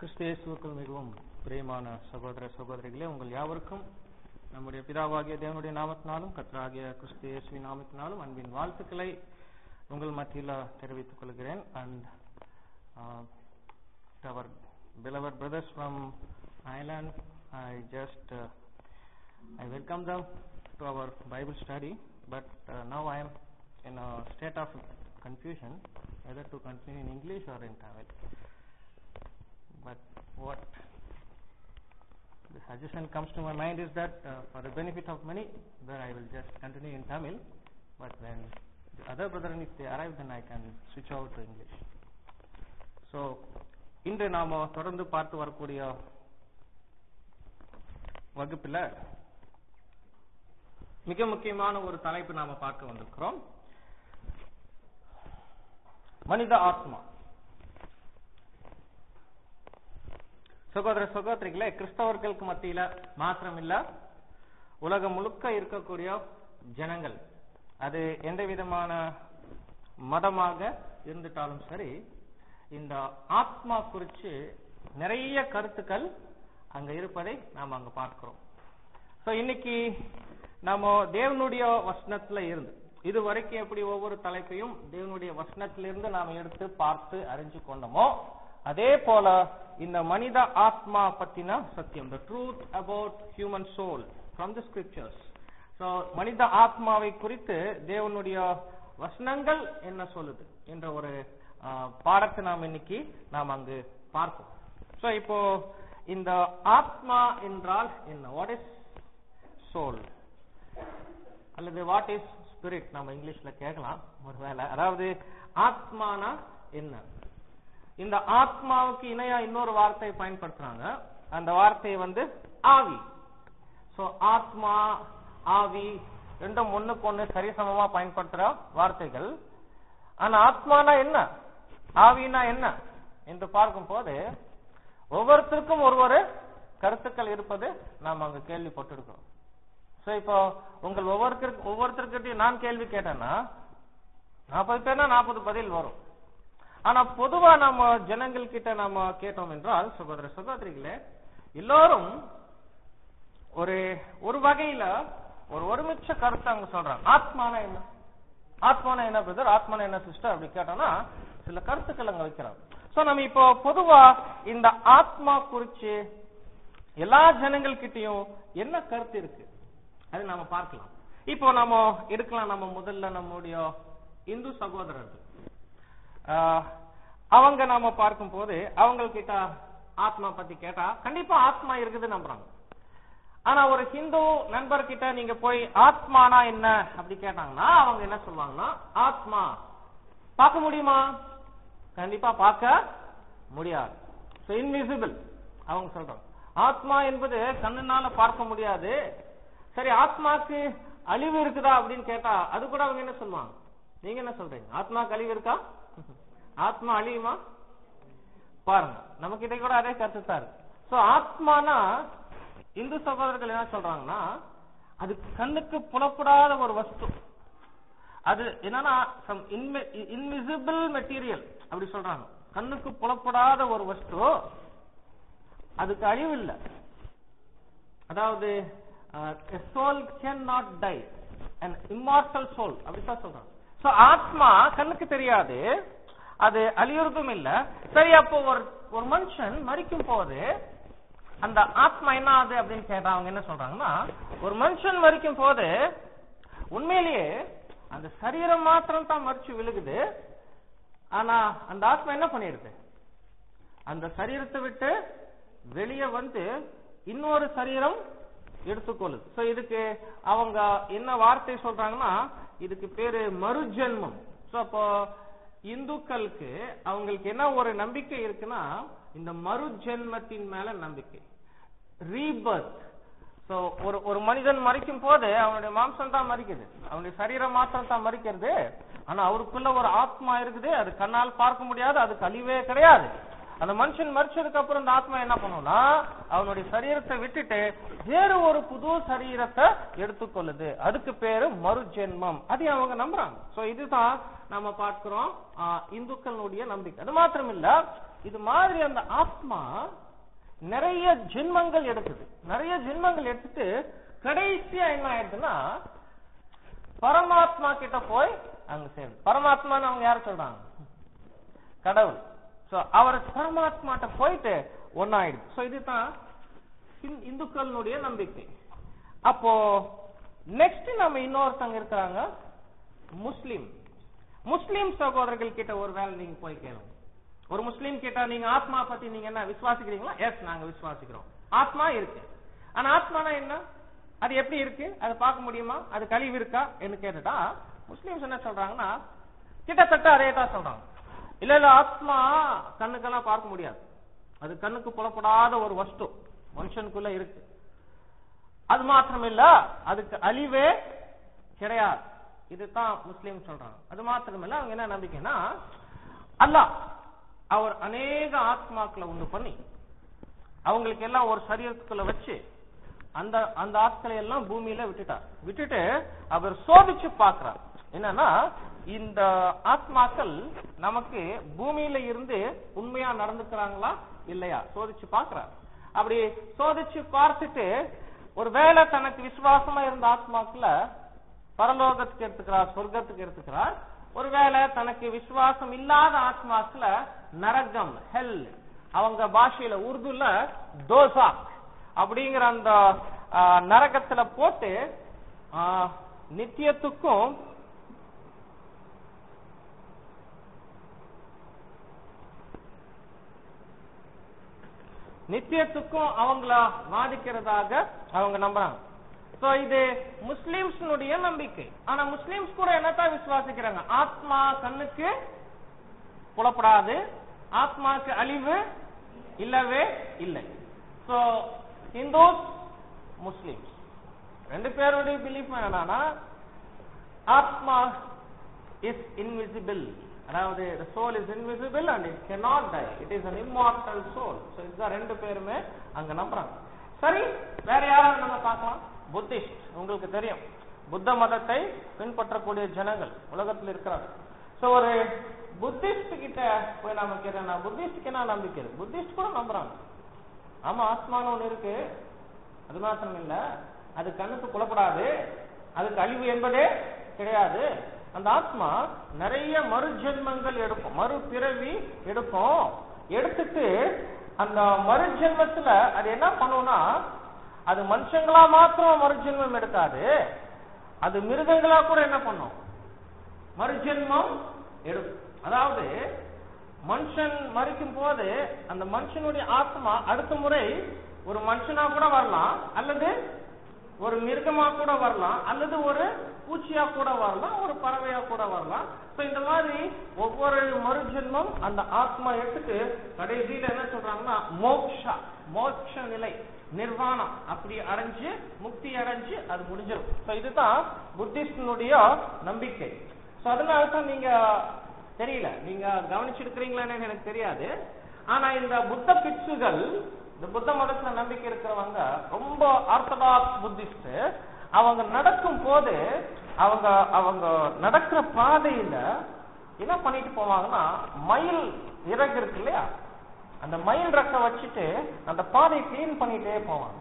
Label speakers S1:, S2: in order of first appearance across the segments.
S1: கிறிஸ்து இயேசுவுக்குள் மிகவும் பிரியமான சகோதர சகோதரிகளே, உங்கள் யாவருக்கும் நம்முடைய பிதாவாகிய தேவனுடைய நாமத்தினாலும் கர்த்தராகிய கிறிஸ்து இயேசுவின் நாமத்தினாலும் அன்பின் வாழ்த்துக்களை உங்கள் மத்தியில் தெரிவித்துக் கொள்கிறேன். And our beloved brothers from Ireland, I welcome them to our Bible study, but now I am in a state of confusion whether to continue in English or in Tamil. But what the suggestion comes to my mind is that for the benefit of many, that I will just continue in Tamil, but when the other brethren, if they arrive, then I can switch over to English. So, இன்று நாம தொடர்ந்து பார்த்து வரக்கூடிய வகுப்பில் மிக முக்கியமான ஒரு தலைப்பு நாம பார்க்க வந்திருக்கிறோம். மனித ஆத்மா. சகோதர சகோதரிகளே, கிறிஸ்தவர்களுக்கு மத்தியில மாத்திரமில்ல, உலகம் முழுக்க இருக்கக்கூடிய ஜனங்கள், அது எந்த விதமான மதமாக இருந்துட்டாலும் சரி, இந்த ஆத்மா குறித்து நிறைய கருத்துக்கள் அங்க இருப்பதை நாம் அங்க பார்க்கிறோம். இன்னைக்கு நாம தேவனுடைய வசனத்துல இருந்து இது வரைக்கும் எப்படி ஒவ்வொரு தலைப்பையும் தேவனுடைய வசனத்திலிருந்து நாம எடுத்து பார்த்து அறிஞ்சு கொண்டோமோ, அதே போல இந்த மனித ஆத்மா பத்தின சத்தியம், the truth about human soul from the scriptures. மனித ஆத்மாவை குறித்து தேவனுடைய வசனங்கள் என்ன சொல்லுது என்ற ஒரு பாடத்தை நாம் இன்னைக்கு அங்கு பார்ப்போம். இப்போ இந்த ஆத்மா என்றால் என்ன? வாட் இஸ் சோல் அல்லது வாட் இஸ் ஸ்பிரிட் நம்ம இங்கிலீஷ்ல கேட்கலாம் ஒருவேளை. அதாவது ஆத்மானா என்ன? இந்த ஆத்மாவுக்கு இணையா இன்னொரு வார்த்தையை பயன்படுத்துறாங்க. அந்த வார்த்தையை ஆவி. ஆத்மா ஆவி ரெண்டும் ஒண்ணுக்கு ஒண்ணு சரிசமமா பயன்படுத்துற வார்த்தைகள். ஆனா ஆத்மானா என்ன, ஆவினா என்ன என்று பார்க்கும் போது ஒவ்வொருத்தருக்கும் ஒரு கருத்துக்கள் இருப்பது நாம் அங்க கேள்விப்பட்டிருக்கிறோம். இப்போ உங்கள் ஒவ்வொருத்தருக்கிட்டையும் நான் கேள்வி கேட்டேன்னா 40 பேர்னா 40 பதில் வரும். ஆனா பொதுவா நம்ம ஜனங்கள் கிட்ட நாம கேட்டோம் என்றால், சகோதர சகோதரிகளே, எல்லோரும் ஒரு வகையில ஒருமிச்ச கருத்தை அவங்க சொல்றாங்க. ஆத்மானா என்ன, ஆத்மானா என்ன பிரதர், ஆத்மானா என்ன சிஸ்டர் அப்படி கேட்டோம்னா சில கருத்துக்கள் அங்க வைக்கிறாங்க. நம்ம இப்போ பொதுவா இந்த ஆத்மா குறிச்சு எல்லா ஜனங்கள் கிட்டையும் என்ன கருத்து இருக்கு அது நாம பார்க்கலாம். இப்போ நாம எடுக்கலாம். நம்ம முதல்ல நம்முடைய இந்து சகோதரர்கள், அவங்க நாம பார்க்கும் போது அவங்க கிட்ட ஆத்மா பத்தி கேட்டா கண்டிப்பா ஆத்மா இருக்குது நம்புறாங்க. ஆனா ஒரு ஹிந்து நண்பர்கிட்ட நீங்க போய் ஆத்மானா என்ன அப்படி கேட்டாங்கன்னா அவங்க என்ன சொல்லுவாங்கன்னா, ஆத்மா பார்க்க முடியுமா? கண்டிப்பா பார்க்க முடியாது. இன்விசிபிள் அவங்க சொல்றாங்க. ஆத்மா என்பது கண்ணுனால பார்க்க முடியாது. சரி, ஆத்மாக்கு அழிவு இருக்குதா அப்படின்னு கேட்டா அது கூட அவங்க என்ன சொல்லுவாங்க? நீங்க என்ன சொல்றீங்க? ஆத்மாக்கு அழிவு இருக்கா? ஆத்மா அழியுமா? பாருங்க, நம்ம கிட்ட கூட அதே கருத்து தான் இருக்கு. ஆத்மானா இந்து சகோதரர்கள் என்ன சொல்றாங்கன்னா, அது கண்ணுக்கு புலப்படாத ஒரு வஸ்து. அது என்னன்னா இன்விசிபிள் மெட்டீரியல் அப்படி சொல்றாங்க. கண்ணுக்கு புலப்படாத ஒரு வஸ்து, அதுக்கு அழிவு இல்லை. அதாவது a soul cannot die, an immortal soul அப்படிதான் சொல்றாங்க. ஆத்மா கண்ணுக்கு தெரியாது, அது அழியறதும் இல்ல. சரி, அப்போ ஒரு மனுஷன் மரிக்கும் போது அந்த ஆத்மா என்ன ஆகுது அப்படின்னு கேட்டா அவங்க என்ன சொல்றாங்கன்னா, ஒரு மனுஷன் மரிக்கும் போது உண்மையிலேயே அந்த சரீரம் மாத்திரம் தான் மரிச்சு விழுகுது. ஆனா அந்த ஆத்மா என்ன பண்ணிடுது? அந்த சரீரத்தை விட்டு வெளியே இன்னொரு சரீரம் எடுத்துக்கொள்ளுது. இதுக்கு அவங்க என்ன வார்த்தை சொல்றாங்கன்னா, இதுக்கு பேரு மறுஜென்மம். அப்போ இந்துக்களுக்கு அவங்களுக்கு என்ன ஒரு நம்பிக்கை இருக்குன்னா, இந்த மறுஜென்மத்தின் மேல நம்பிக்கை, ரீபர்த். ஒரு மனிதன் மரிக்கும் போது அவனுடைய மாம்சம் தான் மரிக்குது, அவனுடைய சரீரம் மாத்திரம் தான் மரிக்கிறது. ஆனா அவருக்குள்ள ஒரு ஆத்மா இருக்குது, அது கண்ணால் பார்க்க முடியாது, அதுக்கு அழிவே கிடையாது. அந்த மனுஷன் மரிச்சதுக்கு அப்புறம் இந்த ஆத்மா என்ன பண்ணும்னா, அவனுடைய சரீரத்தை விட்டுட்டு வேறு ஒரு புது சரீரத்தை எடுத்துக்கொள்ளுது. அதுக்கு பேரு மறுஜென்மம். அதை அவங்க நம்புறாங்க. இதுதான் நம்ம பார்க்கிறோம் இந்துக்களுடைய நம்பிக்கை. அது மாத்திரம் இல்ல, இது மாதிரி அந்த ஆத்மா நிறைய ஜென்மங்கள் எடுக்குது. நிறைய ஜென்மங்கள் எடுத்துட்டு கடைசியா என்ன ஆயிடுதுன்னா பரமாத்மா கிட்ட போய் அங்க சேரும். பரமாத்மான்னு அவங்க யாரு சொல்றாங்க? கடவுள். சோ அவர் பரமாத்மாட்ட போயிட்டு ஒன்னாயிடுது. சோ இதுதான் இந்துக்களுடைய நம்பிக்கை. அப்போ நெக்ஸ்ட் நம்ம இன்னொருத்தங்க இருக்கிறாங்க முஸ்லிம். முஸ்லிம் சகோதரர்கள் கிட்ட ஒரு வேலை நீங்க போய் கேளுங்க. ஒரு முஸ்லீம் கிட்ட நீங்க ஆத்மா பத்தி நீங்க என்ன விசுவாசிக்கிறீங்களா? எஸ், நாங்க விசுவாசிக்கிறோம். ஆத்மா இருக்கு. ஆனா ஆத்மானா என்ன, அது எப்படி இருக்கு, அதை பார்க்க முடியுமா, அது கழிவு இருக்கா என்று கேட்டுட்டா முஸ்லிம்ஸ் என்ன சொல்றாங்கன்னா கிட்டத்தட்ட அதே தான் சொல்றாங்க. இல்ல இல்ல, ஆத்மா கண்ணுக்கெல்லாம் பார்க்க முடியாது, அது கண்ணுக்கு புலப்படாத ஒரு வஸ்து மனுஷனுக்குள்ள இருக்கு. அது மாத்திரம் இல்ல, அதுக்கு அழிவே கிடையாது. இதுதான் முஸ்லீம் சொல்றாங்க. அது மாத்திரம் இல்ல, அவங்க என்ன நம்பிக்கைன்னா அல்லாஹ் அவர் அநேக ஆத்மாக்களை உண்டு பண்ணி அவங்களுக்கு எல்லாம் ஒரு சரீரத்துக்குள்ள வச்சு அந்த அந்த ஆட்களை எல்லாம் பூமியில விட்டுட்டு அவர் சோதிச்சு பார்க்கிறார். என்னன்னா இந்த ஆத்மாக்கள் நமக்கு பூமியில இருந்து உண்மையா நடந்துக்கிறாங்களா இல்லையா சோதிச்சு பார்க்கிறார். அப்படி சோதிச்சு பார்த்துட்டு ஒருவேளை தனக்கு விசுவாசமா இருந்த ஆத்மாக்களை பரலோகத்துக்கு எடுத்துக்கிறார், சொர்க்கத்துக்கு எடுத்துக்கிறார். ஒருவேளை தனக்கு விசுவாசம் இல்லாத ஆத்மாக்களை நரகம், ஹெல், அவங்க பாஷையில உருதுல தோசா அப்படிங்கிற அந்த நரகத்துல போட்டு நித்தியத்துக்கும் அவங்கள வாதிக்கிறதாக அவங்க நம்புறாங்க. இது முஸ்லிம்ஸ் நம்பிக்கை. ஆனா முஸ்லிம்ஸ் கூட என்னத்தான் விசுவாசிக்கிறாங்க? ஆத்மா கண்ணுக்கு புலப்படாது, ஆத்மாக்கு அழிவு இல்லவே இல்லை. சோ ஹிந்துஸ் முஸ்லிம்ஸ் ரெண்டு பேருடைய பிலீஃப் என்னன்னா ஆத்மா இஸ் இன்விசிபிள், அதாவது the soul is invisible and it cannot die, it is an immortal soul. so இதுதான் ரெண்டு பேருமே அங்க நம்புறாங்க. சரி, வேற யாராவது நம்ம பார்க்கலாம். புத்திஸ்ட், உங்களுக்கு தெரியும் புத்த மதத்தை பின்பற்றக்கூடிய ஜனங்கள் உலகத்தில் இருக்கிறாங்க. சோ ஒரு புத்திஸ்ட் கிட்ட போய் நாம கேட்டா புத்திஸ்டுக்கு என்ன நம்பிக்கை இருக்கு? புத்திஸ்ட் கூட நம்புறாங்க, ஆமா ஆத்மான்னு ஒண்ணு இருக்கு, அது மாத்திரம் இல்ல, அது கண்ணுக்கு புலப்படாது, அதுக்கு அழிவு என்பதே கிடையாது, அந்த ஆத்மா நிறைய மறுஜென்மங்கள் எடுக்கும், மறுபிறவி எடுக்கும், எடுத்துட்டு அந்த மறுஜென்மத்துல அது என்ன பண்ணும்னா அது மனுஷங்களா மாத்திரம் மறுஜென்மம் எடுக்காது, அது மிருகங்களா கூட என்ன பண்ணும் மறுஜென்மம் எடுக்கும். அதாவது மனுஷன் மறிக்கும் போது அந்த மனுஷனுடைய ஆத்மா அடுத்த முறை ஒரு மனுஷனா கூட வரலாம், அல்லது ஒரு மிருகமா கூட வரலாம், அல்லது ஒரு பூச்சியா கூட வரலாம், ஒரு பறவையா கூட வரலாம். இந்த மாதிரி ஒவ்வொரு மறுஜென்மம் அந்த ஆத்மா எடுத்துட்டு கடைசியில என்ன சொல்றாங்கன்னா மோக்ஷா, மோட்ச நிலை, நிர்வாணம் அப்படி அடைஞ்சு முக்தி அடைஞ்சு அது முடிஞ்சிடும். இதுதான் புத்திஸ்டுடைய நம்பிக்கை. அதனால்தான் நீங்க தெரியல, நீங்க கவனிச்சிருக்கிறீங்களான்னு எனக்கு தெரியாது. ஆனா இந்த புத்த பிட்சுகள், இந்த புத்த மதத்துல நம்பிக்கை இருக்கிறவங்க ரொம்ப ஆர்த்தடாக்ஸ் புத்திஸ்ட், அவங்க நடக்கும் போது அவங்க நடக்கிற பாதையில என்ன பண்ணிட்டு போவாங்கன்னா மயில் இறகு இருக்கு இல்லையா, அந்த மயில் ரெக்க வச்சுட்டு அந்த பாதையை கிளீன் பண்ணிட்டே போவாங்க.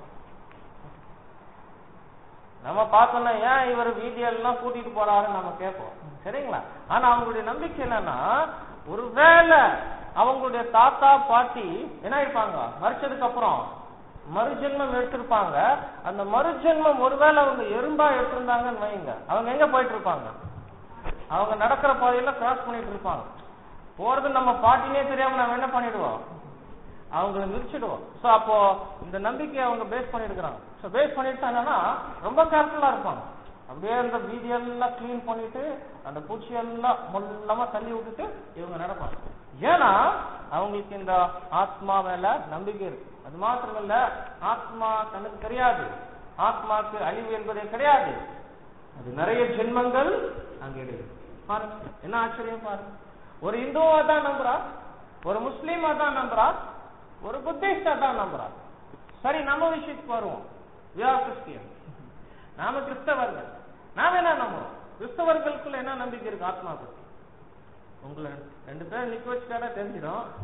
S1: நம்ம பார்த்தோம்னா ஏன் இவர் வீதியெல்லாம் கூட்டிட்டு போறாருன்னு நம்ம கேட்போம், சரிங்களா? ஆனா அவங்களுடைய நம்பிக்கை என்னன்னா ஒருவேளை அவங்களுடைய தாத்தா பாட்டி என்ன இருப்பாங்க மரிச்சதுக்கு அப்புறம் மறுஜென்மம் எடுத்திருப்பாங்க, அந்த மறுஜென்மம் ஒருவேளை அவங்க எறும்பா எடுத்திருந்தாங்கன்னு வைங்க, அவங்க எங்க போயிட்டு இருப்பாங்க? அவங்க நடக்கிற பாதையில கிராஸ் பண்ணிட்டு இருப்பாங்க. போறது நம்ம பாட்டினே தெரியாம நம்ம என்ன பண்ணிடுவோம், அவங்களை மிதிச்சிடுவோம். சோ அப்போ இந்த நம்பிக்கையை அவங்க பேஸ் பண்ணிருக்கிறாங்க. சோ பேஸ் பண்ணிட்டாங்கன்னா ரொம்ப கேர்ஃபுல்லா இருப்பாங்க. அப்படியே அந்த வீதியெல்லாம் கிளீன் பண்ணிட்டு அந்த பூச்சியெல்லாம் மொல்லமா தள்ளி விட்டுட்டு இவங்க நடப்பாங்க. ஏன்னா அவங்களுக்கு இந்த ஆத்மா மேல நம்பிக்கை இருக்கு. அது மாத்திரம் இல்ல, ஆத்மா தனக்கு தெரியாது, ஆத்மாக்கு அழிவு என்பதே கிடையாது, அது நிறைய ஜென்மங்கள் அங்க இருக்கு. பாருங்க என்ன ஆச்சரியம் பாருங்க. ஒரு இந்துவா தான் நம்புறா, ஒரு முஸ்லீமா தான் நம்புறா, ஒரு புத்திஸ்டா தான் நம்புறா. சரி, நம்ம விஷயத்துக்கு வருவோம். கிறிஸ்டியன், நாம கிறிஸ்தவர்கள், நாம என்ன நம்புறோம்? கிறிஸ்தவர்களுக்குள்ள என்ன நம்பிக்கை இருக்கு ஆத்மா பத்தி? உங்களை ரெண்டு பேரும் நிக்க வச்சுட்டா தெரிஞ்சிடும்.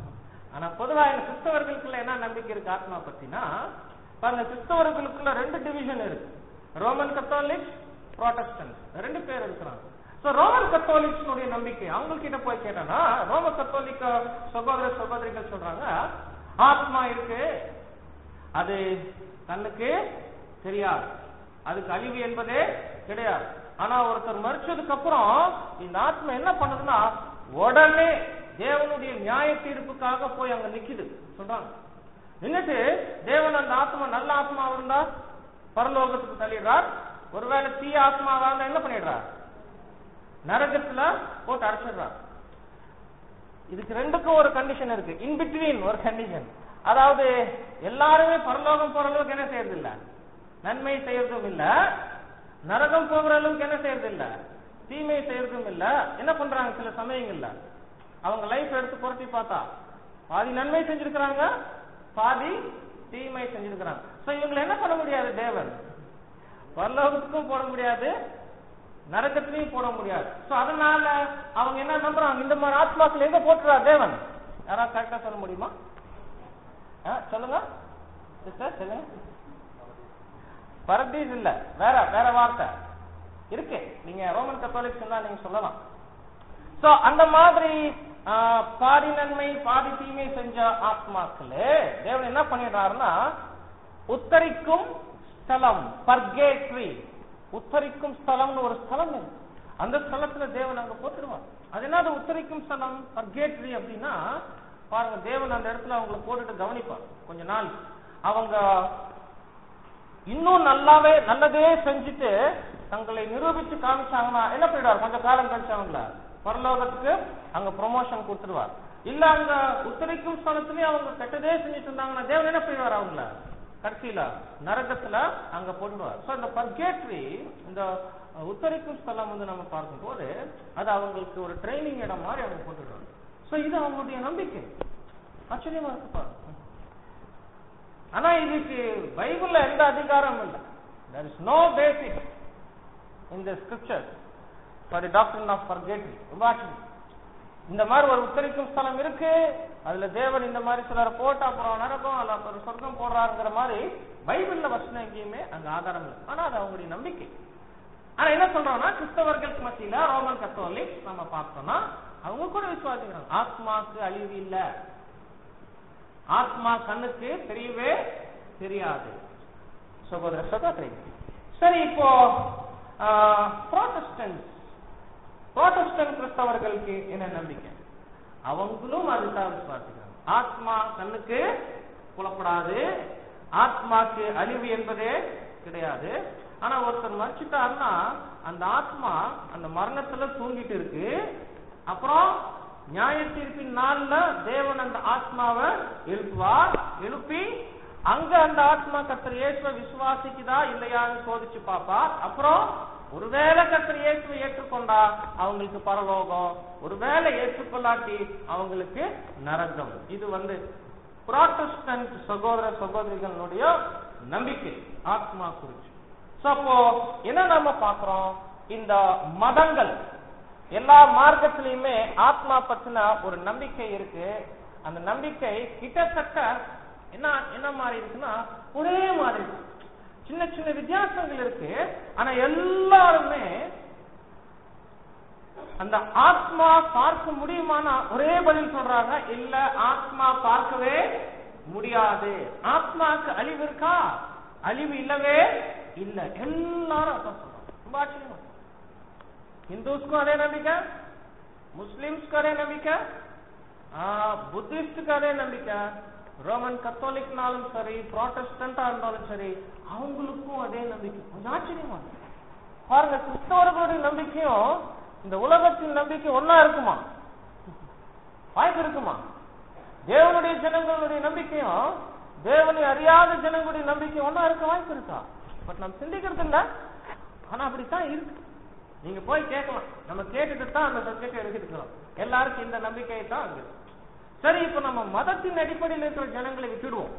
S1: ஆனா பொதுவா கிறிஸ்தவர்களுக்குள்ள என்ன நம்பிக்கை இருக்கு ஆத்மா பத்தினா, பாருங்க, கிறிஸ்தவர்களுக்குள்ள 2 டிவிஷன் இருக்கு. ரோமன் கத்தோலிக்ஸ், புராட்டஸ்டன்ட், 2 பேர் இருக்கிறாங்க. சோ ரோமன் கத்தோலிக்ஸ் நம்பிக்கை அவங்க கிட்ட போய் கேட்டா, ரோம கத்தோலிக்க சகோதர சகோதரிகள் சொல்றாங்க, ஆத்மா இருக்கு, அது கண்ணுக்கு தெரியாது, அதுக்கு அழிவு என்பதே கிடையாது. ஆனா ஒருத்தர் மரிச்சதுக்கு அப்புறம் இந்த ஆத்மா என்ன பண்ணுதுன்னா, உடனே தேவனுடைய நியாய தீர்ப்புக்காக போய் அங்க நிக்குது சொல்றாங்க. நின்னுட்டு தேவன் அந்த ஆத்மா நல்ல ஆத்மாவா இருந்தா பரலோகத்துக்கு தள்ளிடுறார், ஒருவேளை தீய ஆத்மாவா இருந்தா என்ன பண்ணிடுறார், நரகத்துல போட்டு அடைச்சிடுறார். இதுக்கு 2க்கும் ஒரு கண்டிஷன் இருக்கு, இன் பிட்வீன் ஒரு கண்டிஷன். அதாவது எல்லாருமே பரலோகம் போற அளவுக்கு என்ன செய்யறது இல்ல, நன்மை செய்யறதும் இல்ல, நரகம் போகிற அளவுக்கு என்ன செய்யறது இல்ல, தீமை செய்யறதும் இல்ல. என்ன பண்றாங்க, சில சமயங்கள்ல அவங்க லைஃப் எடுத்து புரட்டி பார்த்தா பாதி நன்மை செஞ்சிருக்கிறாங்க, பாதி தீமை செஞ்சிருக்கிறாங்க. சோ இவங்களை என்ன பண்ண முடியாது, தேவன் பரலோகத்துக்கும் போட முடியாது, நரகத்திலையும் போட முடியாது. சோ அதனால அவங்க என்ன நம்புறாங்க, இந்த மாதிரி ஆத்மாக்கள் எங்க போட்டுறா தேவன்? யாராவது கரெக்டா சொல்ல முடியுமா? சொல்லுங்க சிஸ்டர், சொல்லுங்க. பரதீஸ் இல்ல, வேற வேற வார்த்தை இருக்கு. நீங்க ரோமன் கத்தோலிக்ஸ் தான் நீங்க சொல்லலாம். சோ அந்த மாதிரி பாதி நன்மை பாதி தீமை செஞ்ச ஆத்மாக்களே தேவன் என்ன பண்ணிடுறாருன்னா, உத்தரிக்கும் ஸ்தலம், பர்கேட்ரி, உத்தரிக்கும் ஸ்தலம்னு ஒரு ஸ்தலம், அந்த ஸ்தலத்துல தேவன் அங்க போட்டுருவார். அது என்னது உத்தரிக்கும் ஸ்தலம், பர்கேட்ரி அப்படின்னா, பாருங்க, தேவன் அந்த இடத்துல அவங்களை போட்டுட்டு கவனிப்பார் கொஞ்ச நாள். அவங்க இன்னும் நல்லதே செஞ்சுட்டு தங்களை நிரூபிச்சு காமிச்சாங்கன்னா என்ன பண்ணிடுவார், கொஞ்சம் காலம் கழிச்சவங்கள பரலோகத்துக்கு அங்க ப்ரொமோஷன் கொடுத்துருவார். இல்ல அங்க உத்தரிக்கும் ஸ்தலத்திலேயே அவங்க கெட்டதே செஞ்சுட்டு இருந்தாங்கன்னா தேவன் என்ன பண்ணிடுவார், அவங்கள கடைசியில நரகத்துல அங்க போடுவார். சோ இந்த பர்கேட்ரி, இந்த உத்தரிக்கும் ஸ்தலம் நம்ம பார்க்கும் போது அது அவங்களுக்கு ஒரு ட்ரைனிங் இடம் மாதிரி அவங்க போட்டுடுவாங்க. சோ இது அவங்களுடைய நம்பிக்கை. ஆச்சரியமா இருக்கு பாருங்க. ஆனா இதுக்கு பைபிள்ல எந்த அதிகாரமும் இல்லை. There is no basis in the scriptures for the doctrine of purgatory. இந்த மாதிரி ஒரு உத்தரிக்கும் ஸ்தலம் இருக்கு, அதுல தேவன் இந்த மாதிரி சிலரை போட்டு அப்புறம் நரகம் அல்ல ஒரு சொர்க்கம் போடுறாருங்கிற மாதிரி பைபிள்ல வசனம் எங்கேயுமே அங்க ஆதாரம் இல்லை. ஆனா அது அவங்களுடைய நம்பிக்கை. ஆனா என்ன சொல்றோம்னா, கிறிஸ்தவர்களுக்கு மத்தியில ரோமன் கத்தோலிக்ஸ் நம்ம பார்த்தோம்னா அவங்க கூட விசுவாசிக்கிறாங்க, ஆத்மாக்கு அழிவு இல்ல, ஆத்மா கண்ணுக்கு தெரியவே தெரியாது. சகோதர சகோதரி, சரி, இப்போ புராட்டஸ்டன்ட் கிறிஸ்தவர்களுக்கு என்ன நம்பிக்கை? அவங்களும் அதுதான் விசுவாசிக்கிறாங்க, ஆத்மா கண்ணுக்கு புலப்படாது, ஆத்மாக்கு அழிவு என்பதே கிடையாது. ஆனா ஒருத்தர் மரிச்சிட்டாருன்னா அந்த ஆத்மா அந்த மரணத்துல தூங்கிட்டு இருக்கு, அப்புறம் நியாய தீர்ப்பின் நாள்ல தேவன் அந்த ஆத்மாவை எழுப்புவார், எழுப்பி அங்க அந்த ஆத்மா கர்த்தர் இயேசுவை விசுவாசிக்குதா இல்லையான்னு சோதிச்சு பார்ப்பார். அப்புறம் ஒருவேளை கர்த்தர் இயேசுவை ஏற்றுக்கொண்டா அவங்களுக்கு பரலோகம், ஒருவேளை ஏற்றுக்கொள்ளாட்டி அவங்களுக்கு நரகம். இது புராட்டஸ்டன்ட் சகோதர சகோதரிகளுடைய நம்பிக்கை ஆத்மா குறிச்சு. அப்போ என்ன நாம பாக்குறோம், இந்த மதங்கள் எல்லா மார்க்கத்திலயுமே ஆத்மா பத்தின ஒரு நம்பிக்கை இருக்கு. அந்த நம்பிக்கை கிட்டத்தட்ட என்ன மாதிரி இருக்குன்னா ஒரே மாதிரி இருக்கு. சின்ன சின்ன வித்தியாசங்கள் இருக்கு, ஆனா எல்லாருமே அந்த ஆத்மா பார்க்க முடியுமானா ஒரே பதில் சொல்றாங்க, இல்ல ஆத்மா பார்க்கவே முடியாது. ஆத்மாக்கு அழிவு இருக்கா? அழிவு இல்லவே இல்ல. எல்லாரும் அதான் சொல்றாங்க. ரொம்ப ஆச்சரியமா. ஹிந்துஸ்க்கும் அதே நம்பிக்கை, முஸ்லிம்ஸ்க்கு அதே நம்பிக்கை, புத்திஸ்டுக்கு அதே நம்பிக்கை, ரோமன் கத்தோலிக்னாலும் சரி, புராட்டஸ்டன்டா இருந்தாலும் சரி, அவங்களுக்கும் அதே நம்பிக்கை. கொஞ்சம் ஆச்சரியமா பாருங்க, கிறிஸ்தவர்களுடைய நம்பிக்கையும் இந்த உலகத்தின் நம்பிக்கை ஒன்னா இருக்குமா? வாய்ப்பு இருக்குமா? தேவனுடைய ஜனங்களுடைய நம்பிக்கையும் தேவனை அறியாத ஜனங்களுடைய நம்பிக்கை ஒன்னா இருக்க வாய்ப்பு இருக்கா? பட் நம்ம சிந்திக்கிறது இல்ல, ஆனா அப்படித்தான் இருக்கு. நீங்க போய் கேட்கலாம், நம்ம கேட்டுட்டு தான் அந்த சப்ஜெக்ட் எடுத்துக்கலாம். எல்லாருக்கும் இந்த நம்பிக்கை தான் இருக்கு. சரி, இப்ப நம்ம மதத்தின் அடிப்படையில் இருக்கிற ஜனங்களை விட்டுடுவோம்,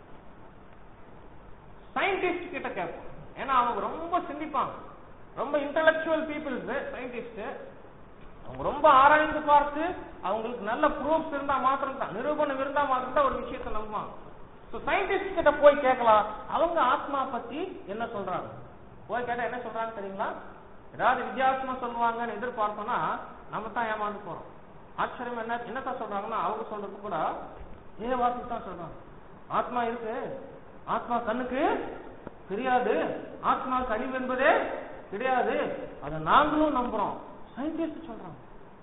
S1: சயின்டிஸ்ட் கிட்ட கேட்போம். ஏன்னா அவங்க ரொம்ப சிந்திப்பாங்க, ரொம்ப இன்டலெக்சுவல் பீப்புள்ஸ் சயின்டிஸ்ட். அவங்க ரொம்ப ஆராய்ந்து பார்த்து அவங்களுக்கு நல்ல ப்ரூஃப்ஸ் இருந்தா மாத்திரம் தான், நிரூபணம் இருந்தா மாத்திரம் தான் ஒரு விஷயத்தை நம்புவாங்க. ஸோ சயின்டிஸ்ட் கிட்ட போய் கேட்கலாம், அவங்க ஆத்மா பத்தி என்ன சொல்றாங்க. போய் கேட்டா என்ன சொல்றாங்க தெரியுங்களா? ஏதாவது வித்தியாசமா சொல்லுவாங்கன்னு எதிர்பார்த்தோம்னா நம்ம தான் ஏமாந்து போறோம். ஆச்சரியம் என்னத்தான் சொல்றாங்கன்னா, அவங்க சொல்றது கூட வார்த்தை தான் சொல்றாங்க. ஆத்மா இருக்கு, ஆத்மா கண்ணுக்கு தெரியாது, ஆத்மா கழிவு என்பதே கிடையாது, அதை நாங்களும் நம்புறோம். சயின்டிஸ்ட் சொல்றாங்க.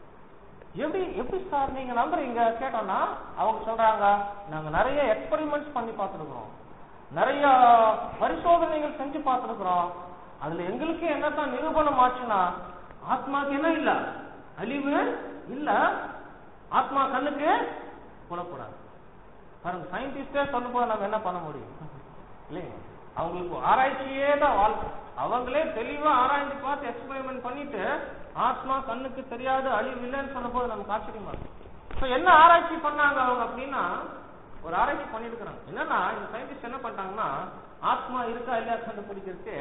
S1: எப்படி சார் நீங்க நம்புறீங்க கேட்டோம்னா அவங்க சொல்றாங்க, நாங்க நிறைய எக்ஸ்பெரிமெண்ட்ஸ் பண்ணி பார்த்துருக்கிறோம், நிறைய பரிசோதனைகள் செஞ்சு பார்த்துருக்கிறோம். அதுல எங்களுக்கு என்னத்தான் நிரூபணம் ஆச்சுன்னா, ஆத்மாக்கு என்ன இல்ல, அழிவு இல்ல, ஆத்மா கண்ணுக்கு புலப்படாது. பாருங்க, சயின்டிஸ்டே சொல்லும் போது நம்ம என்ன பண்ண முடியும் இல்லைங்க? அவங்களுக்கு ஆராய்ச்சியே தான் வாழ்க்கை. அவங்களே தெளிவா ஆராய்ச்சி பார்த்து எக்ஸ்பெரிமெண்ட் பண்ணிட்டு ஆத்மா கண்ணுக்கு தெரியாது, அழிவு இல்லைன்னு சொன்ன போது நமக்கு ஆச்சரியமா இருக்கு. என்ன ஆராய்ச்சி பண்ணாங்க அவங்க அப்படின்னா, ஒரு ஆராய்ச்சி பண்ணிருக்கிறாங்க. என்னன்னா, இந்த சயின்டிஸ்ட் என்ன பண்ணிட்டாங்கன்னா, ஆத்மா இருக்கா இல்லையா கண்டுபிடிக்கிறதுக்கு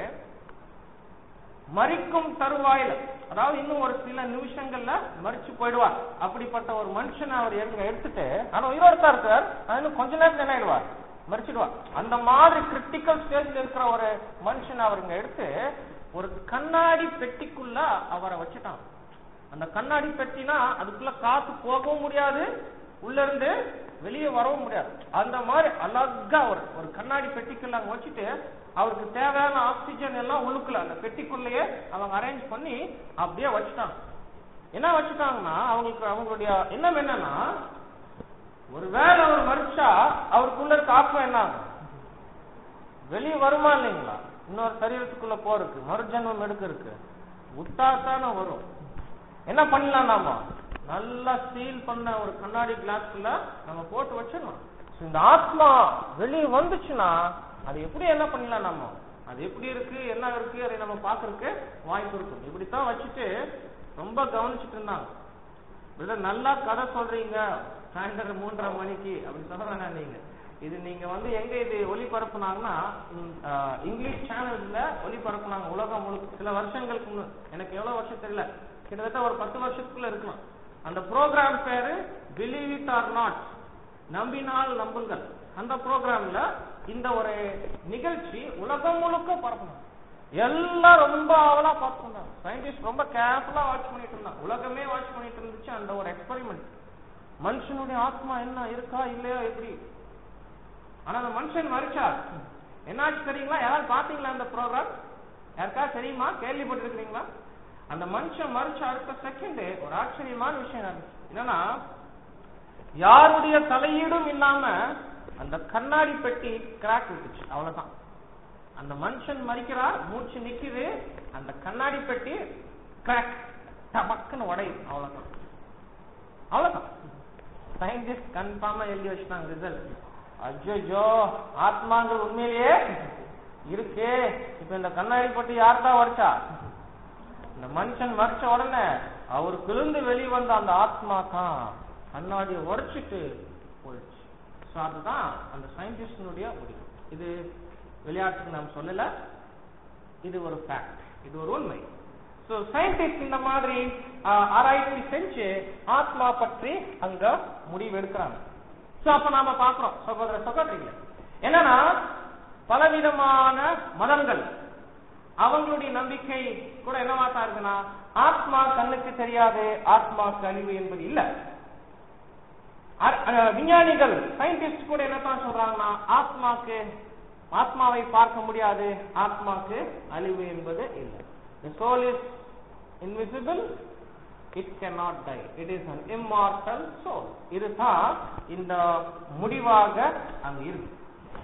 S1: மரிக்கும் தருவாயில, அதாவது இன்னும் ஒரு சில நிமிஷங்கள்ல மரிச்சு போயிடுவார் அப்படிப்பட்ட ஒரு மனுஷனை அவர் எடுத்துட்டு, ஆனா உயிரோடு தான் இருக்கார், இன்னும் கொஞ்ச நேரத்துல என்ன ஆயிடுவார், மரிச்சிடுவார். அந்த மாதிரி கிரிட்டிக்கல் ஸ்டேஜ்ல இருக்கிற ஒரு மனுஷனை அவருங்க எடுத்து ஒரு கண்ணாடி பெட்டிக்குள்ள அவரை வச்சுட்டாங்க. அந்த கண்ணாடி பெட்டினா அதுக்குள்ள காத்து போகவும் முடியாது, உள்ள இருந்து வெளியே வரவும் முடியாது. அந்த மாதிரி அழகா ஒரு கண்ணாடி பெட்டிக்குள்ள அங்க வச்சுட்டு அவருக்கு தேவையான ஆக்சிஜன் எல்லாம் உள்ளுக்குள்ள அந்த பெட்டிக்குள்ளேயே அவங்க அரேஞ்ச் பண்ணி அப்படியே வச்சுட்டாங்க. என்ன வச்சுட்டாங்கன்னா, அவங்களுடைய எண்ணம் என்னன்னா, ஒருவேளை அவர் மரிச்சா அவருக்குள்ள இருக்க ஆத்மா என்ன ஆகும், வெளியே வருமா இல்லைங்களா? இன்னொரு சரீரத்துக்குள்ள போறதுக்கு, மறுஜன்மம் எடுக்கிறதுக்கு விட்டாத்தானே வரும். என்ன பண்ணலாம், நாம நல்லா சீல் பண்ண ஒரு கண்ணாடி கிளாஸ்க்குள்ள நம்ம போட்டு வச்சிடணும். இந்த ஆத்மா வெளியே வந்துச்சுன்னா அது எப்படி என்ன பண்ணலாம், நம்ம அது எப்படி இருக்கு என்ன இருக்கு அதை நம்ம பாக்குறதுக்கு வாய்ப்பு இருக்கும். இப்படித்தான் வச்சுட்டு ரொம்ப கவனிச்சுட்டு இருந்தாங்க. நல்லா கதை சொல்றீங்க சாயந்தரம் 3:30 மணிக்கு அப்படி சொல்றாங்க. நீங்க இது நீங்க எங்க இது ஒளிபரப்புனாங்கன்னா, இங்கிலீஷ் சேனல்ல ஒளிபரப்புனாங்க உலகம் முழுக்க சில வருஷங்களுக்கு முன்னு. எனக்கு எவ்வளவு வருஷம் தெரியல, கிட்டத்தட்ட ஒரு 10 வருஷத்துக்குள்ள இருக்கலாம். அந்த ப்ரோக்ராம் பேரு பிலீவ் இட் ஆர் நாட், நம்பினால் நம்புங்கள். அந்த ப்ரோக்ராம்ல இந்த ஒரு நிகழ்ச்சி உலகம் முழுக்க பரப்பணும். எல்லாம் ரொம்ப ஆவலா பார்த்துருந்தாங்க. சயின்டிஸ்ட் ரொம்ப கேர்ஃபுல்லா வாட்ச் பண்ணிட்டு இருந்தாங்க. உலகமே வாட்ச் பண்ணிட்டு இருந்துச்சு அந்த ஒரு எக்ஸ்பெரிமெண்ட். மனுஷனுடைய ஆத்மா என்ன இருக்கா இல்லையா எப்படி. ஆனா அந்த மனுஷன் மறிச்சார். என்னாச்சு தெரியுங்களா? யாராவது பாத்தீங்களா அந்த ப்ரோக்ராம்? யாருக்கா தெரியுமா? கேள்விப்பட்டிருக்கீங்களா? அந்த மனுஷன் மறிச்ச அடுத்த செகண்ட் ஒரு ஆச்சரியமான விஷயம் நடந்துச்சு. என்னன்னா, யாருடைய தலையீடும் இல்லாம அந்த கண்ணாடி பெட்டி கிராக் விட்டுச்சு. அவ்வளவுதான். அந்த மனுஷன் மறிக்கிறார், மூச்சு நிக்குது, அந்த கண்ணாடி பெட்டி கிராக் டபக்குன்னு உடையும். அவ்வளவுதான். அவ்வளவுதான். சயின்டிஸ்ட் கன்ஃபார்மா எழுதி வச்சுட்டாங்க ரிசல்ட். அஜ்ஜோ, ஆத்மாங்கள் உண்மையிலேயே இருக்கு. இப்ப இந்த கண்ணாடி பெட்டி யார்தான் உடைச்சா? இந்த மனுஷன் மறிச்ச உடனே அவர் கிழிந்து வெளியே வந்த அந்த ஆத்மா தான் கண்ணாடியை உடைச்சிட்டு போயிடுச்சு. அதுதான் அந்த சயின்டிஸ்டினுடைய முடிவு. இது விளையாட்டுக்கு நாம் சொல்லல, இது ஒரு ஃபேக்ட், இது ஒரு உண்மை. சோ சயின்டிஸ்ட் இந்த மாதிரி ஆராய்ச்சி செஞ்சு ஆத்மா பற்றி அங்க முடிவு எடுக்கிறாங்க. சோ அப்ப நாம பாக்குறோம் சகோதர சகோதரிகளை, என்னன்னா பலவிதமான மதங்கள் அவங்களுடைய நம்பிக்கை கூட என்னவா தான் இருக்குன்னா, ஆத்மா கண்ணுக்கு தெரியாது, ஆத்மா கழிவு என்பது இல்ல. விஞ்ஞானிகள் சயின்டிஸ்ட் கூட என்னத்தான் சொல்றாங்கன்னா, ஆத்மாவை பார்க்க முடியாது, ஆத்மாக்கு அழிவு என்பது இல்லை. The soul is invisible, it cannot die, it is an immortal soul. இதுதான் இந்த முடிவாக அங்க இருக்கு.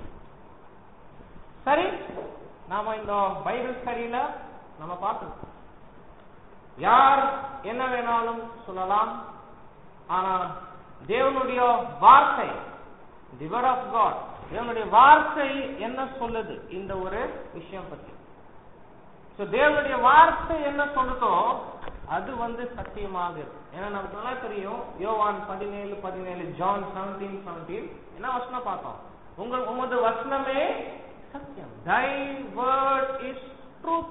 S1: சரி, நாம இந்த பைபிள் ஸ்டடியில நம்ம பார்த்துருக்கோம். யார் என்ன வேணாலும் சொல்லலாம், ஆனா தேவனுடைய வார்த்தை, தி வேர்ட் ஆஃப் காட், தேவனுடைய வார்த்தை என்ன சொல்லுது இந்த ஒரு விஷயம் பத்தி. சோ தேவனுடைய வார்த்தை என்ன சொல்லுதோ அது சத்தியமாக இருக்கு. ஏன்னா நமக்கு நல்லா தெரியும், யோவான் 17:17, ஜான் 17:17 என்ன வசனம் பார்த்தோம்? உமது வசனமே சத்தியம். Thy word is truth.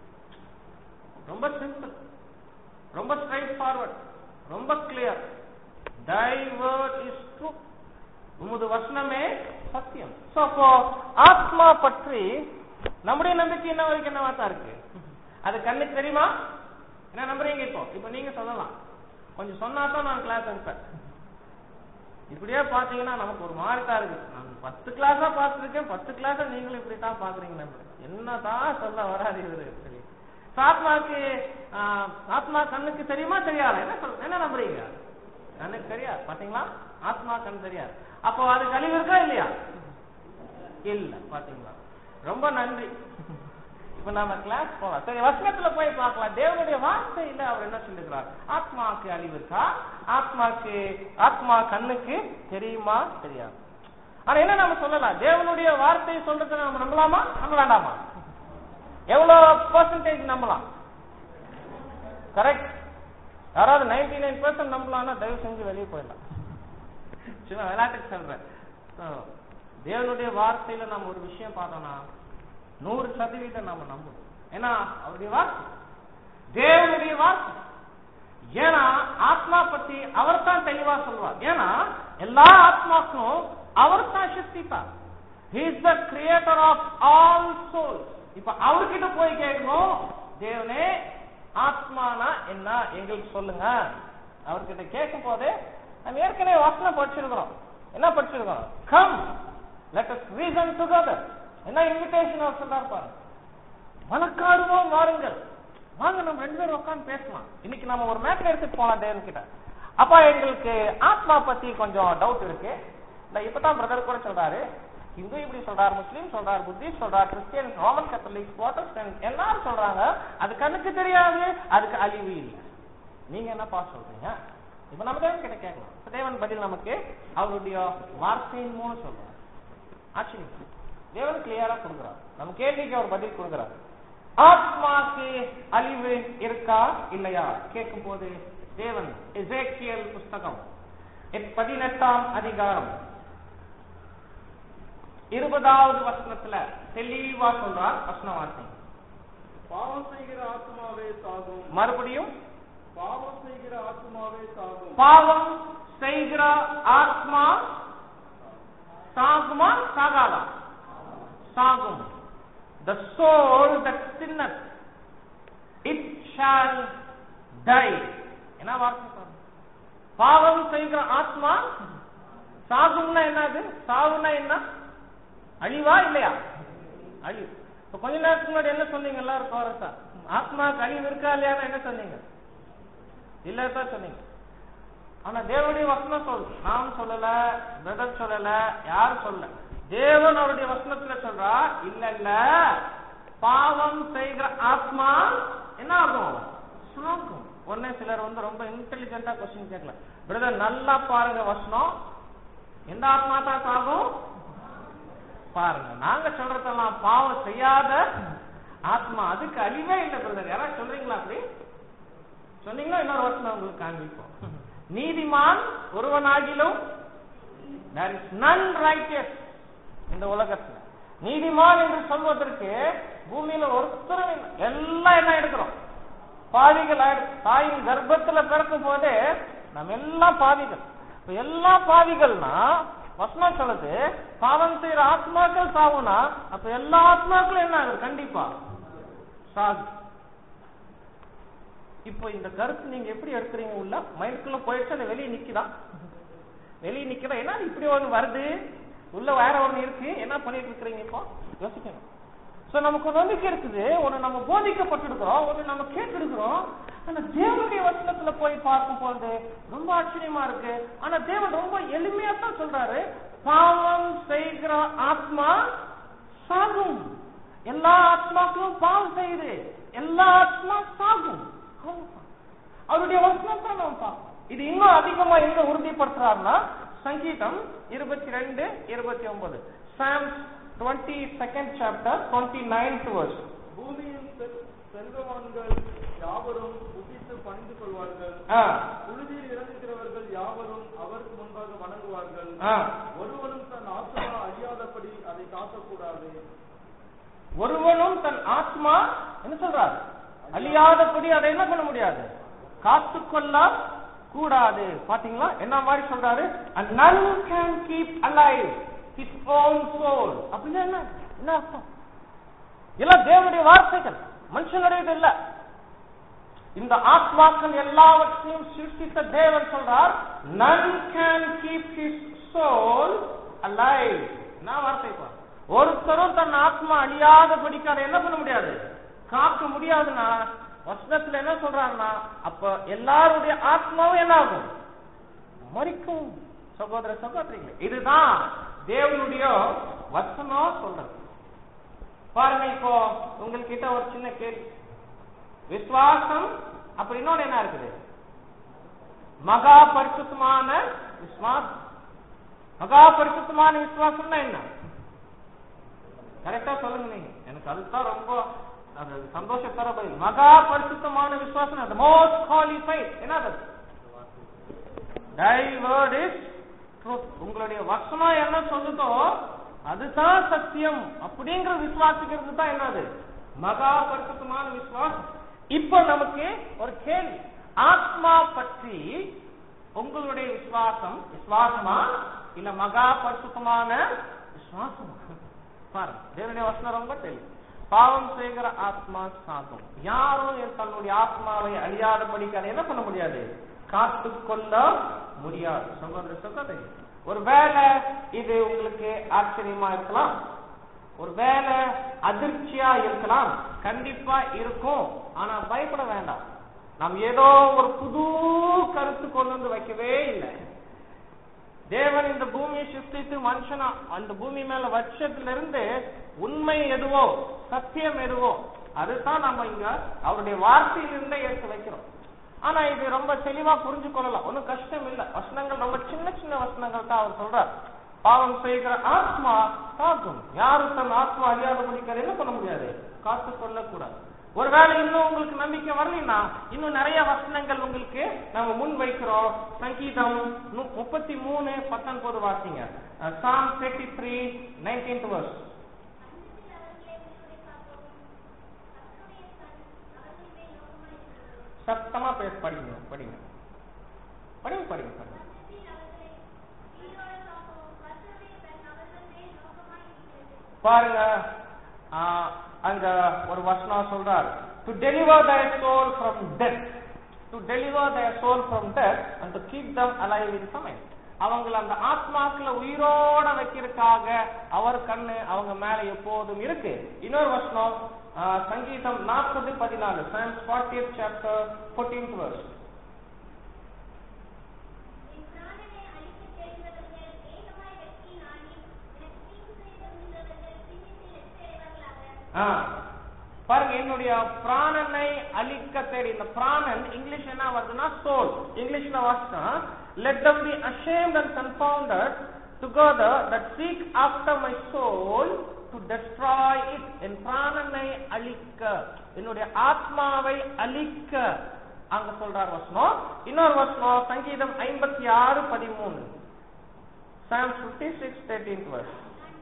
S1: ரொம்ப சிம்பிள், ரொம்ப ஸ்ட்ரைட் ஃபார்வர்ட், ரொம்ப clear. Thy word is truth. உமது வசனமே சத்தியம். சோ அப்போ ஆத்மா பற்றி நம்முடைய நம்பிக்கை என்ன வரைக்கும் என்னவா தான் இருக்கு? அது கண்ணுக்கு தெரியுமா? என்ன நம்புறீங்க? இப்போ நீங்க சொல்லலாம், கொஞ்சம் சொன்னா தான் நான் கிளாஸ் எடுப்பேன். இப்படியே பாத்தீங்கன்னா நமக்கு ஒரு மாதிரி தான் இருக்கு. நான் 10 கிளாஸா பார்த்துருக்கேன், 10 கிளாஸா நீங்களும் இப்படித்தான் பாக்குறீங்க. என்னதான் சொல்ல வராது இவரு. ஆத்மா கண்ணுக்கு தெரியுமா தெரியாது? என்ன நம்புறீங்க? கண்ணுக்கு தெரியாது. பாத்தீங்களா, ஆத்மா கண் தெரியாது. அப்போ அது கழிவு இருக்கா இல்லையா? இல்ல. பாத்தீங்களா, ரொம்ப நன்றி. இப்ப நம்ம கிளாஸ் போலாம். சரி, வசனத்துல போய் பார்க்கலாம். தேவனுடைய வார்த்தையில அவர் என்ன சொல்லுகிறார்? ஆத்மாக்கு அழிவு இருக்கா? ஆத்மா கண்ணுக்கு தெரியுமா தெரியாது? ஆனா என்ன நம்ம சொல்லலாம்? தேவனுடைய வார்த்தையை சொல்றதை நம்ம நம்பலாமா நம்ப வேண்டாமா? எவ்வளவு பெர்சன்டேஜ் நம்பலாம்? கரெக்ட். யாராவது 99% நம்பலாம்னா தயவு செஞ்சு வெளியே போயிடலாம். சின்ன விளையாட்டுக்கு சொல்றேன். தேவனுடைய வார்த்தையில நம்ம ஒரு விஷயம் பார்த்தோம்னா 100% நம்ம நம்பணும். ஏன்னா அவருடைய வார்த்தை, தேவனுடைய வார்த்தை. ஏன்னா ஆத்மா பத்தி அவர் தான் தெளிவா சொல்வார். ஏன்னா எல்லா ஆத்மாக்கும் அவர் தான் சிருஷ்டித்தார். He is the creator of all souls. இப்ப அவர்கிட்ட போய் கேட்கணும், தேவனே ஆத்மானா என்ன எங்களுக்கு சொல்லுங்க. அவர்கிட்ட கேட்கும் போதே நம்ம ஏற்கனவே வசனம் படிச்சிருக்கிறோம். என்ன படிச்சிருக்கோம்? Come, let us reason together. என்ன இன்விடேஷன் அவர் சொல்றாரு பாருங்க. வழக்காடுவோம் வாருங்கள், வாங்க நம்ம 2 பேரும் உட்காந்து பேசலாம். இன்னைக்கு நம்ம ஒரு மேட்டர் எடுத்துட்டு போலாம் தேவன் கிட்ட. அப்பா எங்களுக்கு ஆத்மா பத்தி கொஞ்சம் டவுட் இருக்கு. இப்பதான் பிரதர் கூட சொல்றாரு, இந்து இப்படி சொல்றாரு, முஸ்லீம் சொல்றாரு, புத்திஸ்ட் சொல்றாரு, கிறிஸ்டியன், ரோமன் கத்தோலிக், புரோட்டஸ்டன்ட் எல்லாரும் சொல்றாங்க அது கண்ணுக்கு தெரியாது, அதுக்கு அழிவு இல்லை. நீங்க என்னப்பா சொல்றீங்க? இப்ப நம்ம தேவன் கிட்ட கேட்கலாம். தேவன் பதில் நமக்கு அவருடைய வார்த்தையின் மூலம் சொல்றாரு. ஆச்சரியம். தேவன் கிளியரா கொடுக்கிறார். நம்ம கேள்விக்கு அவர் பதில் கொடுக்கிறார். ஆத்மாக்கு அழிவு இருக்கா இல்லையா கேட்கும் போது தேவன் எசேக்கியேல் புஸ்தகம் 18ஆம் அதிகாரம் 20வது வசனத்துல தெளிவா சொல்றார். வசன வார்த்தை,
S2: பாவம் செய்கிற ஆத்மாவே சாகும்.
S1: மறுபடியும்
S2: பாவம் செய்கிற ஆத்மாவே சாகும்.
S1: பாவம் செய்கிற ஆத்மா சாகுமா சாகாதா? சாகும். The soul that sinneth, it shall die. என்ன வார்த்தை பாருங்க. பாவம் செய்கிற ஆத்மா சாகும்னா என்னது? சாவுனா என்ன? அழிவா இல்லையா? அழிவு. இப்ப கொஞ்ச நேரத்துக்கு முன்னாடி என்ன சொன்னீங்க? எல்லாரும் கோரஸா ஆத்மாக்கு அழிவு இருக்கா இல்லையா என்ன சொன்னீங்க? இல்லதான் சொன்னீங்க. ஆனா தேவனுடைய வசனம் சொல்லு, நாம் சொல்லல, பிரதர் சொல்லல, யாரும் சொல்லல. தேவன் அவருடைய வசனத்துல சொல்றா, இல்ல இல்ல, பாவம் செய்கிற ஆத்மா என்ன ஆகும்? சாகும். உடனே சிலர் ரொம்ப இன்டெலிஜென்டா கொஸ்டின் கேட்கல. பிரதர் நல்லா பாருங்க வசனம், எந்த ஆத்மா தான் சாகும் பாருங்க. நாங்க சொல்றதெல்லாம் பாவம் செய்யாத ஆத்மா, அதுக்கு அழிவே இல்லை பிரதர். யாராவது சொல்றீங்களா? அப்படி சொன்னீங்களா? இன்னொரு வசனம் உங்களுக்கு காண்பிப்போம். நீதிமான் ஒருவனாகிலும் there is none righteous இந்த உலகத்துல. நீதிமான் என்று சொல்வதற்கு பூமியில ஒருத்தரும் எல்லாம் என்ன எடுக்கிறோம்? பாவிகள். தாயின் கர்ப்பத்துல பிறக்கும் போதே நம்ம எல்லாம் பாவிகள். இப்ப எல்லா பாவிகள்னா வசனம் சொல்லுது பாவம் செய்யற ஆத்மாக்கள் சாவுனா, அப்ப எல்லா ஆத்மாக்களும் என்ன ஆகுது? கண்டிப்பா சாகு. இப்போ இந்த கருத்து நீங்க எப்படி எடுக்கிறீங்க? உள்ள மைண்ட்குள்ள போயிடுச்சு, வெளியே நிக்குதா? வெளியே நிக்கிறா. என்ன இப்படி ஒண்ணு வருது, உள்ள வேற ஒண்ணு இருக்கு, என்ன பண்ணிட்டு இருக்கிறீங்க? இப்போ யோசிக்கணும். சோ நமக்கு நம்பிக்கை இருக்குது, ஒண்ணு நம்ம போதிக்கப்பட்டிருக்கிறோம், ஒண்ணு நம்ம கேட்டிருக்கிறோம். ஆனா தேவனுடைய வசனத்துல போய் பார்க்கும் போது ரொம்ப ஆச்சரியமா இருக்கு. ஆனா தேவன் ரொம்ப எளிமையா தான் சொல்றாரு, பாவம் செய்கிற ஆத்மா சாகும். எல்லா ஆத்மாக்களும் பாவம் செய்யுது, எல்லா ஆத்மா சாகும். அவருடைய வசனம் தான் நம்ம பார்ப்போம். இது இன்னும் அதிகமா எங்க உறுதிப்படுத்துறாருன்னா சங்கீதம் 22:29, Psalms 22nd chapter 29th verse.
S2: பூமியின் செல்வவான்கள் யாவரும் புதித்து பணிந்து கொள்வார்கள். புழுதியில் இறங்குகிறவர்கள் யாவரும் அவருக்கு முன்பாக வணங்குவார்கள். ஒருவனும் தன் ஆத்மா அழியாதபடி அதை காக்கக்கூடாது.
S1: ஒருவனும் தன் ஆத்மா என்ன சொல்றார்? அழியாதபடி அதை என்ன பண்ண முடியாது? காத்துக்கொள்ள கூடாது. பாத்தீங்களா என்ன மாதிரி சொல்றாரு? and none can keep alive his own soul. அப்படின்னா என்ன அர்த்தம்? எல்லாம் தேவனுடைய வார்த்தைகள், மனுஷனுடையது இல்ல. இந்த ஆத்மாக்கள் எல்லாவற்றையும் சிருஷ்டித்த தேவன் சொல்றார் none can keep his soul alive. என்ன வார்த்தை பாரு, ஒருத்தரும் தன் ஆத்மா அழியாத படிக்காத என்ன பண்ண முடியாது, காக்க முடியாதுன்னா வசனத்துல என்ன சொல்றாங்கன்னா அப்ப எல்லாருடைய ஆத்மாவும் என்ன ஆகும், மரிக்கும். சகோதர சகோதரிகளே, இதுதான் தேவனுடைய வசனம் சொல்றது. பாருங்க, இப்போ உங்ககிட்ட ஒரு சின்ன கேள்வி. விசுவாசம் அப்படி இன்னொன்னு என்ன இருக்குது? மகா பரிசுத்தமான விசுவாசம். மகா பரிசுத்தமான விசுவாசம்னா என்ன? கரெக்டா சொல்லுங்க நீங்க, எனக்கு அதுதான் ரொம்ப சந்தோஷம் தர பதில். மகா பரிசுத்தமான விசுவாசம், the most holy faith. என்னது? Thy word is truth. உங்களுடைய வசனம் என்ன சொல்லுதோ அதுதான் சத்தியம் அப்படிங்கிற விசுவாசிக்கிறது தான் என்னது மகா பரிசுத்தமான விசுவாசம். இப்போ நமக்கு ஒரு கேள்வி, ஆத்மா பற்றி உங்களுடைய விசுவாசம் விசுவாசமா இல்ல மகா பரிசுத்தமான விசுவாசமா? பாருங்க, தேவனுடைய வசனம் ரொம்ப தெரியும். பாவம் செய்கிற ஆத்மா சாகும். யாரும் தன்னுடைய ஆத்மாவை அழியாதபடிக்கு அதை என்ன பண்ண முடியாது, காத்துக்கொள்ள முடியாது. சகோதர சகோதரி, ஒருவேளை இது உங்களுக்கு ஆச்சரியமா இருக்கலாம், ஒருவேளை அதிர்ச்சியா இருக்கலாம், கண்டிப்பா இருக்கும். ஆனா பயப்பட வேண்டாம். நாம் ஏதோ ஒரு புது கருத்து கொண்டு வந்து வைக்கவே இல்லை. தேவன் இந்த பூமியை சிருஷ்டித்து மனுஷனா அந்த பூமி மேல வச்சதுல இருந்து உண்மை எதுவோ சத்தியம் எதுவோ அதுதான் நம்ம இங்க அவருடைய வார்த்தையிலிருந்தே எடுத்து வைக்கிறோம். ஆனா இது ரொம்ப தெளிவா புரிஞ்சு கொள்ளலாம், ஒன்னும் கஷ்டம் இல்ல. வசனங்கள் ரொம்ப சின்ன சின்ன வசனங்கள் தான் அவர் சொல்றார். பாவம் செய்கிற ஆத்மா காக்கும். யாரும் தன் ஆத்மா அறியாதபடிக்கு என்ன பண்ண முடியாது, காத்து கொள்ள கூடாது. ஒருவேளை இன்னும் உங்களுக்கு நம்பிக்கை வரலன்னா இன்னும் நிறைய வசனங்கள் உங்களுக்கு நம்ம முன் வைக்கிறோம். சங்கீதம் 33:19 வாசிங்க. Psalm 33:19 verse. சத்தமா படிங்க படிங்க படிங்க படிங்க படிங்க. பாருங்க, அங்க ஒரு வசனம் சொல்றார், to deliver thy soul from death, to deliver thy soul from death and to keep them alive in famine. அவங்கள அந்த ஆத்மாக்களை உயிரோட வைக்கிறதுக்காக அவர் கண்ணு அவங்க மேல எப்போதும் இருக்கு. இன்னொரு வசனம் சங்கீதம் 40:14, Psalms 40th chapter 14th verse. பாருங்க, என்னுடைய பிராணனை அழிக்க தேடி. இந்த பிராணன் இங்கிலீஷ் என்ன வருதுன்னா சோல். இங்கிலீஷ்ல வாசிச்சா let them be ashamed and confounded together that seek after my soul to destroy it. என் பிராணனை அழிக்க, என்னுடைய ஆத்மாவை அழிக்க அங்க சொல்றார் வசனம். இன்னொரு வசனம் சங்கீதம் 56:13, Psalms 56:13 verse.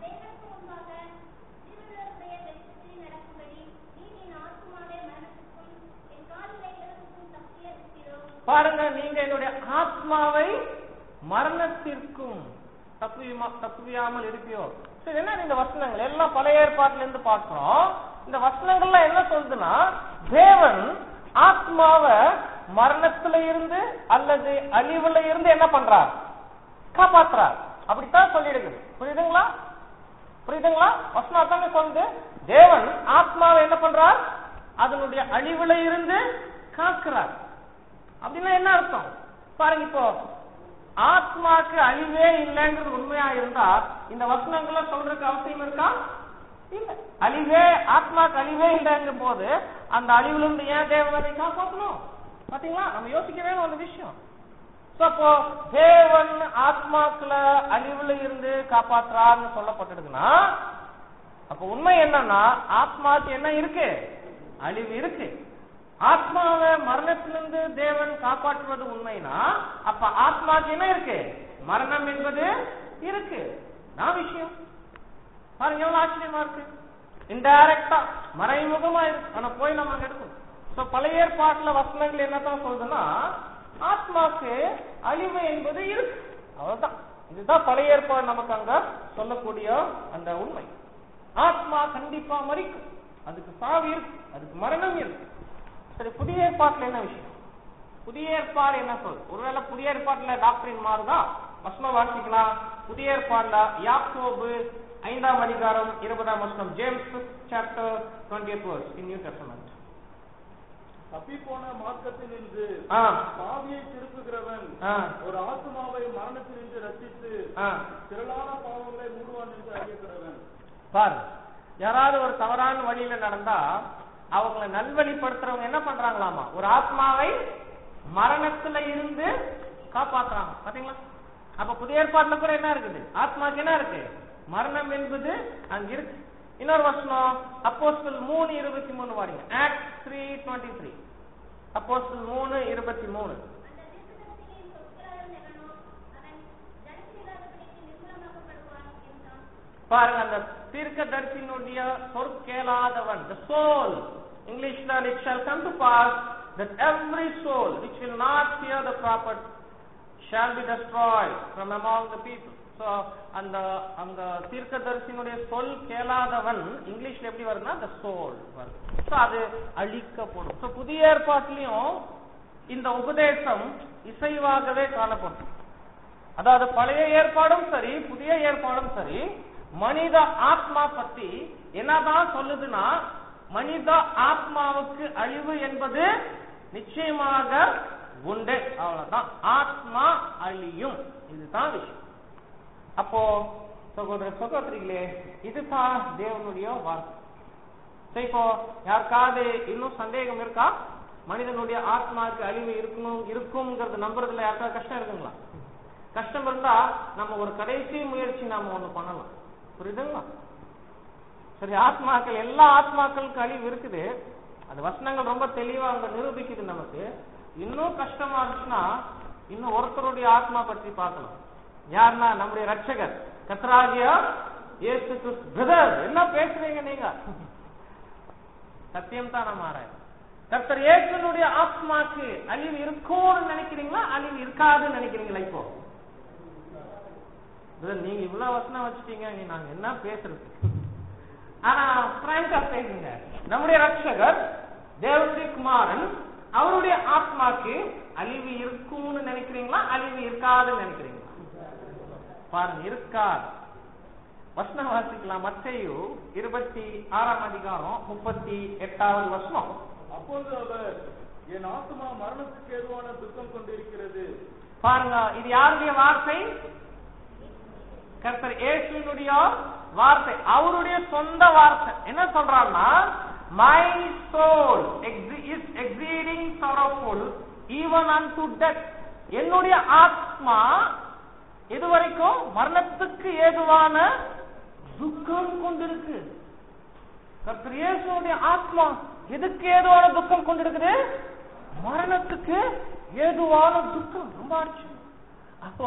S1: பாருங்க, நீங்க என்னுடைய ஆத்மாவை மரணத்திற்கும் தப்புவியாமல் இருப்பியோ. சரி, என்ன இந்த வசனங்கள் எல்லாம் பழைய ஏற்பாட்டில இருந்து பார்க்கிறோம். இந்த வசனங்கள்லாம் என்ன சொல்லுதுன்னா தேவன் ஆத்மாவை மரணத்துல இருந்து அல்லது அழிவுல இருந்து என்ன பண்றார், காப்பாற்றுறார். அப்படித்தான் சொல்லிடுது. புரியுதுங்களா? புரியுதுங்களா? வசனம் தானே சொல்லுது, தேவன் ஆத்மாவை என்ன பண்றார், அதனுடைய அழிவுல இருந்து காக்கிறார். அப்படின்னா என்ன அர்த்தம் பாருங்க. இப்போ ஆத்மாக்கு அழிவே இல்லைங்கிறது உண்மையா இருந்தா இந்த வசனங்களை சொல்றதுக்கு அவசியம் இருக்கா? இல்ல. அழிவே ஆத்மாக்கு அழிவே இல்லைங்கும் போது அந்த அழிவுல இருந்து ஏன் தேவன் அதை காப்பாற்றணும்? பாத்தீங்களா, நம்ம யோசிக்கவே ஒரு விஷயம். அப்போ தேவன் ஆத்மாக்களை அழிவுல இருந்து காப்பாற்றார்னு சொல்லப்பட்டிருக்குன்னா அப்ப உண்மை என்னன்னா ஆத்மாக்கு என்ன இருக்கு, அழிவு இருக்கு. ஆத்மாவை மரணத்திலிருந்து தேவன் காப்பாற்றுவது உண்மைனா அப்ப ஆத்மாக்கு என்ன இருக்கு, மரணம் என்பது இருக்கு. நான் விஷயம் பாருங்க, எவ்வளவு ஆச்சரியமா இருக்கு. இன்டைரக்டா மறைமுகமா இருக்கு, ஆனா போய் நம்ம அங்க எடுக்கணும். பழைய ஏற்பாட்டுல வசனங்கள் என்னதான் சொல்றதுன்னா ஆத்மாக்கு அழிவு என்பது இருக்கு. அவ்வளவுதான். இதுதான் பழைய ஏற்பாடு நமக்கு அங்க சொல்லக்கூடிய அந்த உண்மை. ஆத்மா கண்டிப்பா மரிக்கும், அதுக்கு சாவு இருக்கு, அதுக்கு மரணம் இருக்கு. சரி, புதிய ஏற்பாட்டுல என்ன விஷயம்? புதிய ஏற்பாடு என்ன சொல்றது? ஒருவேளை புதிய ஏற்பாட்டுல டாக்டரின் மாறுதா? வசனம் வாசிக்கலாம். புதிய ஏற்பாடுல யாக்கோபு 5ஆம் அதிகாரம் 20ஆம் வசனம். James chapter 20th verse in New Testament.
S2: தப்பிப்போன மார்க்கத்தில் நின்று பாவியை திருப்புகிறவன் ஒரு ஆத்மாவை மரணத்தில் நின்று ரட்சித்து திரளான பாவங்களை மூடுவான் என்று அறியப்படுவன்.
S1: பாரு, யாராவது ஒரு தவறான வழியில நடந்தா அவங்களை நல்வழிப்படுத்துறவங்க என்ன பண்றாங்களாமா? ஒரு ஆத்மாவை மரணத்துல இருந்து காப்பாத்துறாங்க. பாத்தீங்களா? அப்ப புதிய ஏற்பாட்டுல கூட என்ன இருக்குது? ஆத்மாக்கு என்ன இருக்கு? மரணம் என்பது அங்க இருக்கு. இன்னொரு வசனம் அப்போஸ்தலர் 3:23 வாடிங்க. ஆக்ட் 3:23. அப்போஸ்தலர் 3:23. பாருங்க, அந்த தீர்க்கதரிசியினுடைய சொற்கேளாதவன், the soul, இங்கிலீஷ்ல it shall come to pass that every soul which will not hear the prophet shall be destroyed from among the people. So அந்த அந்த தீர்க்கதரிசியினுடைய சொல் கேளாதவன் இங்கிலீஷ்ல எப்படி வருதுன்னா the soul வருது. So அது அழிக்கப்படும். So புதிய ஏற்பாட்டிலையும் இந்த உபதேசம் இசைவாகவே காணப்படும். அதாவது பழைய ஏற்பாடும் சரி, புதிய ஏற்பாடும் சரி, மனித ஆத்மா பத்தி என்னதான் சொல்லுதுன்னா, மனித ஆத்மாவுக்கு அழிவு என்பது நிச்சயமாக உண்டு. அவ்வளவுதான். ஆத்மா அழியும், இதுதான் விஷயம். அப்போ சகோதர சகோதரிகளே, இதுதான் தேவனுடைய வார்த்தை. இப்போ யாருக்காவது இன்னும் சந்தேகம் இருக்கா? மனிதனுடைய ஆத்மாவுக்கு அழிவு இருக்கும்ங்கிறது நம்புறதுல யாருக்காவது கஷ்டம் இருக்குங்களா? கஷ்டம் இருந்தா நம்ம ஒரு கடைசி முயற்சி நாம ஒண்ணு பண்ணலாம். புரியுதுங்களா? சரி, ஆத்மாக்கள் எல்லா ஆத்மாக்களுக்கு அழிவு இருக்குது. அது வசனங்கள் ரொம்ப தெளிவா அங்க நிரூபிக்குது நமக்கு. இன்னும் கஷ்டமா இருந்துச்சுன்னா இன்னும் ஒருத்தருடைய ஆத்மா பற்றி பார்க்கலாம். யாருன்னா நம்முடைய ரட்சகர் கர்த்தராகிய இயேசு கிறிஸ்து. பிரதர், என்ன பேசுறீங்க நீங்க? சத்தியம் தான் நம்ம ஆராய். கர்த்தர் இயேசுனுடைய ஆத்மாக்கு அழிவு இருக்கும்னு நினைக்கிறீங்களா, அழிவு இருக்காதுன்னு நினைக்கிறீங்களா? இப்போ நீங்க இவ்வளவு வசனம் வச்சுட்டீங்க, நாங்க என்ன பேசுறது? ஆனா பிராங்கா பேசுங்க. நம்முடைய ரட்சகர் தேவனுடைய குமாரன், அவருடைய ஆத்மாக்கு அழிவு இருக்கும்னு நினைக்கிறீங்களா, அழிவு இருக்காதுன்னு நினைக்கிறீங்களா? பாருங்க, இருக்காது. வசனம் வாசிக்கலாம். மத்தேயு 26ஆம் அதிகாரம் 38வது வசனம்.
S2: அப்பொழுது அவர், என் ஆத்மா மரணத்துக்கு ஏதுவான துக்கம் கொண்டிருக்கிறது.
S1: பாருங்க, இது யாருடைய வார்த்தை? கர்த்தர் இயேசுவினுடைய வார்த்தை, அவருடைய சொந்த வார்த்தை. என்ன சொல்றாருன்னா, my soul is exceeding sorrowful even unto death. என்னுடைய ஆத்மா இதுவரைக்கும் மரணத்துக்கு ஏதுவான துக்கம் கொண்டிருக்கு. கர்த்தர் இயேசுவுடைய ஆத்மா எதுக்கு ஏதுவான துக்கம் கொண்டிருக்குது? மரணத்துக்கு ஏதுவான துக்கம். ரொம்ப ஆச்சரியம். அப்போ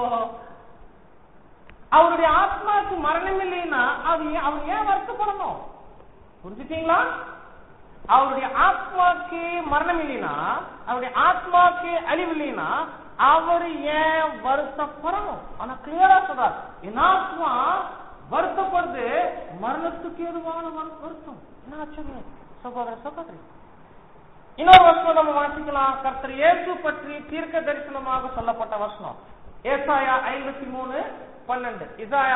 S1: அவருடைய ஆத்மாவுக்கு மரணம் இல்லைன்னா அவர் ஏன் வருத்தப்படணும்? புரிஞ்சுட்டீங்களா? அவருடைய ஆத்மாக்கு மரணம் இல்லைன்னா, அவருடைய ஆத்மாக்கு அழிவு இல்லைன்னா அவர் ஏன் வருத்தப்படணும்? ஆனா கிளியரா சொல்றார், என் ஆத்மா வருத்தப்படுது, மரணத்துக்கு ஏதுவான வருத்தம். என்ன ஆச்சரியம் சகோதர சகோதரி. இன்னொரு வசனம் நம்ம வாசிக்கலாம். கர்த்தர் இயேசு பற்றி தீர்க்க தரிசனமாக சொல்லப்பட்ட வசனம் ஏசாயா 53:12. இசாயா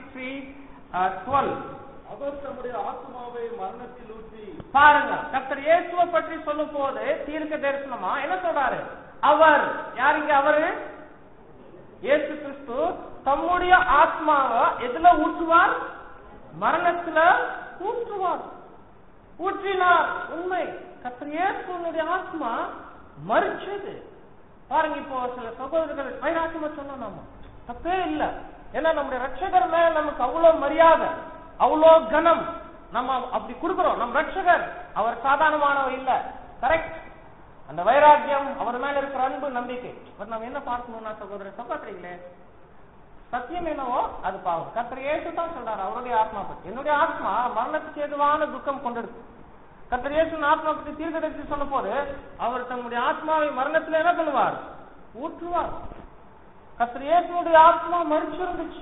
S1: 53:12.
S2: அவர் தம்முடைய ஆத்மாவை மரணத்தில் ஊற்றி.
S1: பாருங்க, கர்த்தர் இயேசுவை பற்றி சொல்லும் போது தீர்க்க தரிசனமா என்ன சொல்றாரு? அவர் யாருங்க? அவரு இயேசு கிறிஸ்து தம்முடைய ஆத்மாவை எதுல ஊற்றுவார்? மரணத்துல ஊற்றுவார். ஊற்றினார். உண்மை. கர்த்தர் இயேசுனுடைய ஆத்மா மரிச்சது. பாருங்க, இப்போ சில சகோதரர்கள் வைராக்கியமா சொன்னோம், நாம தப்பே இல்ல. ஏன்னா நம்முடைய ரட்சகர் மேல நமக்கு அவ்வளவு மரியாதை, அவ்வளவு கனம் நம்ம அப்படி கொடுக்கிறோம். நம் ரட்சகர் அவர் சாதாரணமானவர் இல்ல. கரெக்ட். அந்த வைராக்கியம், அவர் மேல இருக்கிற அன்பு, நம்பிக்கை. பட் நம்ம என்ன பார்க்கணும்னா சகோதர சகோதரிகளே, சத்தியம் என்னவோ அது பாவம். கர்த்தர் இயேசு தான் சொல்றாரு அவருடைய ஆத்மா பற்றி, என்னுடைய ஆத்மா மரணத்துக்கு ஏதுவான துக்கம் கொண்டிருக்கு. கர்த்தர் இயேசு ஆத்மா பற்றி தீர்க்கதரிசி சொன்ன போது அவர் தன்னுடைய ஆத்மாவை மரணத்துல என்ன பண்ணுவார்? ஊற்றுவார். கர்த்தர் இயேசுவுடைய ஆத்மா மரிச்சிருந்துச்சு.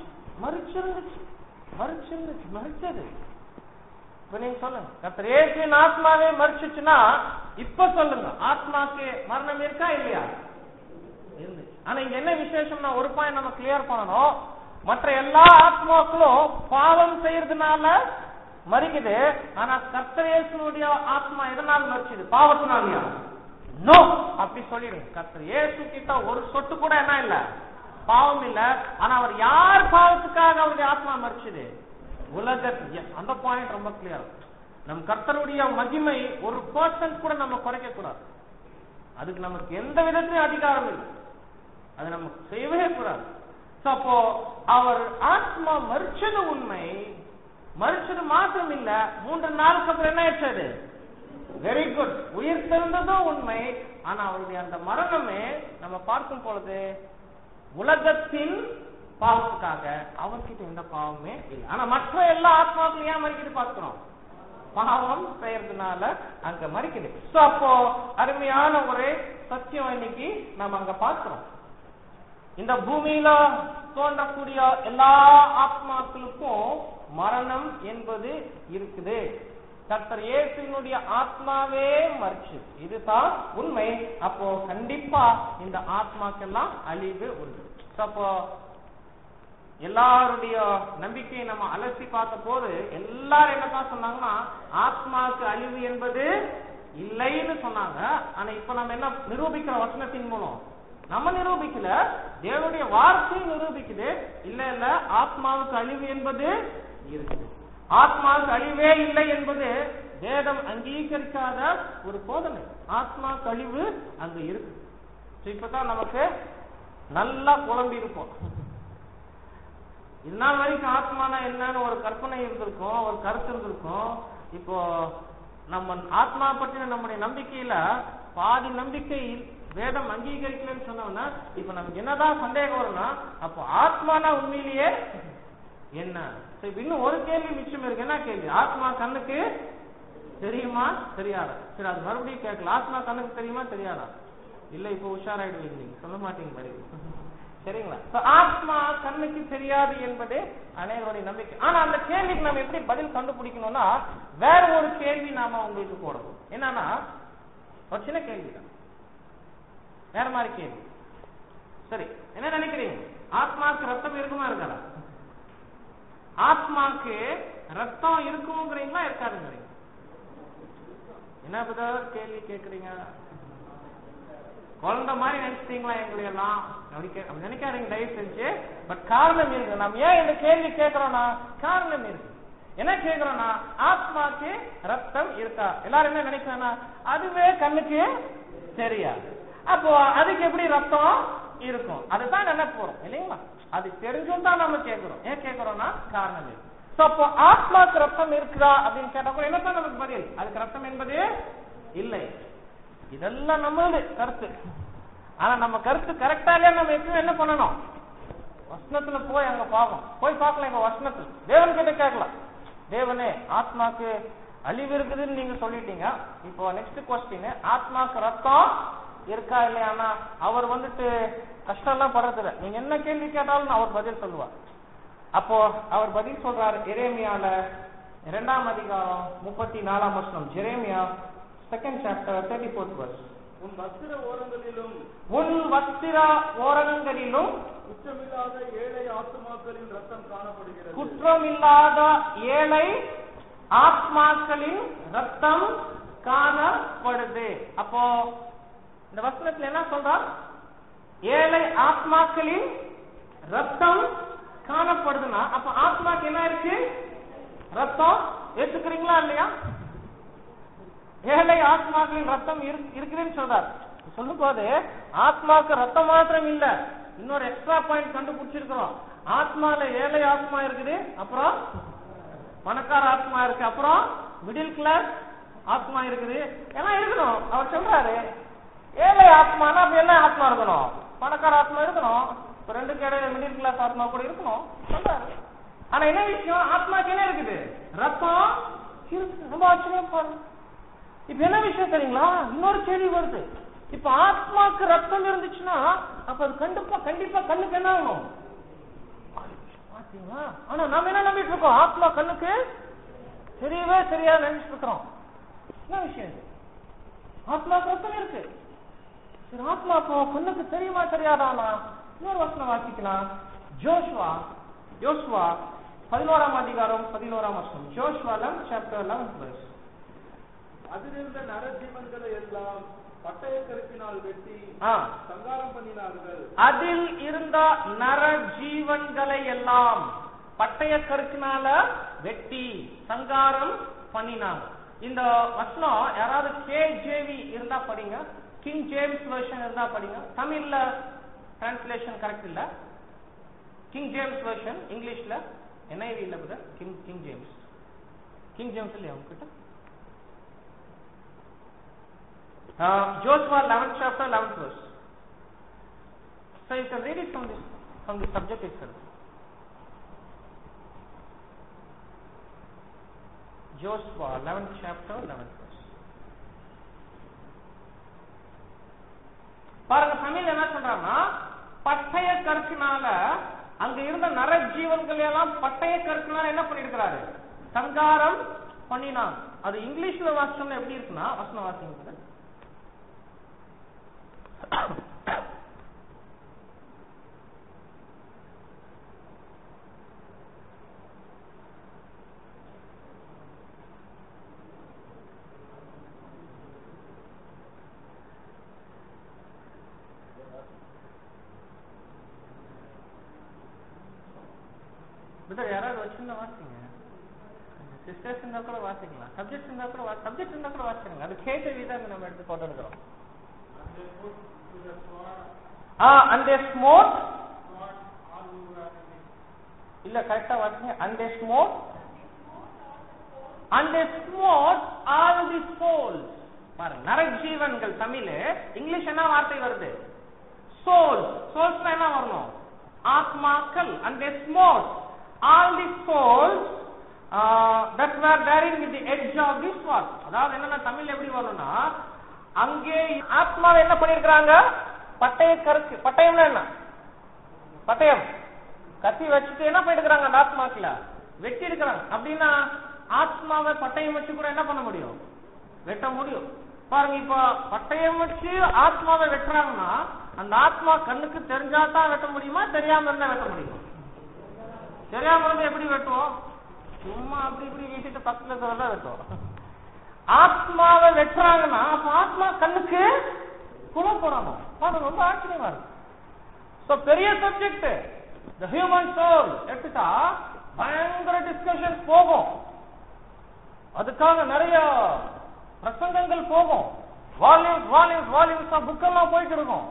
S1: இப்ப நீங்க சொல்லுங்க, கர்த்தர் இயேசுவின் ஆத்மாவே மரிச்சுச்சுன்னா இப்ப சொல்லுங்க, ஆத்மாக்கு மரணம் இருக்கா இல்லையா? இருந்துச்சு. ஆனா இங்க என்ன விசேஷம்னா, ஒரு பாயிண்ட் நம்ம கிளியர் பண்ணணும். மற்ற எல்லா ஆத்மாக்களும் பாவம் செய்யறதுனால மரிக்குது. ஆனா கர்த்தர் இயேசுவுடைய ஆத்மா எதனால மரிச்சுது? பாவத்தினாலயா? நோ, அப்படி சொல்லிடுங்க. கர்த்தர் இயேசு கிட்ட ஒரு சொட்டு கூட என்ன இல்ல, பாவம் இல்ல. ஆனா அவர் யார் பாவத்துக்காக அவருடைய ஆத்மா மரிச்சுது? உலகத்து. அந்த பாயிண்ட் ரொம்ப கிளியர். நம் கர்த்தருடைய மகிமை 1% கூட நம்ம குறைக்க கூடாது. அதுக்கு நமக்கு எந்த விதத்திலும் அதிகாரம் இல்லை. அது நமக்கு செய்யவே கூடாது. அப்போ அவர் ஆத்மா மரிச்சது உண்மை. மரிச்சது மாத்திரம் இல்ல, 3 நாளுக்கு அப்புறம் என்ன ஆயிடுச்சு? வெரி குட், உயிர் தெரிந்ததும் உண்மை. ஆனா அவருடைய அந்த மரணமே நம்ம பார்க்கும் பொழுது உலகத்தின் பாவத்துக்காக. அவர்கிட்ட எந்த பாவமே இல்லை. ஆனா மற்ற எல்லா ஆத்மாக்களும் ஏன் மறிக்குது பார்க்கிறோம்? பாவம் செய்யறதுனால அங்க மறிக்குது. அப்போ அருமையான ஒரு சத்தியம் இன்னைக்கு நம்ம அங்க பார்க்கிறோம். இந்த பூமியில தோன்றக்கூடிய எல்லா ஆத்மாக்களுக்கும் மரணம் என்பது இருக்குது. கர்த்தர் இயேசுவினுடைய ஆத்மாவே மரிச்சு, இதுதான் உண்மை. அப்போ கண்டிப்பா இந்த ஆத்மாக்கெல்லாம் அழிவு உண்டு. அப்போ எல்லாருடைய நம்பிக்கையை நம்ம அலசி பார்த்த போது எல்லாரும் என்னதான் சொன்னாங்கன்னா, ஆத்மாவுக்கு அழிவு என்பது இல்லைன்னு சொன்னாங்க. ஆனா இப்ப நம்ம என்ன நிரூபிக்கிற வசனத்தின் மூலம் நம்ம நிரூபிக்கல, தேவனுடைய வார்த்தை நிரூபிக்குது. இல்ல ஆத்மாவுக்கு அழிவு என்பது இருக்குது. ஆத்மாவுக்கு அழிவே இல்லை என்பது வேதம் அங்கீகரிக்காத ஒரு போதனை. ஆத்மா கழிவு அங்க இருக்கு. இப்பதான் நமக்கு நல்லா குழம்பி இருக்கும். இதனால் வரைக்கும் ஆத்மானா என்னன்னு ஒரு கற்பனை இருந்திருக்கும், ஒரு கருத்து இருந்திருக்கும். இப்போ நம்ம ஆத்மா பற்றின நம்முடைய நம்பிக்கையில பாதி நம்பிக்கை வேதம் அங்கீகரிக்கலன்னு சொன்னோம்னா, இப்ப நமக்கு என்னதான் சந்தேகம் வரும்னா, அப்போ ஆத்மானா உண்மையிலேயே என்ன? இன்னும் ஒரு கேள்வி மிச்சம் இருக்கு. என்ன கேள்வி? ஆத்மா கண்ணுக்கு தெரியுமா தெரியாதா? சரி, அது மறுபடியும் கேட்கலாம். ஆத்மா கண்ணுக்கு தெரியுமா தெரியாதா? இல்ல இப்ப உஷாராயிடுவீங்க, நீங்க சொல்ல மாட்டீங்க மாதிரி. சரிங்களா? ஆத்மா கண்ணுக்கு தெரியாது என்பது அனைவருடைய நம்பிக்கை. ஆனா அந்த கேள்விக்கு நம்ம எப்படி பதில் கண்டுபிடிக்கணும்னா, வேற ஒரு கேள்வி நாம உங்களுக்கு போடணும். என்னன்னா, ஒரு சின்ன கேள்வி தான், வேற மாதிரி கேள்வி. சரி, என்ன நினைக்கிறீங்க? ஆத்மாவுக்கு ரத்தம் இருக்குமா இருக்காதா? ஆத்மாக்கு ரத்தம் இருக்குங்கிறீங்களா இருக்காதுங்கிறீங்க? என்ன புதர் கேள்வி கேட்கறீங்க? குழந்தை மாதிரி நினைச்சிட்டீங்களா எங்களை எல்லாம்? அப்படி நினைக்காதீங்க தயவு செஞ்சு. பட் காரணம் இருக்கு. நம்ம ஏன் இந்த கேள்வி கேட்கிறோம்னா காரணம் இருக்கு. என்ன கேட்கிறோம்னா, ஆத்மாக்கு ரத்தம் இருக்கா? எல்லாரும் என்ன நினைக்கிறாங்கன்னா, அதுவே கண்ணுக்கு தெரியாது. அப்போ அதுக்கு எப்படி ரத்தம் இருக்கும்? அதுதான் நினைக்க போறோம் இல்லைங்களா? அது தெரிஞ்சும் தான் நம்ம கேட்கிறோம். ஏன் கேட்கிறோம்னா காரணம் இருக்கு. அப்போ ஆத்மாக்கு ரத்தம் இருக்குதா அப்படின்னு கேட்டா கூட என்னதான் நமக்கு பதில்? அதுக்கு ரத்தம் என்பது இல்லை. இதெல்லாம் நம்மளுடைய கருத்து. ஆனா நம்ம கருத்து கரெக்டா இல்லையா? நம்ம எப்பயும் என்ன பண்ணணும்? வசனத்துல போய் அங்க போய் பார்க்கலாம். எங்க வசனத்துல தேவன் கிட்ட கேட்கலாம். தேவனே, ஆத்மாக்கு அழிவு இருக்குதுன்னு நீங்க சொல்லிட்டீங்க. இப்போ நெக்ஸ்ட் கொஸ்டின், ஆத்மாக்கு ரத்தம் இருக்கா இல்லையானா அவர் வந்துட்டு கஷ்டம் எல்லாம் படுறதில்ல. நீங்க என்ன கேள்வி கேட்டாலும் அவர் பதில் சொல்லுவார். அப்போ அவர் பதில் சொல்றாரு எரேமியால 2ஆம் அதிகாரம் 34ஆம் வசனம். எரேமியா 2nd chapter 34th verse.
S2: உன் வஸ்திர ஓரங்களிலும் குற்றமில்லாத ஏழை ஆத்துமாக்களின் ரத்தம் காணப்படுகிறது.
S1: குற்றமில்லாத ஏழை ஆத்மாக்களின் ரத்தம் காணப்படுது. அப்போ இந்த வசனத்துல என்ன சொல்றார்? ஏழை ஆத்மாக்களின் ரத்தம் காணப்படுதுன்னா அப்ப ஆத்மாக்கு என்ன இருக்கு? ரத்தம். ஏத்துக்கிறீங்களா இல்லையா? ஏழை ஆத்மாக்களின் ரத்தம் இருக்குதுன்னு சொல்றார். சொல்லும் போது ஆத்மாக்கு ரத்தம் மாத்திரம் இல்ல, இன்னொரு எக்ஸ்ட்ரா பாயிண்ட் கண்டுபிடிச்சிருக்கிறோம். ஆத்மால ஏழை ஆத்மா இருக்குது, அப்புறம் பணக்கார ஆத்மா இருக்கு, அப்புறம் மிடில் கிளாஸ் ஆத்மா இருக்குது. எல்லாம் இருக்கணும். அவர் சொல்றாரு ஏழை ஆத்மானா அப்ப என்ன ஆத்மா இருக்கணும்? பணக்கார ஆத்மா இருக்கணும். இப்ப ரெண்டுக்கு இடையில மிடில் கிளாஸ் ஆத்மா கூட இருக்கணும் சொல்றாரு. ஆனா என்ன விஷயம்? ஆத்மாக்கு என்ன இருக்குது? ரத்தம் இருக்கு. ரொம்ப ஆச்சரியம் பாருங்க. இப்ப என்ன விஷயம் தெரியுங்களா? இன்னொரு கேள்வி வருது. இப்ப ஆத்மாக்கு ரத்தம் இருந்துச்சுன்னா அப்ப அது கண்டிப்பா கண்ணுக்கு என்ன ஆகணும்? பாத்தீங்களா? ஆனா நாம என்ன நம்பிட்டு இருக்கோம்? ஆத்மா கண்ணுக்கு தெரியவே தெரியாது நினைச்சிட்டு இருக்கிறோம். என்ன விஷயம்? ஆத்மாக்கு ரத்தம் இருக்கு. சரி, ஆத்மா அப்போ கண்ணுக்கு தெரியுமா தெரியாதானா? இன்னொரு வசனம் வாசிக்கலாம். யோசுவா 11ஆம் அதிகாரம் 11ஆம் வசனம். யோசுவா chapter 11
S2: அதிலிருந்த நரஜீவன்களை எல்லாம் பட்டய கருப்பினால் வெட்டி சங்காரம் பண்ணினார்கள்.
S1: அதில் இருந்த நர ஜீவன்களை எல்லாம் பட்டய கருக்கினால வெட்டி சங்காரம் பண்ணினாங்க. இந்த வசனம் யாராவது கேஜேவி இருந்தா படிங்க, கிங் ஜேம்ஸ் வெர்ஷன் இருந்தா படிங்க. தமிழ்ல டிரான்ஸ்லேஷன் கரெக்ட் இல்ல. கிங் ஜேம்ஸ் வெர்ஷன் இங்கிலீஷ்ல NIV இல்ல புதர், கிங் ஜேம்ஸ் இல்லையா உங்ககிட்ட? Joshua 11th chapter 11th verse. So you can read it from the subject itself. Joshua 11th chapter 11th verse. பாருங்க, தமிழ் என்ன சொல்றாங்கன்னா, பட்டய கற்கினால அங்க இருந்த நர ஜீவன்கள் எல்லாம் பட்டய கற்கினால என்ன பண்ணிருக்கிறாரு? சங்காரம் பண்ணினான். அது இங்கிலீஷ்ல வாசிச்சோம்னா எப்படி இருக்குன்னா, வசனம் வாசிங்க. யாராவது வச்சிருந்தா வாசிங்க. சிஸ்டர்ஸ் இருந்தா கூட வாசிக்கலாம், சப்ஜெக்ட் இருந்தா கூட வாசிக்கணும். அது கேட்ட விதம் நம்ம எடுத்து போட்டு இருக்கிறோம். And they smote இல்ல கரெக்டா வாசிங்க. And they smote all the souls. பாருங்க, நரஜீவன்கள். தமிழ் இங்கிலீஷ் என்ன வார்த்தை வருது? சோல்ஸ் என்ன வரணும்? ஆத்மாக்கள். And they smote all the souls that were bearing with the edge of the sword. அதாவது என்னன்னா தமிழ் எப்படி வரணும்னா, அங்கே ஆத்மாவை என்ன பண்ணிருக்காங்க? பட்டய கருக்கு. பட்டயம்னா என்ன? பட்டயம் கத்தி வச்சுட்டு என்ன பண்ணிருக்காங்க? அந்த ஆத்மாக்குல வெட்டி இருக்கிறாங்க. அப்படின்னா ஆத்மாவை பட்டயம் வச்சு கூட என்ன பண்ண முடியும்? வெட்ட முடியும். பாருங்க, இப்ப பட்டயம் வச்சு ஆத்மாவை வெட்டுறாங்கன்னா அந்த ஆத்மா கண்ணுக்கு தெரிஞ்சாதான் வெட்ட முடியுமா, தெரியாம இருந்தா வெட்ட முடியும்? தெரியாம இருந்தா எப்படி வெட்டுவோம்? சும்மா அப்படி இப்படி வீசிட்டு பக்கத்துல இருக்கிறதா வெட்டுவோம். ஆத்மாவை வெட்டுறாங்கன்னா அப்ப ஆத்மா கண்ணுக்கு புலப்படணும். அது ரொம்ப ஆச்சரியமா இருக்கு. பெரிய சப்ஜெக்ட் the human soul எடுத்துட்டா பயங்கர டிஸ்கஷன் போகும். அதுக்காக நிறைய பிரசங்கங்கள் போகும். வால்யூம்ஸ் புக்கெல்லாம் போயிட்டு இருக்கும்.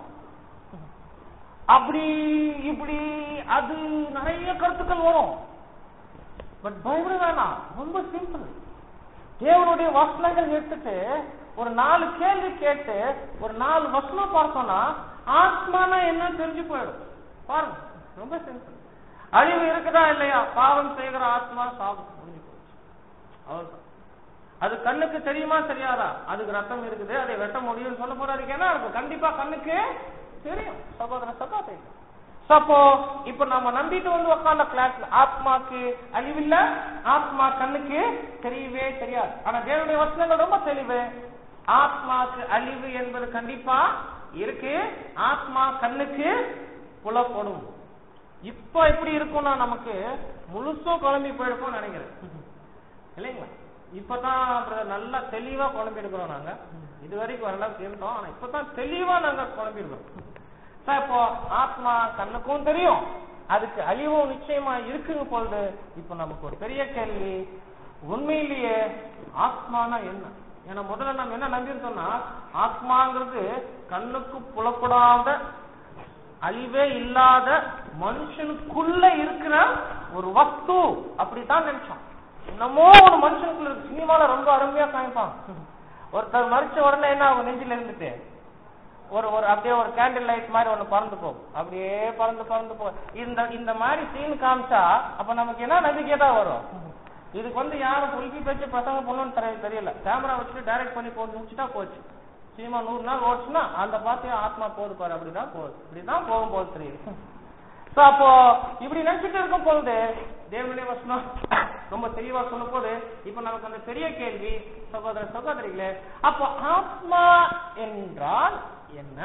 S1: அப்படி இப்படி அது நிறைய கருத்துக்கள் வரும். பட் பைபிள் வேணாம், ரொம்ப சிம்பிள். தேவனுடைய வசனங்கள் எடுத்துட்டு ஒரு 4 கேள்வி கேட்டு ஒரு 4 வசனம் பார்த்தோம்னா ஆத்மானா என்ன தெரிஞ்சு போயிடும். பாருங்க, ரொம்ப சிம்பிள். அழிவு இருக்குதா இல்லையா? பாவம் செய்கிற ஆத்மா சாவு முடிஞ்சு போச்சு. அவ்வளவுதான். அது கண்ணுக்கு தெரியுமா தெரியாதா? அதுக்கு ரத்தம் இருக்குது, அதை வெட்ட முடியும் சொல்ல போறாருக்கு. என்ன இருக்கும்? கண்டிப்பா கண்ணுக்கு தெரியும். சகோதர அப்போ இப்ப நம்ம நம்பிட்டு வந்து உட்கார்ந்த கிளாஸ்ல ஆத்மாக்கு அழிவில்ல, ஆத்மா கண்ணுக்கு தெரியவே தெரியாது. ஆனா தேவனுடைய வசனங்கள் ரொம்ப தெளிவு. ஆத்மாக்கு அழிவு என்பது கண்டிப்பா இருக்கு. ஆத்மா கண்ணுக்கு புலப்படும். இப்ப எப்படி இருக்கும்னா நமக்கு முழுசும் குழம்பி போயிருக்கோம் நினைக்கிறேன், இல்லைங்களா? இப்பதான் நல்லா தெளிவா குழம்பி இருக்கிறோம். நாங்க இது வரைக்கும் வரலாம் இருந்தோம், ஆனா இப்பதான் தெளிவா நாங்க குழம்பி இருக்கிறோம். இப்போ ஆத்மா கண்ணுக்கும் தெரியும், அதுக்கு அழிவும் நிச்சயமா இருக்குங்க பொழுது இப்ப நமக்கு ஒரு பெரிய கேள்வி, உண்மையிலேயே ஆத்மானா என்ன? ஏன்னா முதல்ல நம்ம என்ன நம்பியிருந்தோம்னா ஆத்மாங்கிறது கண்ணுக்கு புலப்படாத அழிவே இல்லாத மனுஷனுக்குள்ள இருக்கிற ஒரு வஸ்து அப்படித்தான் நினைச்சோம். என்னமோ ஒரு மனுஷனுக்குள்ள இருக்கு. சினிமால ரொம்ப அருமையா காமிப்பான். ஒருத்தர் மறிச்ச உடனே என்ன ஆகும்? நெஞ்சில இருந்துட்டு ஒரு அப்படியே ஒரு கேண்டில் லைட் மாதிரி ஒண்ணு பறந்து போகும். அப்படியே பறந்து போகும். இந்த மாதிரி சீன் காமிச்சா அப்ப நமக்கு என்ன நம்பிக்கை தான் வரும்? இதுக்கு யாரும் புல்கி பேச்சு பசங்க பொண்ணுன்னு தெரியல, கேமரா வச்சுட்டு டைரக்ட் பண்ணி போட்டு முடிச்சுட்டா போச்சு. சினிமா 100 நாள் ஓடுச்சுன்னா அந்த பாத்தியா ஆத்மா போகுது பாரு, அப்படிதான் போகுது, இப்படிதான் போகும்போது தெரியுது. சோ அப்போ இப்படி நினைச்சிட்டு இருக்கும் பொழுது தேவனுடைய வசனம் ரொம்ப தெளிவா சொல்லும் போது இப்ப நமக்கு அந்த பெரிய கேள்வி, சகோதர சகோதரிகளே, அப்போ ஆத்மா என்றால் என்ன?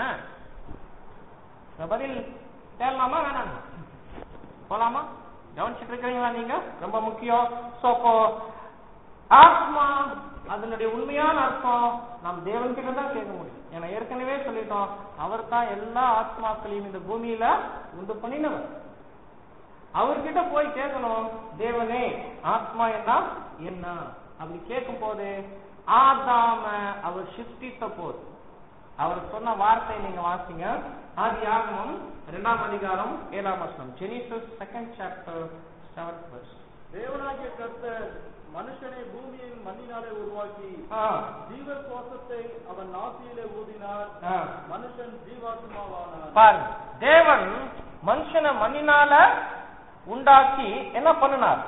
S1: பதில் தேடலாமா வேணாம் போலாமா? கவனிச்சுட்டு இருக்கிறீங்களா நீங்க? ரொம்ப முக்கியம். சோ அப்போ ஆத்மா அதனுடைய உண்மையான அர்த்தம் நாம் தேவன் கிட்ட தான் கேட்க முடியும். ஏன்னா ஏற்கனவே சொல்லிட்டோம், அவர் தான் எல்லா ஆத்மாக்களையும் இந்த பூமியில உண்டு பண்ணினவர். அவர்கிட்ட போய் கேட்கணும், தேவனே ஆத்மா என்ன அப்படி கேட்கும் போது ஆதாம அவர் சிருஷ்டித்த போது அவர் சொன்ன வார்த்தை நீங்க வாசிங்க. ஆதியாகமம் 2ஆம் அதிகாரம் 7ஆம் வசனம். Genesis 2nd chapter 7th verse.
S2: தேவனாகிய கர்த்தர் மனுஷனை பூமியின் மண்ணினாலே உருவாக்கி ஜீவ சுவாசத்தை அவன் நாசியிலே ஊதினார், மனுஷன் ஜீவாத்மாவானான்.
S1: பாருங்க, தேவன் மனுஷனை மண்ணினால உண்டாக்கி என்ன பண்ணினார்?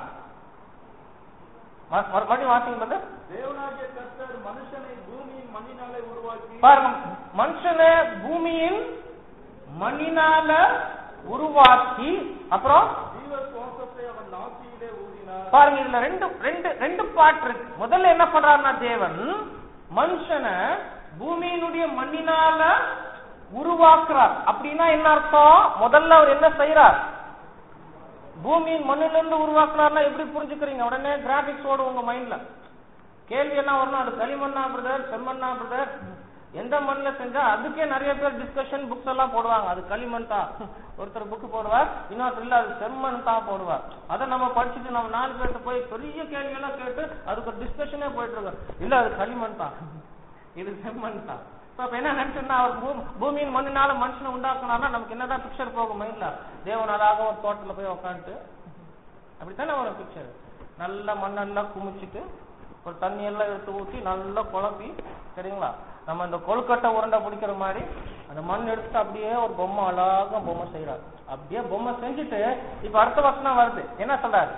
S1: மறுபடியும் வாசிங்க.
S2: தேவனாகிய கர்த்தர் மனுஷனை பூமியின் மண்ணினாலே உருவாக்கி,
S1: பாருங்க, மனுஷனை பூமியின் மண்ணினால உருவாக்கி அப்புறம்
S2: ஜீவ சுவாசத்தை அவன் நாசியிலே ஊதினார்.
S1: பாருங்க, இதுல ரெண்டு பாட்டு இருக்கு. முதல்ல என்ன பண்றாருன்னா, தேவன் மனுஷனை பூமியினுடைய மண்ணினால உருவாக்குறார். அப்படின்னா என்ன அர்த்தம்? முதல்ல அவர் என்ன செய்யறார்? பூமியின் மண்ணில இருந்து உருவாக்குறாருன்னா எப்படி புரிஞ்சுக்கிறீங்க? உடனே கிராபிக்ஸ் ஓடும் உங்க மைண்ட்ல. கேள்வி என்ன வரணும்? அது களிமண்ணா பிரதர், செம்மண்ணா பிரதர், எந்த மண்ணில் செஞ்சா? அதுக்கே நிறைய பேர் டிஸ்கஷன் புக்ஸ் எல்லாம் போடுவாங்க. அது களிமண் தான் ஒருத்தர் புக்கு போடுவார், இன்னொருத்தர் இல்ல அது செம்மண் தான் போடுவார். அதை நம்ம படிச்சுட்டு நம்ம 4 பேர்த்த போய் பெரிய கேள்வி எல்லாம் கேட்டு அதுக்கு ஒரு டிஸ்கஷனே போயிட்டு இருக்கோம். இல்ல அது களிமண் தான், இது செம்மண் தான். அப்ப என்ன நினைச்சுன்னா, அவர் பூமியின் மண்ணினால மனுஷனை உண்டாக்குனார்னா நமக்கு என்னதான் பிக்சர் போகும் மைண்ட்ல? தேவனாலாக ஒரு தோட்டத்துல போய் உட்காந்துட்டு அப்படித்தானே ஒரு பிக்சர். நல்ல மண்ணெல்லாம் குமிச்சிட்டு ஒரு தண்ணி எல்லாம் எடுத்து ஊற்றி நல்லா குழப்பி, சரிங்களா, நம்ம இந்த கொழுக்கட்டை உருண்டை பிடிக்கிற மாதிரி அந்த மண் எடுத்துட்டு அப்படியே ஒரு பொம்மை அழகா பொம்மை செய்யறாரு. அப்படியே பொம்மை செஞ்சுட்டு இப்ப அடுத்த வசனம் வருது, என்ன சொல்றாரு?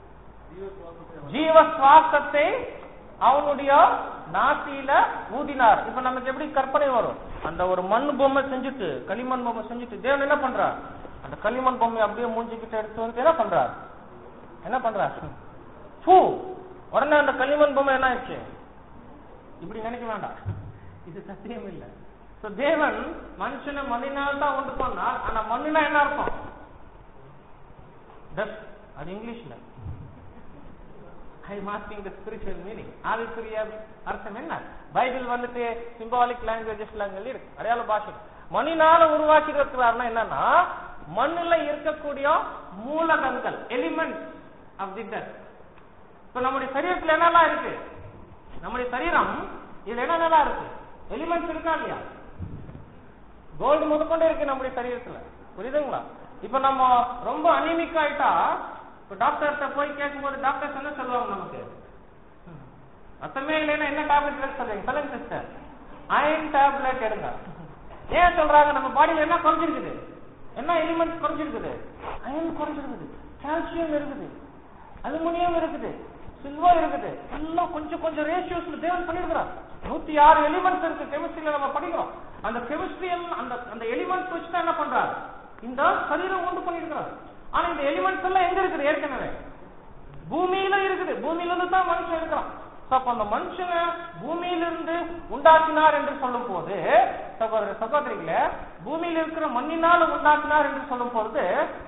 S1: ஜீவ சுவாசத்தை அவனுடைய நாசியில ஊதினார். இப்ப நமக்கு எப்படி கற்பனை வரும்? அந்த ஒரு மண் பொம்மை செஞ்சுட்டு, களிமண் பொம்மை செஞ்சுட்டு தேவன் என்ன பண்றார்? அந்த களிமண் பொம்மை அப்படியே மூஞ்சிக்கிட்ட எடுத்து வந்து என்ன பண்றார்? உடனே அந்த களிமண் பொம்மை என்ன ஆயிடுச்சு? இப்படி நினைக்க வேண்டாம், இது சத்தியம் இல்லை. தேவன் மனுஷனை மண்ணினால் தான் உண்டு பண்ணார். ஆனா மண்ணுனா என்ன அர்த்தம்? அது இங்கிலீஷ்ல. I'm asking the spiritual meaning. ஆவிக்குரிய அர்த்தம் என்ன? பைபிள் வந்துட்டு சிம்பாலிக் லாங்குவேஜஸ்ல இருக்கு, அடையாள பாஷை. மண்ணினால உருவாக்கி இருக்கிறாருன்னா என்னன்னா, மண்ணுல இருக்கக்கூடிய மூலகங்கள், எலிமெண்ட் ஆஃப் தி டெத். இப்ப நம்முடைய சரீரத்துல என்னெல்லாம் இருக்கு? நம்முடைய சரீரம் இதுல என்னென்னலாம் இருக்கு? எலிமெண்ட்ஸ் இருக்கா இல்லையா? கோல்டு முதற்கொண்டு இருக்கு நம்முடைய சரீரத்துல, புரியுதுங்களா? இப்ப நம்ம ரொம்ப அனிமிக் ஆயிட்டா இப்ப டாக்டர்கிட்ட போய் கேட்கும்போது டாக்டர்ஸ் என்ன சொல்லுவாங்க? நமக்கு ரத்தமே இல்லைன்னா என்ன டேப்லெட் சொல்றீங்க? சொல்லுங்க சிஸ்டர், அயன் டேப்லெட் எடுங்க. ஏன் சொல்றாங்க? நம்ம பாடியில என்ன குறைஞ்சிருக்குது? என்ன எலிமெண்ட்ஸ் குறைஞ்சிருக்குது? அயன் குறைஞ்சிருக்குது, கால்சியம் இருக்குது, அலுமினியம் இருக்குது, சில்வர் இருக்குது. எல்லாம் கொஞ்சம் கொஞ்சம் ரேஷியோஸ்ல தேவன் பண்ணிருக்கிறார். 106 எலிமெண்ட்ஸ் இருக்கு கெமிஸ்ட்ரியில நம்ம படிக்கிறோம். அந்த கெமிஸ்ட்ரி அந்த எலிமெண்ட்ஸ் வச்சு தான் என்ன பண்றாரு? இந்த சரீரம் உண்டு பண்ணிருக்கிறார். ஆனா இந்த எலிமெண்ட்ஸ் எல்லாம் எங்க இருக்குது? ஏற்கனவே பூமியில இருக்குது. பூமியில இருந்து தான் மனுஷன் இருக்கிறான். அப்ப அந்த மனுஷனை பூமியிலிருந்து உண்டாக்கினார் என்று சொல்லும் போது, சகோதர சகோதரிகள, பூமியில இருக்கிற மண்ணினால் உண்டாக்கினார் என்று சொல்லும் போது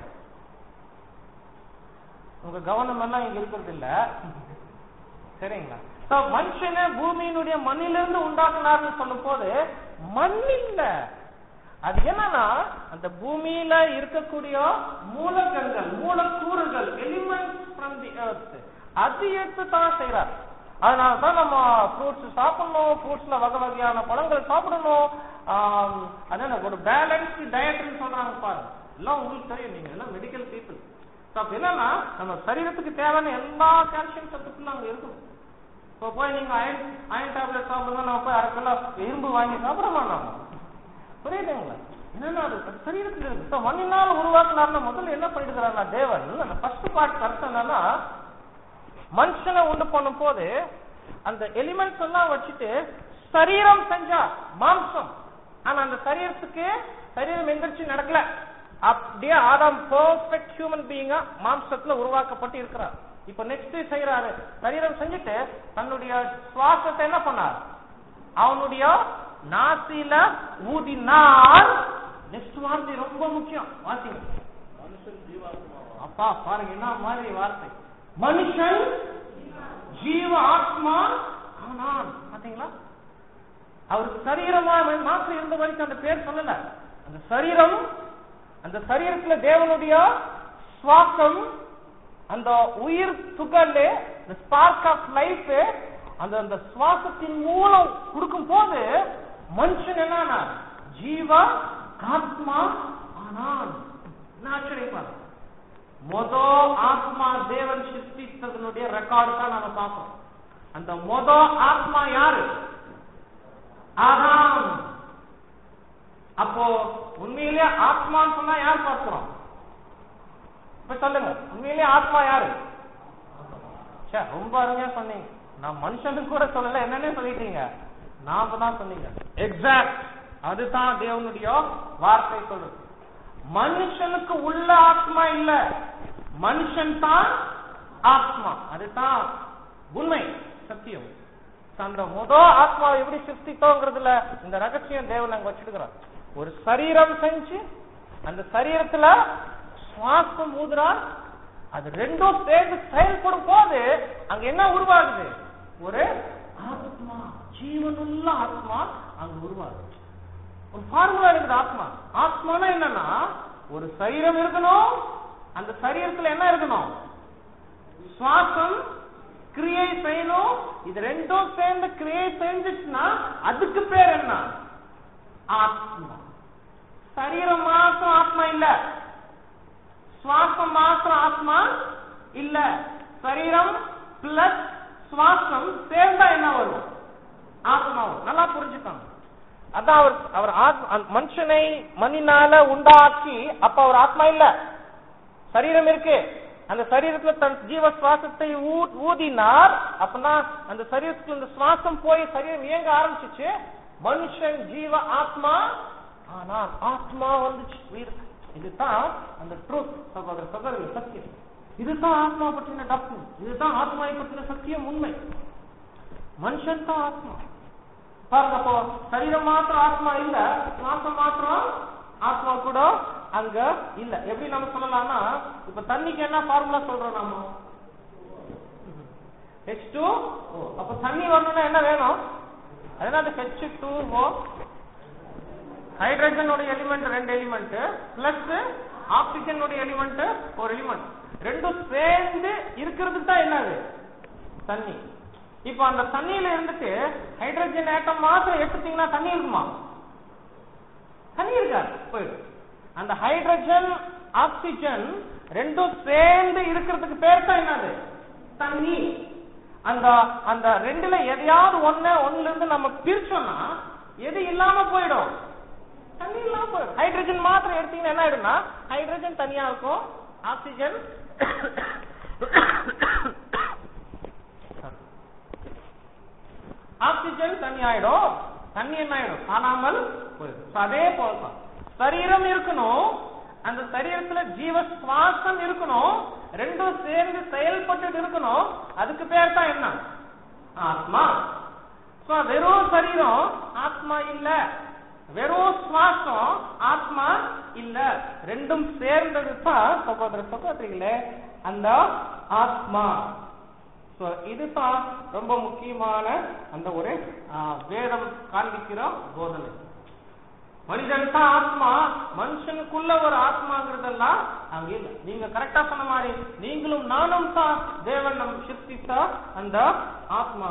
S1: உங்க கவனம் எல்லாம் இங்க இருக்கிறது இல்ல, சரிங்களா? மனுஷனை பூமியினுடைய மண்ணிலிருந்து உண்டாக்கினார்னு சொல்லும் போது மண் இல்ல, அது என்னன்னா அந்த பூமியில இருக்கக்கூடிய மூலகங்கள், மூலக்கூறுகள், எலிமெண்ட்ஸ் ஃப்ரம் தி எர்த், அது எடுத்து தான் செய்யறார். அதனாலதான் நம்ம ஃப்ரூட்ஸ் சாப்பிடணும், ஃப்ரூட்ஸ்ல வகை வகையான பழங்கள் சாப்பிடணும். அதான் ஒரு பேலன்ஸ்டு டயட்னு சொல்றாங்க பாருங்க. எல்லாம் உங்களுக்கு தெரியும், நீங்க எல்லாம் மெடிக்கல் பீப்புள். அப்ப என்னன்னா நம்ம சரீரத்துக்கு தேவையான எல்லா கால்சியம் சத்துக்களும் அங்க இருக்கும். இப்போ போய் நீங்க அயன் டேப்லெட் சாப்பிடுங்க, நம்ம போய் 1/2 கிலோ இரும்பு வாங்கி சாப்பிட மாட்டோம், புரியுதுங்களா? என்னன்னா அது சரீரத்தில் இருக்கு. மண்ணினால் உருவாக்குனார்னா முதல்ல என்ன பண்ணிருக்கிறாருன்னா தேவன், அந்த ஃபர்ஸ்ட் பார்ட் கருத்து என்னன்னா, மனுஷனை உண்டு பண்ணும் போது அந்த எலிமெண்ட்ஸ் எல்லாம் வச்சுட்டு சரீரம் செஞ்சா மாம்சம். ஆனா அந்த சரீரம் எந்திரிச்சு நடக்கல. அப்படியே ஆதாம் பெர்ஃபெக்ட் ஹியூமன் பீயிங்கா மாம்சத்துல உருவாக்கப்பட்டு இருக்கிறார். இப்ப நெக்ஸ்ட் செய்யறாரு, சரீரம் செஞ்சுட்டு தன்னுடைய சுவாசத்தை என்ன பண்ணார், அவனுடைய நாசியில ஊதினார். நெக்ஸ்ட் வார்த்தை ரொம்ப முக்கியம், வாசிங்க. அப்பா பாருங்க என்ன மாதிரி வார்த்தை, மனுஷன் ஜீவ ஆத்மா ஆனான். பாத்தீங்களா, அவர் சரீரமா மாற்றம் இருந்த வரைக்கும் அந்த பேர் சொல்லல. அந்த சரீரத்துல தேவனுடைய சுவாசம், அந்த உயிர் துகள், ஸ்பார்க் ஆஃப் லைஃப், அந்த சுவாசத்தின் மூலம் கொடுக்கும் போது மனுஷன் என்ன ஜீவ ஆத்மா ஆனான். ஆச்சரியப்பாரு, ஆத்மா தேவன் சிருஷ்டித்ததனுடைய ரெக்கார்டு தான் நாம பார்ப்போம். அந்த ஆத்மா யாரு, ஆதாம். அப்போ உண்மையிலே ஆத்மான்னு சொன்னா யார் பார்க்கிறோம், இப்ப சொல்லுங்க, உண்மையிலே ஆத்மா யாரு? ரொம்ப அருமையா சொன்னீங்க. நான் மனுஷனுக்கு கூட சொல்லல, என்னன்னு சொல்லிட்டீங்க, நாம தான் சொன்னீங்க. எக்ஸாக்ட், அதுதான் தேவனுடைய வார்த்தை சொல்லுது. மனுஷனுக்கு உள்ள ஆத்மா இல்ல, மனுஷன் தான் ஆத்மா. அதுதான் உண்மை, சத்தியம். அந்த ஆத்மா எப்படி சிருஷ்டித்தோங்கிறதுல இந்த ரகசியம் தேவன் அங்க வச்சிருக்கிறார். ஒரு சரீரம் செஞ்சு அந்த சரீரத்துல சுவாசம் ஊதுறார். அது ரெண்டும் சேர்ந்து செயல்படும் போது அங்க என்ன உருவாகுது, ஒரு ஆத்மா, ஜீவனுள்ள ஆத்மா அங்க உருவாகுது. ஒரு ஃபார்முலா இருக்குது. ஆத்மானா என்னன்னா, ஒரு சரீரம் இருக்கணும், அந்த சரீரத்துல என்ன இருக்கணும், சுவாசம் கிரியை செய்யணும். இது ரெண்டும் சேர்ந்து கிரியை செஞ்சுச்சுன்னா அதுக்கு பேர் என்ன, ஆத்மா. சரீரம் மாத்திரம் ஆத்மா இல்ல, சுவாசம் மாத்திரம் ஆத்மா இல்ல, சரீரம் பிளஸ் சுவாசம் சேர்ந்தா என்ன வரும், ஆத்மா வரும். நல்லா புரிஞ்சுக்காங்க. அதான் அவர் மனுஷனை மண்ணினால உண்டாக்கி, அப்ப அவர் ஆத்மா இல்ல, சரீரம் இருக்கு. அந்த சரீரத்துல தன் ஜீவ சுவாசத்தை ஊதினார். அப்பனா அந்த சரீரத்துல இந்த சுவாசம் போய் சரீரம் இயங்க ஆரம்பிச்சிச்சு. மனுஷன் ஜீவ ஆத்மா ஆனால் ஆத்மா வந்துச்சு, உயிர். இதுதான் அந்த ட்ரூத், சகோதர சத்தியம். இதுதான் ஆத்மா பற்றின டாக்டர், இதுதான் ஆத்மாவை பற்றின சத்தியம், உண்மை. மனுஷன் தான் ஆத்மா. பாருங்க, அப்போ சரீரம் மாத்திரம் ஆத்மா இல்ல, சுவாசம் மாத்திரம் ஆத்மா கூட அங்க இல்ல. எப்படி நம்ம சொல்லலாம்னா, இப்ப தண்ணிக்கு என்ன ஃபார்முலா சொல்றோம் நாம, H2O. அப்ப தண்ணி வரணும்னா என்ன வேணும், அதனால H2O, ஹைட்ரஜனுடைய எலிமெண்ட் 2 எலிமெண்ட் பிளஸ் ஆக்சிஜனுடைய எலிமெண்ட் 1 எலிமெண்ட், ரெண்டும் சேர்ந்து இருக்கிறது தான் என்னது, தண்ணி. இப்ப அந்த தண்ணியில இருந்துட்டு ஹைட்ரஜன் ஆட்டம் மாத்திரம் எடுத்துட்டீங்கன்னா தண்ணி இருக்குமா, தண்ணி இருக்காது, போயிடும். அந்த ஹைட்ரஜன் ஆக்சிஜன் ரெண்டும் சேர்ந்து இருக்கிறதுக்கு பேர் தான் என்னது, தண்ணி. அந்த ரெண்டுல எதையாவது ஒண்ணுல இருந்து நம்ம பிரிச்சோம்னா எது இல்லாம போயிடும், தண்ணி இல்லாம போயிடும். ஹைட்ரஜன் மாத்திரம் எடுத்தீங்கன்னா என்ன ஆயிடும்னா, ஹைட்ரஜன் தனியா இருக்கும், ஆக்சிஜன் தனியாயிடும், தண்ணி என்ன ஆயிடும், காணாமல் போயிடும். அதே போலதான் சரீரம் இருக்கணும், அந்த சரீரத்துல ஜீவ சுவாசம் இருக்கணும், ரெண்டும் சேர்ந்து செயல்பட்டு இருக்கணும். அதுக்கு பேர் தான் என்ன, ஆத்மா. வெறும் சரீரம் ஆத்மா இல்ல, வெறும் சுவாசம் ஆத்மா இல்ல, ரெண்டும் சேர்ந்தது தான் சகோதர சகோதரிகளே அந்த ஆத்மா. இதுதான் ரொம்ப முக்கியமான அந்த ஒரு வேதம் காண்பிக்கிற போதனை. மனிதன் தான் ஆத்மா, மனுஷனுக்குள்ள ஒரு ஆத்மாங்கிறதெல்லாம் அங்க இல்ல. நீங்க கரெக்டா சொன்ன மாதிரி நீங்களும் நானும் தான் தேவன் நம் சிருஷ்டித்த அந்த ஆத்மா.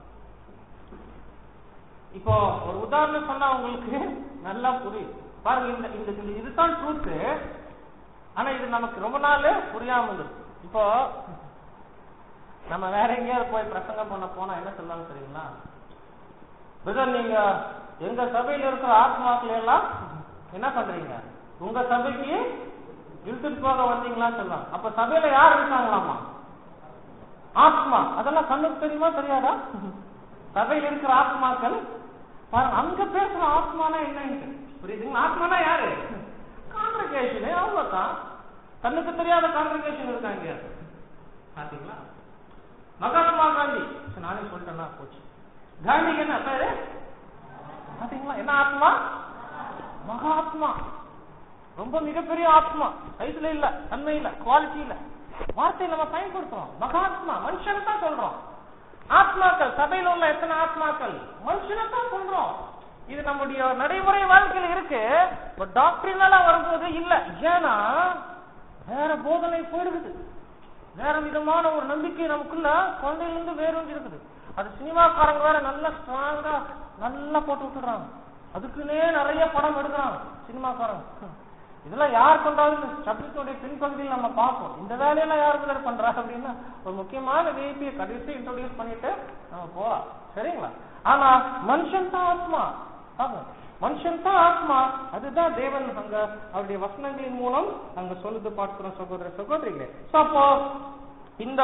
S1: இப்போ ஒரு உதாரணம் சொன்னா உங்களுக்கு நல்லா புரியும். பாருங்க, இதுதான் ட்ரூத். ஆனா இது நமக்கு ரொம்ப நாள் புரியாம இருக்கு. இப்போ நம்ம வேற எங்கேயாவது போய் பிரசங்கம் பண்ண போனா என்ன சொல்லுவாங்க தெரியுங்களா, நீங்க எங்க சபையில இருக்கிற ஆத்மாக்கள் எல்லாம் என்ன பண்றீங்க, உங்க சபைக்கு இழுத்துட்டு போக வந்தீங்களான்னு சொல்லுவாங்க. அப்ப சபையில யார் இருக்காங்களாமா, ஆத்மா. அதெல்லாம் கண்ணுக்கு தெரியுமா தெரியாதா, சபையில் இருக்கிற ஆத்மாக்கள் பாருங்க, அங்க பேசுற ஆத்மானா என்னன்னு புரியுதுங்களா? ஆத்மானா யாரு? காங்கிரிகேஷன், அவ்வளவுதான். கண்ணுக்கு தெரியாத காங்கிரிகேஷன் இருக்காங்க. பாத்தீங்களா? மகாத்மா காந்தி, நானே சொல்லிட்டேன்னா போச்சு. காந்திக்கு என்ன பேரு? பாத்தீங்களா? என்ன ஆத்மா? மகாத்மா. ரொம்ப மிகப்பெரிய ஆத்மா. வயசுல இல்ல, தன்மை இல்ல, குவாலிட்டி இல்ல, வார்த்தை நம்ம பயன்படுத்துறோம். மகாத்மா மனுஷன் தான் சொல்றோம். ஆத்மாக்கள், சபையில் உள்ள எத்தனை ஆத்மாக்கள்? மனுஷனை தான் சொல்றோம். இது நம்முடைய நடைமுறை வாழ்க்கையில் இருக்கு. டாக்டரினால வரும்போது இல்ல. ஏன்னா வேற போதனை போயிடுது, வேற விதமான ஒரு நம்பிக்கை நமக்குள்ள குழந்தையிலிருந்து வேறொன்று இருக்குது. அது சினிமாக்காரங்க வேற நல்லா ஸ்ட்ராங்கா நல்லா போட்டு விட்டுறாங்க. அதுக்குன்னே நிறைய படம் எடுக்கிறாங்க சினிமாக்காரங்க. இதெல்லாம் யார் கொண்டாலும் சப்ஜெக்டுடைய பின்பகுதியில் நம்ம பார்ப்போம். இந்த வேலையெல்லாம் யாருக்கு பண்றா அப்படின்னா ஒரு முக்கியமான விஐபியை கடைசி இன்ட்ரோடியூஸ் பண்ணிட்டு நம்ம போலாம். சரிங்களா? ஆனா மனுஷன் தான் ஆத்மா. மனுஷன் தான் ஆத்மா. அதுதான் தேவன் அங்க அவருடைய வசனங்களின் மூலம் அங்க சொல்லுது பார்க்கிறோம் சகோதர சகோதரிகளே. அப்போ இந்த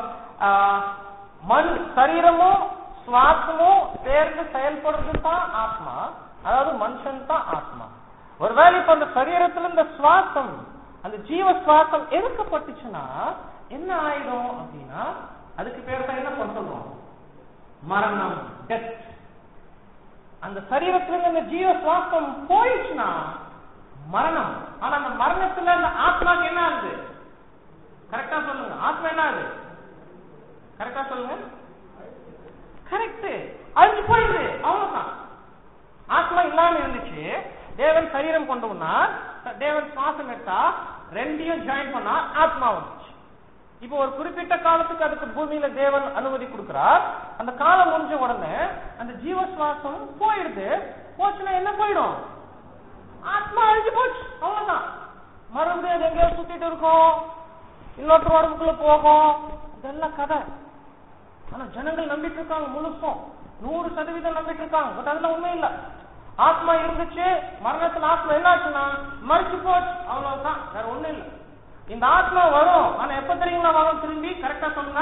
S1: மண் சரீரமும் சுவாசமும் சேர்ந்து செயல்படுறது தான் ஆத்மா. அதாவது மனுஷன் தான் ஆத்மா. ஒருவேளை இப்ப அந்த சரீரத்துல இந்த சுவாசம், அந்த ஜீவ சுவாசம் எடுக்கப்பட்டுச்சுன்னா என்ன ஆயிடும் அப்படின்னா அதுக்கு பேர் தான் என்ன சொல்றோம்? மரணம், டெத். அந்த சரீரத்துல இந்த ஜீவ சுவாசம் போயிடுச்சுன்னா மரணம். ஆனா அந்த மரணத்துல அந்த ஆத்மாக்கு என்ன ஆகுது? கரெக்டா சொல்லுங்க. ஆத்மா என்ன ஆகுது? கரெக்டா சொல்லுங்க. கரெக்ட், அழிஞ்சு போயிடுது. அவ்வளவுதான். ஆத்மா இல்லாம இருந்துச்சு, தேவன் சரீரம் கொண்டு வந்தார், தேவன் சுவாசம் எடுத்தா, ரெண்டையும் ஜாயின் பண்ணா ஆத்மா வந்துச்சு. இப்போ ஒரு குறிப்பிட்ட காலத்துக்கு அதுக்கு பூமியில தேவன் அனுமதி கொடுக்கிறார். அந்த காலம் முடிஞ்ச உடனே அந்த ஜீவ சுவாசம் போயிடுது. போச்சுன்னா என்ன போயிடும்? ஆத்மா அழிஞ்சு போச்சு. அவ்வளவுதான். மறுபடியும் அது எங்கேயோ சுத்திட்டு இருக்கும், இன்னொரு உடம்புக்குள்ள போகும். இதெல்லாம் கதை. ஆனா ஜனங்கள் நம்பிட்டு இருக்காங்க, முழுசும் 100% நம்பிட்டு இருக்காங்க. பட் அதெல்லாம் உண்மை இல்ல. ஆத்மா இருந்துச்சு, மரணத்துல ஆத்மா என்ன ஆச்சுன்னா மறிச்சு போச்சு. அவ்வளவுதான், வேற ஒண்ணு இல்ல. இந்த ஆத்மா வரும். ஆனா எப்ப தெரியுங்களா வரும்? திரும்பி கரெக்டா சொல்லுங்க.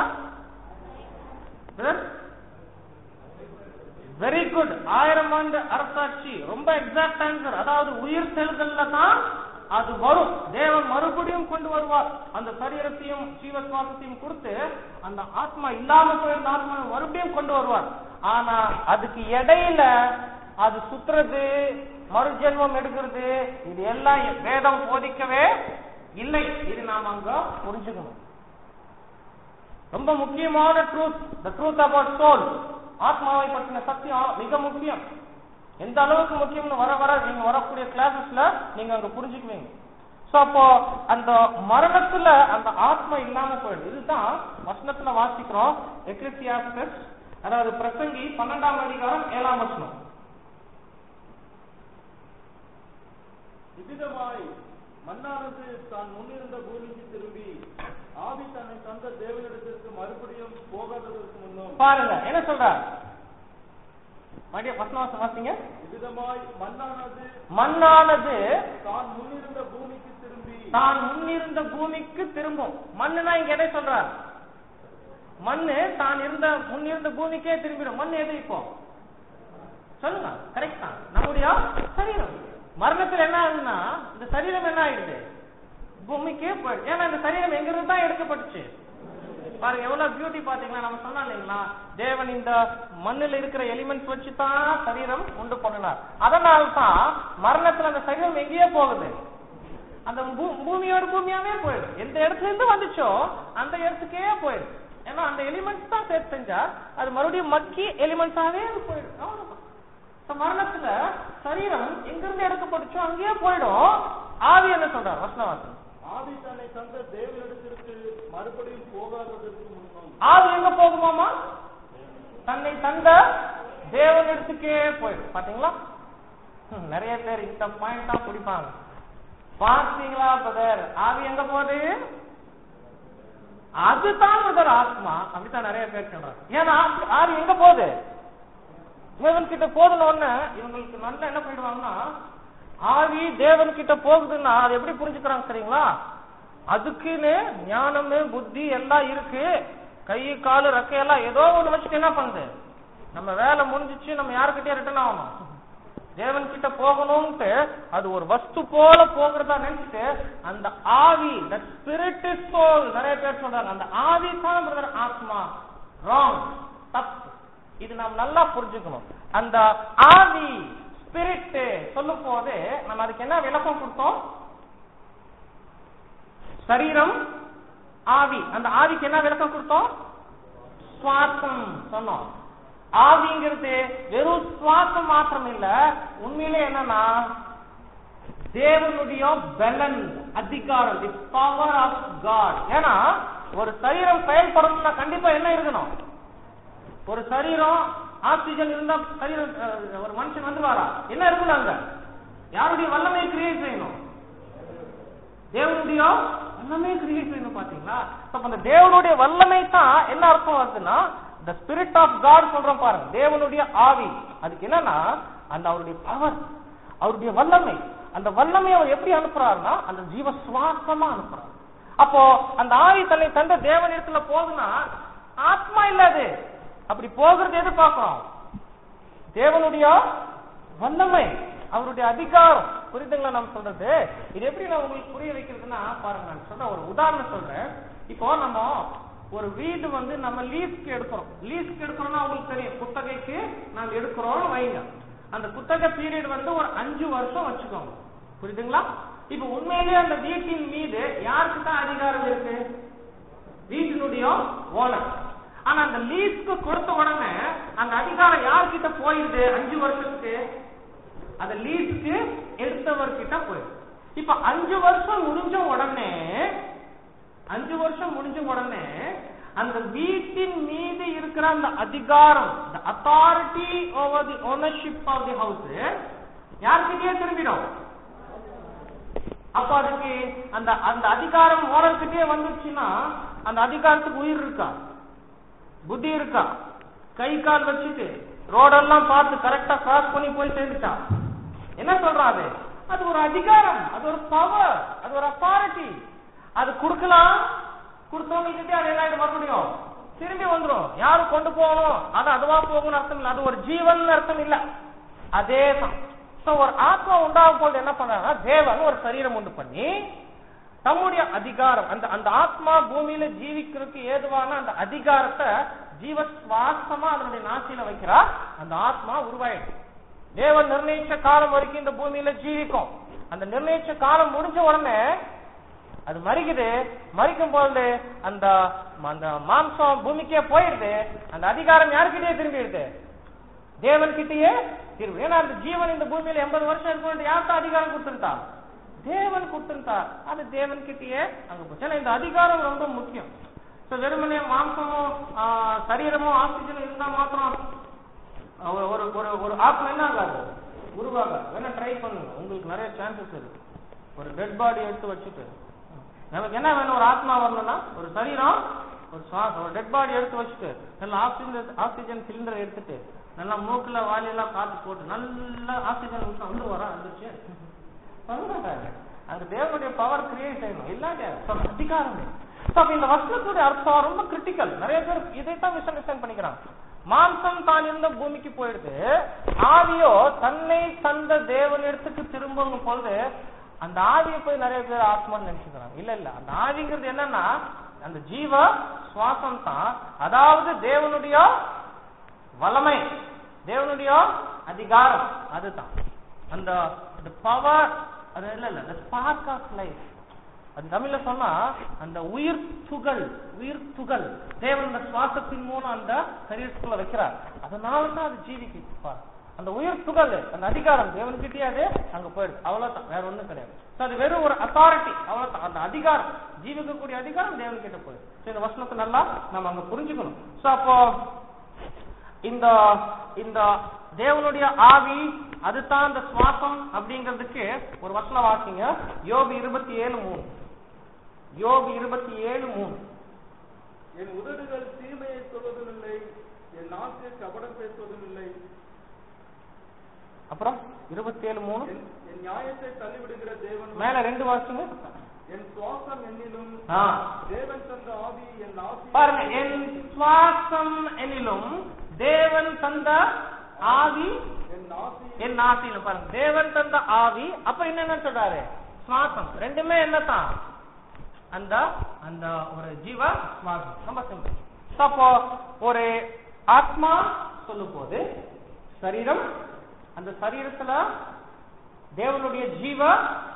S1: Very good. 1000 ஆண்டு அரசாட்சி, ரொம்ப எக்ஸாக்ட் ஆன்சர். அதாவது உயிர் செல்கள்ல தான் அது வரும். தேவன் மறுபடியும் கொண்டு வருவார். அந்த சரீரத்தையும் ஜீவசுவாசத்தையும் கொடுத்து அந்த ஆத்மா இல்லாம போயிருந்த ஆத்மா மறுபடியும் கொண்டு வருவார். ஆனா அதுக்கு இடையில அது சுத்துறது, மறுஜென்மம் எடுக்கிறது, இது எல்லாம் வேதம் போதிக்கவே இல்லை. இது நாம அங்க புரிஞ்சுக்கணும். ரொம்ப முக்கியமான truth, the truth about soul. ஆத்மாவை பற்றின சத்தியம் மிக முக்கியம். எந்த அளவுக்கு முக்கியம்னு வர வர நீங்க வரக்கூடிய கிளாஸஸ்ல நீங்க அங்க புரிஞ்சுக்குவீங்க. சோ அப்போ அந்த மரணத்துல அந்த ஆத்மா இல்லாம போயிடுது. இதுதான் வசனத்துல வாசிக்கிறோம். எக்லெசியாஸ்டஸ், அதாவது பிரசங்கி 12ஆம் அதிகாரம் 7ஆம் வசனம்.
S2: இவ்விதமாய் மண்ணானது தான் முன்னிருந்த பூமிக்கு திரும்பி ஆவி தன்னை தந்த தேவனிடத்திற்கு மறுபடியும் போகாததற்கு முன்னும்.
S1: பாருங்க என்ன சொல்றார்? வசனம் வாசிங்க.
S2: இவ்விதமாய்
S1: மண்ணானது
S2: தான் முன்னிருந்த பூமிக்கு திரும்பி,
S1: தான் முன்னிருந்த பூமிக்கு திரும்பும். மண்ணுனா இங்க எதை சொல்றார்? மண்ணு தான் முன்னிருந்த பூமிக்கே திரும்பிடும். மண் எது இப்போ சொல்லுங்க? கரெக்ட் தான், நம்முடைய சரீரம். மரணத்தில் என்ன ஆகுதுன்னா இந்த சரீரம் என்ன ஆயிடுது? பூமிக்கே போயிடுது. ஏன்னா இந்த சரீரம் எங்கிருந்து தான் எடுக்கப்பட்டுச்சு. பாருங்க எவ்வளவு பியூட்டி பாத்தீங்களா? நம்ம சொன்னா இல்லைங்களா, தேவன் இந்த மண்ணில் இருக்கிற எலிமெண்ட்ஸ் வச்சு தான் சரீரம் உண்டு பண்ணினார். அதனால்தான் மரணத்துல அந்த சரீரம் எங்கேயே போகுது? அந்த பூமியோட பூமியாவே போயிடுது. எந்த இடத்துல இருந்து வந்துச்சோ அந்த இடத்துக்கே போயிடுது. ஏன்னா அந்த எலிமெண்ட்ஸ் தான் சேர்த்து செஞ்சா அது மறுபடியும் மக்கி எலிமெண்ட்ஸாவே போயிடும். மரணத்துல சரீரம் எங்கிருந்து எடுக்கப்பட்டுச்சோ அங்கேயே போயிடும். ஆவி என்ன சொல்றார்? வசனவாசன்,
S2: ஆவி தன்னை தந்த தேவனிடத்திற்கு மறுபடியும் போகாததற்கு முன்னும்.
S1: ஆவி எங்க போகுமாமா? தன்னை தந்த தேவனிடத்துக்கே போயிடும். பாத்தீங்களா? நிறைய பேர் இந்த பாயிண்ட் தான் பிடிப்பாங்க. பாத்தீங்களா பிரதர், ஆவி எங்க போகுது? அதுதான் பிரதர் ஆத்மா. அப்படித்தான் நிறைய பேர் சொல்றாங்க. ஏன்னா ஆவி எங்க போகுது? தேவன் கிட்ட போதுன உடனே இவங்களுக்கு நல்லா என்ன பண்ணிடுவாங்கன்னா, ஆவி தேவன் கிட்ட போகுதுன்னா அது எப்படி புரிஞ்சுக்கிறாங்க சரிங்களா? அதுக்குன்னு ஞானமு புத்தி எல்லாம் இருக்கு, கை காலு ரெக்கையெல்லாம் ஏதோ ஒண்ணு வச்சுட்டு என்ன பண்ணுது? நம்ம வேலை முடிஞ்சிச்சு, நம்ம யாருக்கிட்டே ரிட்டர்ன் ஆகணும், தேவன் கிட்ட போகணும்ட்டு அது ஒரு வஸ்து போல போகிறதா நினைச்சிட்டு அந்த ஆவி, the spirit is soul, நிறைய பேர் சொல்றாங்க அந்த ஆவி தான் பிரதர் ஆத்மா. ராங், தப்பு. இது நாம் நல்லா புரிஞ்சுக்கணும். அந்த ஆவி ஸ்பிரிட் சொல்லும் போது நம்ம அதுக்கு என்ன விளக்கம் கொடுத்தோம்? சரீரம், ஆவி. அந்த ஆவிக்கு என்ன விளக்கம் கொடுத்தோம்? சுவாசம் சொன்னோம். ஆவிங்கிறது வெறும் சுவாசம் மாத்திரம் இல்ல, உண்மையிலே என்னன்னா தேவனுடைய பலன், அதிகாரம், தி பவர் ஆஃப் காட். ஏன்னா ஒரு சரீரம் செயல்படணும்னா கண்டிப்பா என்ன இருக்கணும்? ஒரு சரீரம் ஆக்சிஜன் இருந்தா சரீரம், ஒரு மனுஷன் வந்துவாரா? என்ன இருக்கணும்? அங்க யாருடைய வல்லமையை கிரியேட் செய்யணும்? தேவனுடைய வல்லமையை கிரியேட் செய்யணும். பாத்தீங்களா? அந்த தேவனுடைய வல்லமை தான் என்ன அர்த்தம் வருதுன்னா the spirit of God சொல்றோம் பாருங்க, தேவனுடைய ஆவி. அதுக்கு என்னன்னா அந்த அவருடைய பவர், அவருடைய வல்லமை. அந்த வல்லமையை அவர் எப்படி அனுப்புறாருன்னா அந்த ஜீவ சுவாசமா அனுப்புறாரு. அப்போ அந்த ஆவி தன்னை தந்த தேவனிடத்துல போகுதுன்னா ஆத்மா இல்லாது அப்படி போகிறது எது பார்க்கிறோம்? தேவனுடைய வல்லமை, அவருடைய அதிகாரம். புரியுதுங்களா நம்ம சொல்றது? இது எப்படி நான் உங்களுக்கு புரிய வைக்கிறதுன்னா பாருங்க, நான் சொல்ற ஒரு உதாரணம் சொல்றேன். இப்போ நம்ம ஒரு வீடு நம்ம லீஸ்க்கு எடுக்கிறோம். லீஸ்க்கு எடுக்கிறோம்னா உங்களுக்கு தெரியும், குத்தகைக்கு நாம் எடுக்கிறோம் வைங்க. அந்த குத்தகை பீரியட் ஒரு 5 வருஷம் வச்சுக்கோங்க. புரியுதுங்களா? இப்ப உண்மையிலேயே அந்த வீட்டின் மீது யாருக்கு தான் அதிகாரம் இருக்கு? வீட்டினுடைய ஓனர். ஆனா அந்த லீஸ்க்கு கொடுத்த உடனே அந்த அதிகாரம் யார்கிட்ட போயிடுது? 5 வருஷத்துக்கு அந்த லீஸ்க்கு எடுத்தவர்கிட்ட போயிடுது. இப்ப 5 வருஷம் முடிஞ்ச உடனே அந்த வீட்டின் மீது இருக்கிற அந்த அதிகாரம், the authority over the ownership of the house யார்கிட்டயே திரும்பிடும். அப்ப அதுக்கு அந்த அந்த அதிகாரம் ஓனர்கிட்டயே வந்துச்சுன்னா அந்த அதிகாரத்துக்கு உயிர் இருக்கா? புத்தி இருக்கா? கை கால் வச்சுட்டு ரோடெல்லாம் பார்த்து கரெக்டா கிராஸ் பண்ணி போய் சேர்ந்துட்டா? என்ன சொல்றாரு? அது ஒரு அதிகாரம், அது ஒரு பவர், அது ஒரு அத்தாரிட்டி. அது கொடுக்கலாம், கொடுத்தவங்க அது என்ன மறுபடியும் திரும்பி வந்துடும். யாரும் கொண்டு போகணும், அது அதுவா போகணும்னு அர்த்தம் இல்ல, அது ஒரு ஜீவன் அர்த்தம் இல்ல. அதே தான் ஒரு ஆத்மா உண்டாகும் போது என்ன பண்றாங்கன்னா தேவன் ஒரு சரீரம் உண்டு பண்ணி தம்முடைய அதிகாரம், அந்த அந்த ஆத்மா பூமியில ஜீவிக்கிறதுக்கு ஏதுவான அந்த அதிகாரத்தை ஜீவ சுவாசமா அதனுடைய நாசியில வைக்கிறார். அந்த ஆத்மா உருவாயிடும். தேவன் நிர்ணயிச்ச காலம் வரைக்கும் இந்த பூமியில ஜீவிக்கும். அந்த நிர்ணயிச்ச காலம் முடிஞ்ச உடனே அது மறிக்குது. மறிக்கும் போது அந்த அந்த மாம்சம் பூமிக்கே போயிடுது. அந்த அதிகாரம் யாருக்கிட்டே திரும்பிடுது? தேவன் கிட்டயே திரும்பி. ஏன்னா அந்த ஜீவன் இந்த பூமியில 80 வருஷம் இருக்கும். யார்தான் அதிகாரம் கொடுத்துட்டா? தேவன் கொடுத்துட்டா. அது தேவன் கிட்டயே அங்க போச்சு. ஏன்னா இந்த அதிகாரம் ரொம்ப முக்கியம். வெறுமனே மாம்சமும் சரீரமும் ஆக்சிஜன் இருந்தா மாத்திரம் ஒரு ஒரு ஆத்மா என்ன ஆகாது, உருவாக. வேணா ட்ரை பண்ணுங்க, உங்களுக்கு நிறைய சான்சஸ் இருக்கு. ஒரு டெட் பாடி எடுத்து வச்சுட்டு நமக்கு என்ன வேணும்? ஒரு ஆத்மா வரணும்னா ஒரு சரீரம், ஒரு சுவாசம், ஒரு டெட் பாடி எடுத்து வச்சுட்டு நல்லா ஆக்சிஜன் சிலிண்டர் எடுத்துட்டு நல்லா மூக்குல வாலியெல்லாம் காத்து போட்டு நல்லா ஆக்சிஜன் வந்து வர வந்துச்சு அங்க தேவனுடைய பவர் கிரியேட் செய்யணும். இல்லாட்டி அதிகாரமே. இந்த வசனத்துடைய அர்த்தம் ரொம்ப கிரிட்டிக்கல். நிறைய பேர் இதைத்தான் மிஸ் அண்டர்ஸ்டாண்ட் பண்ணிக்கிறாங்க. மாம்சம் தான் இருந்த பூமிக்கு போயிடுது, ஆவியோ தன்னை தந்த தேவனிடத்துக்கு திரும்பும் பொழுது அந்த ஆவியை போய் நிறைய பேர் ஆத்மான்னு நினைச்சுக்கிறாங்க. இல்ல இல்ல, அந்த ஆவிங்கிறது என்னன்னா அந்த ஜீவ சுவாசம் தான். அதாவது தேவனுடைய வல்லமை, தேவனுடைய அதிகாரம், அதுதான் அந்த பவர். அது இல்ல இல்ல, the spark of life. அது தமிழ்ல சொன்னா அந்த உயிர் துகள் தேவன் அந்த சுவாசத்தின் மூலம் அந்த சரீரத்துக்குள்ள வைக்கிறார். அதனாலதான் அது ஜீவிக்கு. அந்த உயிர் துகள், அந்த அதிகாரம் தேவன்கிட்டயே அது அங்க போயிடுது. அவ்வளவுதான், வேற ஒண்ணும் கிடையாது. அது வெறும் ஒரு அத்தாரிட்டி, அவ்வளவுதான். அந்த அதிகாரம், ஜீவிக்கக்கூடிய அதிகாரம் தேவன் கிட்ட போயிடுது. இந்த வசனத்தை நல்லா நம்ம அங்க புரிஞ்சுக்கணும். அப்போ இந்த இந்த தேவனுடைய ஆவி, அதுதான் அந்த சுவாசம் அப்படிங்கிறதுக்கு ஒரு வசனம் வாசிங்க. யோபு 27:3. யோபு 27:3.
S2: என் உதடுகள் தீமையை சொல்வதும் இல்லை, என் நாக்கு கபடம் பேசுவதும் இல்லை.
S1: அப்புறம் 27:3.
S2: என் நியாயத்தை தள்ளிவிடுகிற தேவன். மேல
S1: 2 வாசிங்க.
S2: என் சுவாசம் என்னிலும் தேவன் தந்த ஆவி என் நாசி.
S1: பாருங்க, என் சுவாசம் என்னிலும் தேவன் தந்த ஆவி என் நாசியில. பாருங்க, தேவன் தந்த ஆவி, அப்ப என்ன சொல்றாரு? சுவாசம். ரெண்டுமே என்னதான்? அந்த அந்த ஒரு ஜீவ சுவாசம். ரொம்ப சிம்பிள். அப்போ ஒரு ஆத்மா சொல்லும் போது சரீரம், அந்த சரீரத்துல தேவனுடைய ஜீவ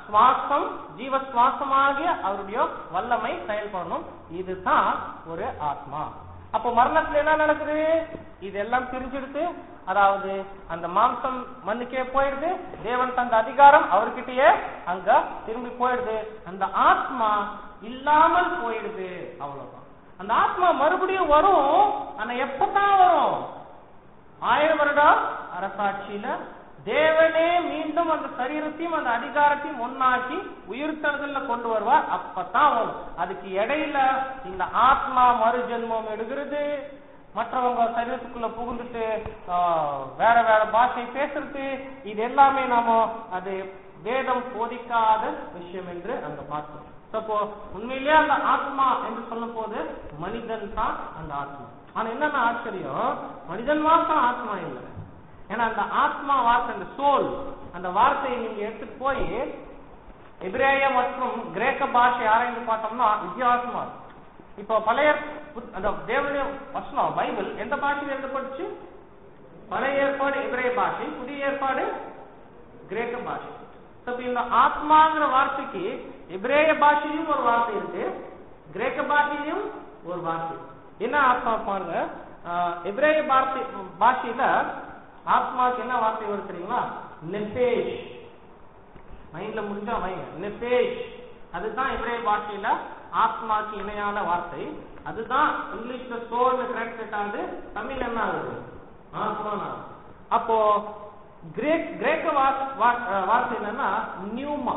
S1: சுவாசமாகிய அவருடைய வல்லமை செயல்படணும். இதுதான் ஒரு ஆத்மா. அப்போ மரணத்துல என்ன நடக்குது? இதெல்லாம் பிரிஞ்சிடுது. அதாவது அந்த மாம்சம் மண்ணுக்கே போயிடுது. தேவன் தந்த அதிகாரம் அவர்கிட்டயே அங்க திரும்பி போயிடுது. அந்த ஆத்மா இல்லாமல் போயிடுது. அவ்வளவுதான். அந்த ஆத்மா மறுபடியும் வரும். ஆனா எப்பதான் வரும்? 1000 வருடம் அரசாட்சியில தேவனே மீண்டும் அந்த சரீரத்தையும் அந்த அதிகாரத்தையும் ஒன்னாக்கி உயிர்த்தெழுதல்ல கொண்டு வருவார். அப்பதான் வரும். அதுக்கு இடையில இந்த ஆத்மா மறு ஜென்மம் எடுக்கிறது, மற்றவங்க சரீரத்துக்குள்ள புகுந்துட்டு வேற வேற பாஷை பேசுறது, இது எல்லாமே நாம அது வேதம் போதிக்காத விஷயம் என்று அங்க பார்த்தோம். அப்போ உண்மையிலேயே அந்த ஆத்மா என்று சொல்லும் போது மனிதன் தான் அந்த ஆத்மா. ஆனா என்னென்ன ஆச்சரியம், மனிதன் மாத்திரம் ஆத்மா இல்லை. ஏன்னா அந்த ஆத்மா வார்த்தை, அந்த சோல், அந்த வார்த்தையை நீங்க எடுத்துட்டு போய் எபிரேய மற்றும் கிரேக்க பாஷை ஆராய்ந்து பார்த்தோம்னா வித்தியாசமா இருக்கும். இப்போ பழைய அந்த தேவனுடைய வசனம் பைபிள் எந்த பாஷையில் எழுதப்பட்டுச்சு? பழைய ஏற்பாடு எபிரேய பாஷை, புதிய ஏற்பாடு கிரேக்க பாஷை. இந்த ஆத்மாங்கிற வார்த்தைக்கு எபிரேய பாஷையும் ஒரு வார்த்தை இருக்கு, கிரேக்க பாஷையிலும் ஒரு வார்த்தை. என்ன ஆத்மா பாருங்க, எபிரேய பாஷையில ஆத்மாவுக்கு என்ன வார்த்தை வருது தெரியுங்களா? நெபேஷ். மைண்ட்ல முடிஞ்சா வைங்க, நெபேஷ். அதுதான் எபிரேய பாஷையில ஆத்மாக்கு இணையான வார்த்தை. அதுதான் இங்கிலீஷ்ல சோல் டிரான்ஸ்லேட் ஆகுது, தமிழ் என்ன ஆகுது? ஆத்மா. அப்போ கிரேக்க வார்த்தை என்னன்னா நியூமா.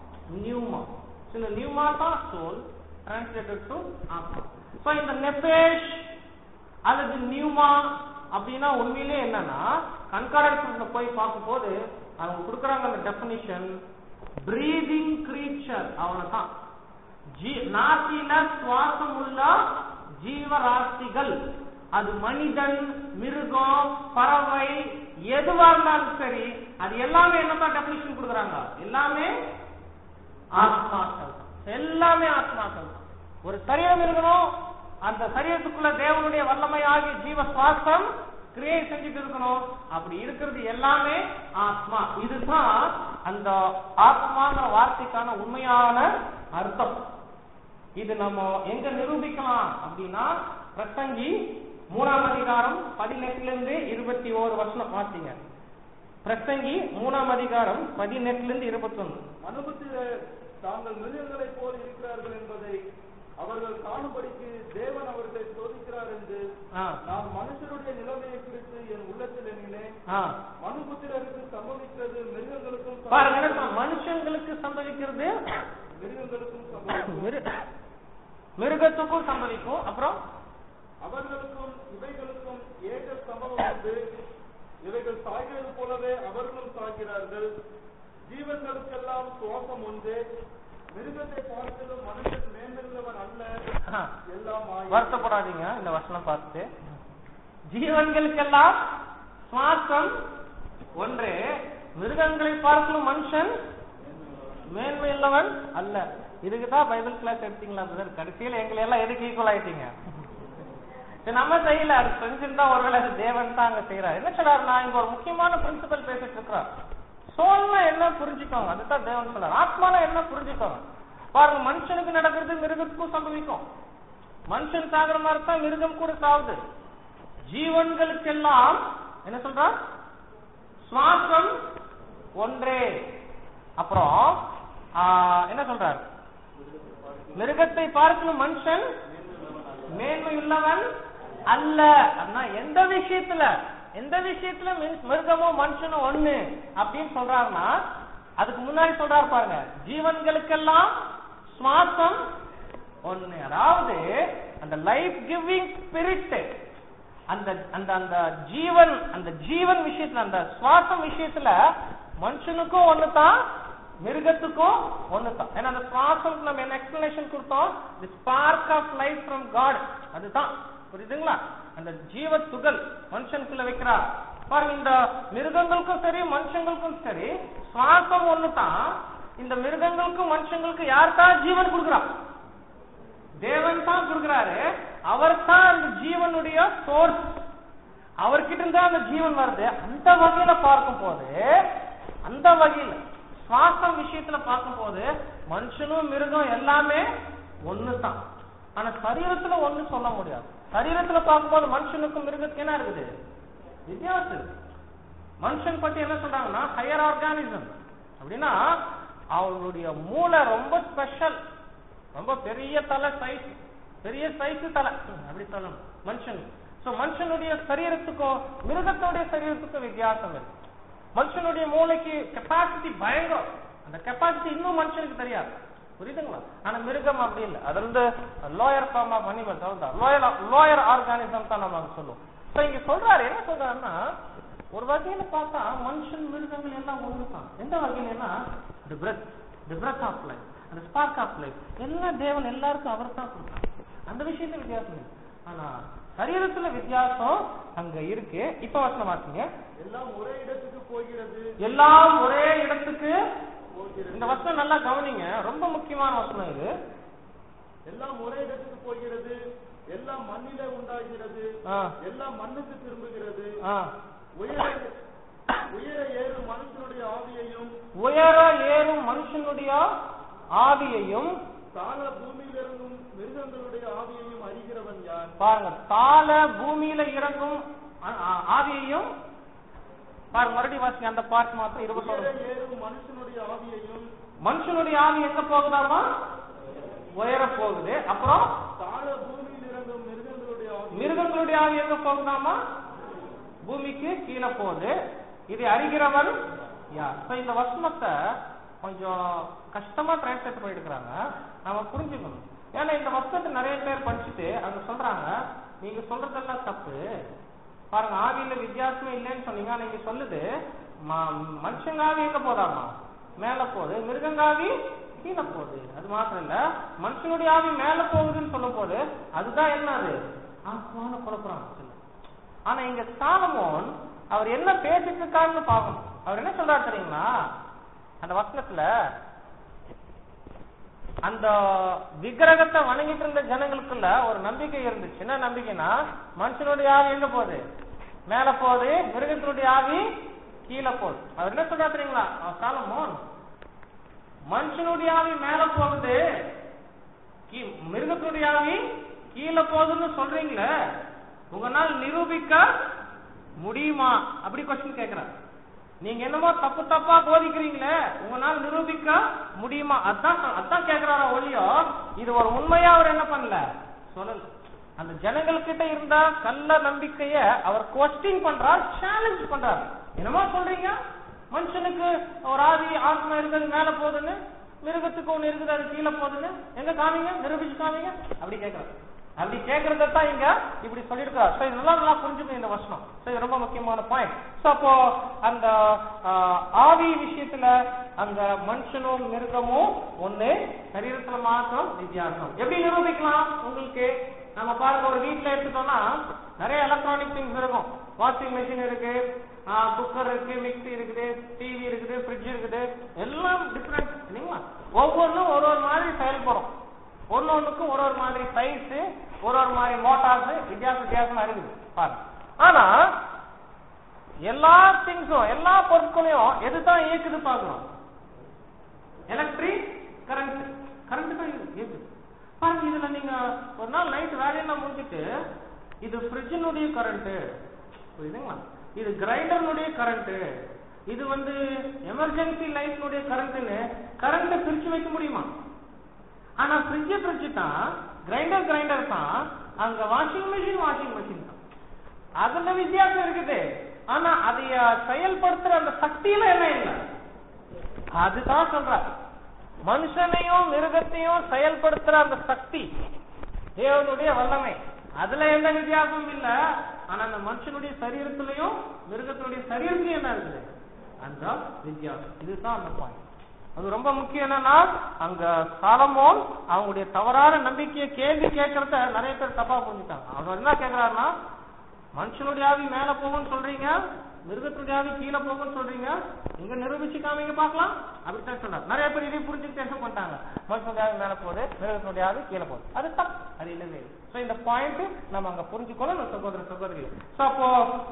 S1: இந்த நியூமா தான் சோல் டிரான்ஸ்லேட்டட் டு ஆத்மா. சோ இந்த நெபேஷ் அல்லது நியூமா அப்படின்னா உண்மையிலே என்னன்னா கன்கார்டன்ஸ்ல போய் பார்க்கும் போது அவங்க கொடுக்குறாங்க அந்த டெபினிஷன், பிரீதிங் கிரீச்சர். அவனதான் நாசில சுவாசம் உள்ள ஜீவராசிகள். அது மனிதன், மிருகம், பறவை, எதுவா இருந்தாலும் சரி, அது எல்லாமே என்னதான் டெபினிஷன் கொடுக்குறாங்க? எல்லாமே ஆத்மாக்கள். எல்லாமே ஆத்மாக்கள். ஒரு சரீரம் இருக்கணும், அந்த சரீரத்துக்குள்ள தேவனுடைய வல்லமை ஆகிய ஜீவ சுவாசம் கிரியேட் செஞ்சுட்டு இருக்கணும். அப்படி இருக்கிறது எல்லாமே ஆத்மா. இதுதான் அந்த ஆத்மாங்கிற வார்த்தைக்கான உண்மையான அர்த்தம். இது நம்ம எங்க நிரூபிக்கலாம் அப்படின்னா பிரசங்கி 3ஆம் அதிகாரம் 18 21 வசனம் வாசிங்க. பிரசங்கி 3ஆம் அதிகாரம் 18 21.
S2: மனுபுத்திரர் தாங்கள் மிருகங்களைப் போல் இருக்கிறார்கள் என்பதை அவர்கள் காணும்படிக்கு தேவன் அவர்களை சோதிக்கிறார் என்று நான் மனுஷருடைய நிலைமையை குறித்து என் உள்ளத்தில் எண்ணினேன். மனுபுத்திரருக்கு சம்பவிக்கிறது மிருகங்களுக்கும்
S1: பாருங்க, மனுஷங்களுக்கு சம்பவிக்கிறது மிருகத்துக்கும் சம்பவிக்கும். அப்புறம் அவர்களுக்கும்
S2: இவைகளுக்கும் ஏக சம்பவம் உண்டு. இவைகள் சாகிறது போலவே அவர்களும் சாகிறார்கள். ஜீவன்களுக்கெல்லாம் சுவாசம் உண்டு. மிருகத்தை பார்த்தாலும் மனுஷன் மேம்பெற்றவன் அல்ல. எல்லாம்
S1: வருத்தப்படாதீங்க இந்த வசனம் பார்த்து. ஜீவன்களுக்கெல்லாம் சுவாசம் ஒன்று, மிருகங்களை பார்க்கலும் மனுஷன் மேன்மையுள்ளவன் அல்ல. இதுக்குதான் பைபிள் கிளாஸ் எடுத்தீங்களா பிரதர்? கடைசியில் எங்களை எல்லாம் எதுக்கு ஈக்குவல் ஆயிட்டீங்க? நம்ம செய்யல, அது செஞ்சிருந்தா ஒருவேளை அது தேவன் தான் அங்க செய்யறாரு. என்ன சொல்றாரு? நான் இங்க ஒரு முக்கியமான பிரின்சிபல் பேசிட்டு இருக்கிறேன். சோல்னா என்ன புரிஞ்சுக்கோங்க, அதுதான் தேவன் சொல்றாரு. ஆத்மானா என்ன புரிஞ்சுக்கோங்க. பாருங்க, மனுஷனுக்கு நடக்கிறது மிருகத்துக்கும் சம்பவிக்கும். மனுஷன் சாகிற மாதிரி தான் மிருகம் கூட சாகுது. ஜீவன்களுக்கெல்லாம் என்ன சொல்றா? சுவாசம் ஒன்றே. அப்புறம் என்ன சொல்றார்? மிருகத்தை பார்க்கணும் மனுஷன் மேன்மையுள்ளவன் அல்ல. எந்த விஷயத்துல மிருகமும் மனுஷனும் ஒண்ணு அப்படின்னு சொல்றாருன்னா அதுக்கு முன்னாடி சொல்றாரு பாருங்க, ஜீவன்களுக்கெல்லாம் சுவாசம் ஒண்ணு. அதாவது அந்த லைஃப் கிவிங் ஸ்பிரிட், அந்த ஜீவன் விஷயத்துல, அந்த சுவாசம் விஷயத்துல மனுஷனுக்கும் ஒண்ணுதான், மிருகத்துக்கும் ஒண்ணுதான். ஏன்னா அந்த சுவாசம் நம்ம என்ன எக்ஸ்பிளனேஷன் கொடுத்தோம்? The spark of life from God. அதுதான் புரியுதுங்களா? அந்த ஜீவ துகள் மனுஷனுக்குள்ள வைக்கிறார் பாருங்க. இந்த மிருகங்களுக்கும் சரி மனுஷங்களுக்கும் சரி சுவாசம் ஒண்ணுதான். இந்த மிருகங்களுக்கும் மனுஷங்களுக்கும் யார் தான் ஜீவன் கொடுக்கிறார்? தேவன் தான் கொடுக்கிறாரு. அவர் தான் அந்த ஜீவனுடைய சோர்ஸ். அவர்கிட்ட இருந்தா அந்த ஜீவன் வருது. அந்த வகையில பார்க்கும் போது, அந்த வகையில சுவாசம் விஷயத்துல பார்க்கும் போது மனுஷனும் மிருகம் எல்லாமே ஒண்ணுதான். ஆனா சரீரத்துல ஒண்ணு சொல்ல முடியாது. சரீரத்துல பார்க்கும்போது மனுஷனுக்கும் மிருகத்துக்கு என்ன இருக்குது? வித்தியாசம். மனுஷன் பத்தி என்ன சொல்றாங்கன்னா ஹையர் ஆர்கானிசம் அப்படின்னா அவருடைய மூளை ரொம்ப ஸ்பெஷல், ரொம்ப பெரிய தலை சைஸ், பெரிய சைஸ் தலை அப்படி சொல்லணும் மனுஷன். சோ மனுஷனுடைய சரீரத்துக்கும் மிருகத்துடைய சரீரத்துக்கும் வித்தியாசம் இருக்கு. மனுஷனுடைய மூளைக்கு கெப்பாசிட்டி பயங்கரம். அந்த கெப்பாசிட்டி இன்னும் மனுஷனுக்கு தெரியாது, புரியுதுங்களா? ஆனா மிருகம் அப்படி இல்லை. அது வந்து லோயர் ஃபார்ம் ஆஃப் அனிமல்ஸ், அவ்வளவுதான். லோயர் ஆர்கானிசம் தான் நம்ம சொல்லுவோம். சோ இங்க சொல்றாரு, என்ன சொல்றாருன்னா ஒரு வகையில பார்த்தா மனுஷன் மிருகங்கள் எல்லாம் ஒண்ணுதான். எந்த வகையிலன்னா தி பிரெத் ஆஃப் லைஃப், அந்த ஸ்பார்க் ஆஃப் லைஃப் எல்லாம் தேவன் எல்லாருக்கும் அவர் தான் கொடுத்தார். அந்த விஷயத்துல வித்தியாசம் இருக்கு. ஆனா சரீரத்துல வித்தியாசம் அங்க இருக்கு. இப்ப வசனம் வாசிங்க.
S2: எல்லாம் ஒரே இடத்துக்கு போகிறது.
S1: எல்லாம் ஒரே இடத்துக்கு. இந்த வசனம் நல்லா கவனிங்க, ரொம்ப முக்கியமான வசனம் இது.
S2: எல்லாம் ஒரே இடத்துக்கு போகிறது, எல்லாம் மண்ணிலே உண்டாகிறது, எல்லாம் மண்ணுக்கு திரும்புகிறது. உயர ஏறும் மனுஷனுடைய ஆவியையும், உயர ஏறும் மனுஷனுடைய ஆவியையும், தாழ பூமியில் இறங்கும் மிருகங்களுடைய ஆவியையும் அறிகிறவன் யார்? பாருங்க, தாழ பூமியில இறங்கும் ஆவியையும் பாருங்க. மறுபடியும் வாசிங்க அந்த பார்ட் மாத்திரம். 21 ஏறும் மனுஷனுடைய ஆவியையும். மனுஷனுடைய ஆவி எங்க போகுதாமா? உயர போகுது. அப்புறம் தாழ பூமியில் இறங்கும் மிருகங்களுடைய ஆவி எங்க போகுதாமா? பூமிக்கு கீழே போகுது. இதை அறிகிறவன் யார்? இந்த வசனத்தை கொஞ்சம் கஷ்டமா டிரான்ஸ்லேட் பண்ணிருக்கிறாங்க, நாம புரிஞ்சுக்கணும். ஏன்னா இந்த வசனத்தை நிறைய பேர் படிச்சுட்டு அவங்க சொல்றாங்க நீங்க சொல்றதெல்லாம் தப்பு. பாருங்க, ஆவியில வித்தியாசமே இல்லைன்னு சொன்னீங்க. நீங்க சொல்லுது மனுஷங்க ஆவி எங்க போதாமா? மேல போகுது, மிருகங்காவி கீழே போகுது. அது மாத்திரம் இல்ல, மனுஷனுடைய ஆவி மேல போகுதுன்னு சொல்லும் போது அதுதான் என்ன? அது ஆத்மான குழப்பறாங்க. ஆனா இங்க சாலமோன் அவர் என்ன பேசிட்டு இருக்காருன்னு பாக்கணும். அவர் என்ன சொல்றாரு தெரியுங்களா? அந்த வசனத்துல அந்த விக்கிரகத்தை வணங்கிட்டு இருந்த ஜனங்களுக்குள்ள ஒரு நம்பிக்கை இருந்துச்சு. என்ன நம்பிக்கைன்னா, மனுஷனுடைய ஆவி எங்க போகுது? மேல போகுது, மிருகத்தினுடைய ஆவி கீழே போகுது. அவர் என்ன சொல்றா தெரியுங்களா சாலமோன்? மனுஷனுடைய ஆவி மேல போகுது, மிருகத்தினுடைய ஆவி கீழே போகுதுன்னு சொல்றீங்களே, உங்களால் நிரூபிக்க முடியுமா? அப்படி கொஸ்டின் கேட்கிறார். நீங்க என்னமோ தப்பு தப்பா போதிக்கிறீங்களே, உங்களால் நிரூபிக்க முடியுமா? அதான் கேட்கிறாரா ஒழியோ இது ஒரு உண்மையா அவர் என்ன பண்ணல, சொல்லல. அந்த ஜனங்கள் கிட்ட இருந்த கள்ள நம்பிக்கைய அவர் கொஸ்டின் பண்றார், சேலஞ்ச் பண்றார். என்னமோ சொல்றீங்க, மனுஷனுக்கு ஒரு ஆவி ஆத்மா இருக்கிறது மேல போகுதுன்னு, மிருகத்துக்கு ஒண்ணு இருக்குது அது கீழே போகுதுன்னு, எங்க காமிங்க, நிரூபிச்சு காமிங்க அப்படி கேட்கிறார். அப்படி கேட்கறதான் இங்க இப்படி சொல்லிருக்காரு. இது நல்லா புரிஞ்சுக்கணும் இந்த வசனம். இது ரொம்ப முக்கியமான பாயிண்ட். அப்போ அந்த ஆவி விஷயத்துல அந்த மனுஷனும் மிருகமும் ஒண்ணு, சரீரத்துல மாத்திரம் வித்தியாசம். எப்படி நிரூபிக்கலாம்? உங்களுக்கு நம்ம பாருங்க, ஒரு வீட்டுல எடுத்துட்டோம்னா நிறைய எலக்ட்ரானிக் திங்ஸ் இருக்கும். வாஷிங் மிஷின் இருக்கு, குக்கர் இருக்கு, மிக்சி இருக்குது, டிவி இருக்குது, ஃப்ரிட்ஜ் இருக்குது, எல்லாம் டிஃபரெண்ட் இல்லைங்களா? ஒவ்வொன்றும் ஒரு ஒரு மாதிரி செயல்படும். ஒன்னொன்னுக்கும் ஒரு ஒரு மாதிரி சைஸ், ஒரு ஒரு மாதிரி மோட்டார்ஸ் வித்தியாசமா இருக்குது பாருங்க. ஆனா எல்லா திங்ஸும், எல்லா பொருட்களையும் எதுதான் இயக்குது பாக்குறோம்? எலக்ட்ரிக் கரண்ட் தான் இயக்குது பாருங்க. இதுல நீங்க ஒரு நாள் நைட் வேலையெல்லாம் முடிஞ்சிட்டு, இது ஃப்ரிட்ஜினுடைய கரண்ட், புரியுதுங்களா? இது கிரைண்டர்னுடைய கரண்ட், இது வந்து எமர்ஜென்சி லைட்னுடைய கரண்ட்னு கரண்ட் பிரிச்சு வைக்க முடியுமா? ஆனா ஃப்ரிட்ஜ் தான், கிரைண்டர் தான், அங்க வாஷிங் மிஷின் தான். அதுல வித்தியாசம் இருக்குது. ஆனா அதைய செயல்படுத்துற அந்த சக்தியில என்ன இல்லை. அதுதான் சொல்ற, மனுஷனையும் மிருகத்தையும் செயல்படுத்துற அந்த சக்தி தேவனுடைய வல்லமை, அதுல எந்த வித்தியாசமும் இல்ல. ஆனா அந்த மனுஷனுடைய சரீரத்திலையும் மிருகத்தினுடைய சரீரத்திலையும் என்ன இருக்குது? அந்த வித்தியாசம். இதுதான் அந்த பாயிண்ட்.
S1: அது ரொம்ப முக்கியம். என்னன்னா அங்க சாலமோன் அவங்களுடைய தவறான நம்பிக்கையை கேள்வி கேட்கறத நிறைய பேர் தப்பா புரிஞ்சுட்டாங்க. அவர் என்ன கேட்கிறாருன்னா, மனுஷனுடைய ஆவி மேல போகும்னு சொல்றீங்க, மிருகத்துடைய ஆவி கீழே போகும்னு சொல்றீங்க, இங்க நிரூபிச்சு காமிங்க பாக்கலாம் அப்படித்தான் சொல்றாரு. நிறைய பேர் இதை புரிஞ்சுட்டு என்ன பண்ணிட்டாங்க, மனுஷனுடைய ஆவி மேல போகுது, மிருகத்துடைய ஆவி கீழே போகுது. அது தப்பு, அது இல்லவே இல்லை. சோ இந்த பாயிண்ட் நம்ம அங்க புரிஞ்சுக்கணும் சகோதர சகோதரி. சோ அப்போ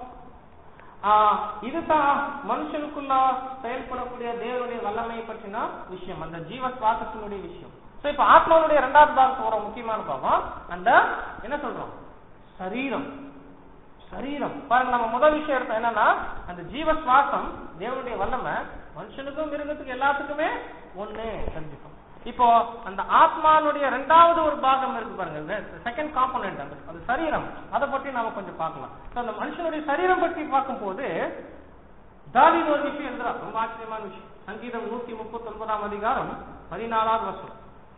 S1: இதுதான் மனுஷனுக்குள்ள செயல்படக்கூடிய தேவனுடைய வல்லமையை பற்றின விஷயம், அந்த ஜீவ சுவாசத்தினுடைய விஷயம். சோ இப்ப ஆத்மாவுடைய இரண்டாவது பாகத்துக்கு ஒரு முக்கியமான பாகம் அந்த என்ன சொல்றோம், சரீரம். சரீரம் பாருங்க, நம்ம முதல் விஷயம் எடுத்தோம் என்னன்னா, அந்த ஜீவ சுவாசம் தேவனுடைய வல்லமை மனுஷனுக்கும் மிருகத்துக்கும் எல்லாத்துக்குமே ஒண்ணு தெரிஞ்சுக்கும். இப்போ அந்த ஆத்மானுடைய இரண்டாவது ஒரு பாகம் இருக்கு பாருங்க, செகண்ட் காம்போனன்ட் அது சரீரம். அதை பற்றி நாம கொஞ்சம் பார்க்கலாம். அந்த மனுஷனுடைய சரீரம் பற்றி பார்க்கும் போது தாவீது ஒரு விஷயம் எழுதுறார், ரொம்ப ஆச்சரியமான விஷயம். சங்கீதம் 139 அதிகாரம் 14வது வசனம்.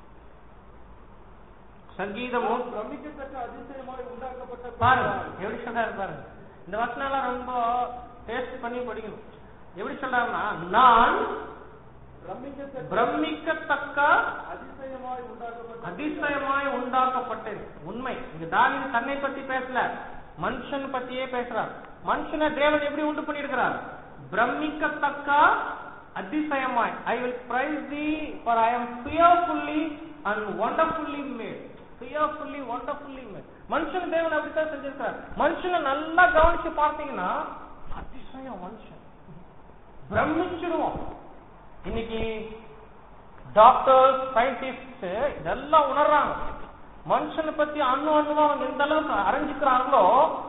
S1: சங்கீதம்
S2: பிரமிக்கத்தக்க அதிசயமாய் உண்டாக்கப்பட்ட
S1: பாருங்க எப்படி சொல்றாரு பாருங்க. இந்த வசனம் எல்லாம் ரொம்ப டேஸ்ட் பண்ணி படிக்கணும். எப்படி சொல்றாருன்னா, நான் பிரமிக்கத்தக்க அதிசயமாய் உண்டாக்கப்பட்டேன். உண்மை. இங்க தாவீது தன்னை பத்தி பேசல, மனுஷன் பத்தியே பேசுறார். மனுஷனை தேவன் எப்படி உண்டு பண்ணிருக்கிறார், பிரமிக்கத்தக்க அதிசயமாய். I will praise thee for I am fearfully and wonderfully made. fearfully wonderfully made. மனுஷன் தேவன் அப்படித்தான் செஞ்சிருக்கார். மனுஷனை நல்லா கவனிச்சு பார்த்தீங்கன்னா அதிசயம். மனுஷன் பிரமிச்சிடுவோம். இன்னைக்கு டாக்டர்ஸ், சயின்டிஸ்ட் இதெல்லாம் உணர்றாங்க. மனுஷனை பத்தி அணுவா அவங்க எந்த அளவுக்கு அறிஞ்சுக்கிறாங்களோ,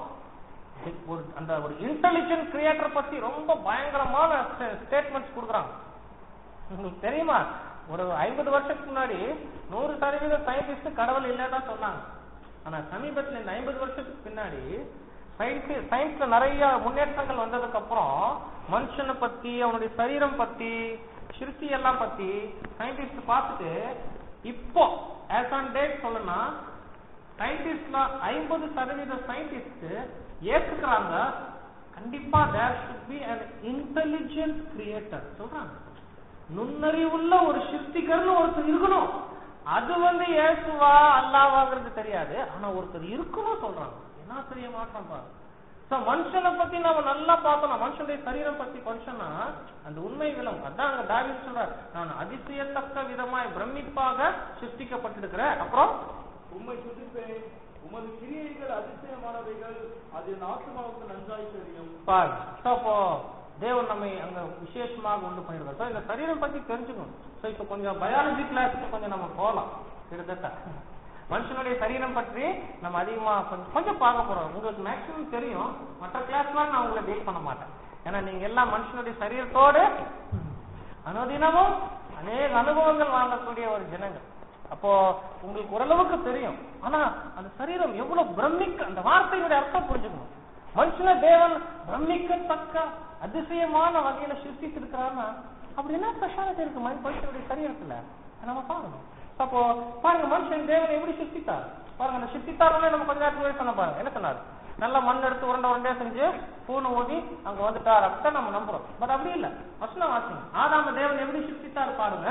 S1: அந்த ஒரு இன்டெலிஜென்ட் கிரியேட்டர் பத்தி ரொம்ப பயங்கரமான ஸ்டேட்மெண்ட்ஸ் கொடுக்குறாங்க. உங்களுக்கு தெரியுமா, ஒரு 50 வருஷத்துக்கு முன்னாடி 100% சயின்டிஸ்ட் கடவுள் இல்லதான் சொன்னாங்க. ஆனா சமீபத்தில் இந்த 50 வருஷத்துக்கு பின்னாடி சயின்ஸ்ல நிறைய முன்னேற்றங்கள் வந்ததுக்கு அப்புறம் மனுஷனை பத்தி, அவனுடைய சரீரம் பத்தி, சிருஷ்டி எல்லாம் பத்தி சயின்டிஸ்ட் பார்த்துட்டு இப்போ as on date சொல்லணும்னா சயின்டிஸ்ட்ல 50% சயின்டிஸ்ட் ஏத்துக்கிறாங்க, கண்டிப்பா there should be an intelligent creator சொல்றாங்க. நுண்ணறிவுள்ள ஒரு சிருஷ்டிகர்னு ஒருத்தர் இருக்கணும். அது இயேசுவா அல்லாஹ்வாங்கிறது தெரியாது, ஆனா ஒருத்தர் இருக்கணும் சொல்றாங்க. என்ன பெரிய மாற்றம் பாருங்க. மனுஷனை பத்தி நம்ம நல்லா பார்த்தோம், மனுஷனுடைய சரீரம் பத்தி கொஞ்சம்னா அந்த உண்மை விளம். அதான் அங்க தாவீது சொல்றார், நான் அதிசயத்தக்க விதமாய் பிரமிப்பாக சிருஷ்டிக்கப்பட்டிருக்கிறேன். அப்புறம்
S2: உம்மை துதிப்பேன், உமது கிரியைகள் அதிசயமானவைகள், அது ஆத்துமாவுக்கு நன்றாய் தெரியும்.
S1: பாருங்க, அப்போ தேவன் நம்மை அங்க விசேஷமாக உண்டு பண்ணிருக்காரு. இந்த சரீரம் பத்தி தெரிஞ்சுக்கணும். இப்ப கொஞ்சம் பயாலஜி கிளாஸ்க்கு கொஞ்சம் நம்ம போகலாம். கிட்டத்தட்ட மனுஷனுடைய சரீரம் பற்றி நம்ம அதிகமா கொஞ்சம் பார்க்க போறோம். உங்களுக்கு மேக்சிமம் தெரியும், மற்ற கிளாஸ்லாம் நான் உங்களை டீல் பண்ண மாட்டேன். ஏன்னா நீங்க எல்லாம் மனுஷனுடைய சரீரத்தோடு அனுதினமும் அநேக அனுபவங்கள் வாங்கக்கூடிய ஒரு ஜனங்கள். அப்போ உங்களுக்கு ஓரளவுக்கு தெரியும். ஆனா அந்த சரீரம் எவ்வளவு பிரமிக்க, அந்த வார்த்தையினுடைய அர்த்தம் புரிஞ்சுக்கணும். மனுஷன தேவன் பிரமிக்கத்தக்க அதிசயமான வகையில சிருஷ்டித்திருக்கிறாருன்னா அப்படி என்ன ஸ்பெஷாலிட்டி இருக்கு மனுஷனுடைய சரீரத்துல நம்ம பாருங்க. அப்போ பாருங்க, மனுஷன் தேவன் எப்படி சிருஷ்டித்தார் பாருங்க. அந்த சிருஷ்டித்தாருன்னு நம்ம கொஞ்ச நேரத்துக்கு சொன்ன பாருங்க, என்ன சொன்னாரு, நல்லா மண் எடுத்து உருண்டை செஞ்சு பூனை ஊதி அங்க வந்துட்டார். அப்படித்தான் நம்ம நம்புறோம். பட் அப்படி இல்ல. வசனம் வாசிங்க, ஆதாம தேவன் எப்படி சிருஷ்டித்தார் பாருங்க.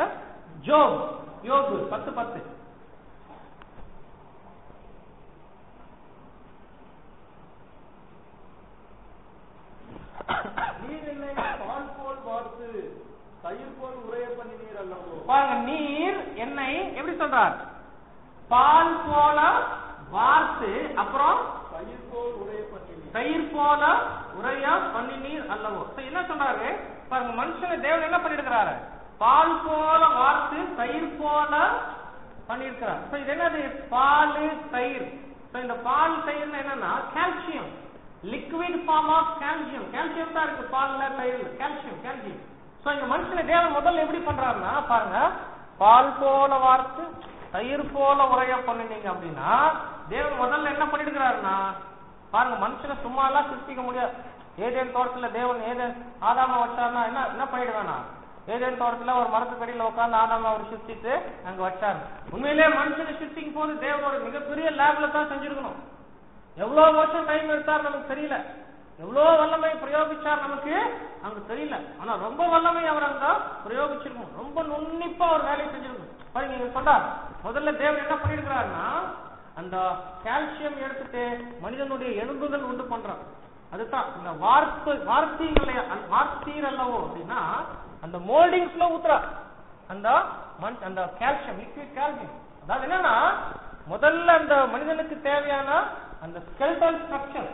S1: யோபு 10:10.
S2: நீர் என்னை பால் போல் வார்த்து தயிர் போல் உரைய பண்ணினீர் அல்லவோ.
S1: பாருங்க, நீர் என்னை எப்படி சொல்றார், பால் போல வார்த்து அப்புறம்
S2: தயிர் போல் உரைய பண்ணினீர்,
S1: தயிர் போல உரைய பண்ணினீர் அல்லவோ. என்ன சொல்றாரு பாருங்க, மனுஷனை தேவன் என்ன பண்ணிருக்கிறாரு, பால் போல வார்த்து தயிர் போல பண்ணிருக்கிறார். இது என்னது, பால் தயிர். இந்த பால் தயிர் என்னன்னா calcium, liquid form of calcium. Calcium தான் இருக்கு பால்ல, தயிர் கால்சியம். இங்க மனுஷனை தேவன் முதல்ல எப்படி பண்றாருன்னா பாருங்க, பால் போல வார்த்து தயிர் போல உரைய பண்ணினீங்க அப்படின்னா தேவன் முதல்ல என்ன பண்ணிருக்கிறாருன்னா பாருங்க, மனுஷனை சும்மா எல்லாம் சிருஷ்டிக்க முடியாது. ஏதேன் தோட்டத்துல தேவன் ஆதாம வச்சாருன்னா என்ன பண்ணிடுவேனா, ஏதேன் தோட்டத்துல ஒரு மரத்துக்கடியில உட்கார்ந்து ஆதாம அவர் சிருஷ்டித்து அங்க வச்சாரு. உண்மையிலே மனுஷனை சிருஷ்டிக்கும் போது தேவனோட மிகப்பெரிய லேப்ல தான் செஞ்சிருக்கணும். எவ்வளவு வருஷம் டைம் எடுத்தாரு நமக்கு தெரியல. எவ்வளவு வல்லமை பிரயோகிச்சார் நமக்கு அங்க தெரியல. ஆனா ரொம்ப வல்லமை அவர் அங்க பிரயோகிச்சிருக்கணும். ரொம்ப நுண்ணிப்பா ஒரு வேலையை செஞ்சிருக்கணும். பாருங்க, நீங்க சொல்றாரு முதல்ல தேவன் என்ன பண்ணிருக்கிறாருன்னா, அந்த கால்சியம் எடுத்துட்டு மனிதனுடைய எலும்புகள் உண்டு பண்றான். அதுதான் இந்த வார்த்தீர் அல்லவோ அப்படின்னா அந்த மோல்டிங்ஸ்ல ஊத்துறா அந்த கால்சியம், லிக்விட் கால்சியம். அதாவது என்னன்னா, முதல்ல அந்த மனிதனுக்கு தேவையான அந்த ஸ்கெலட்டல் ஸ்ட்ரக்சர்,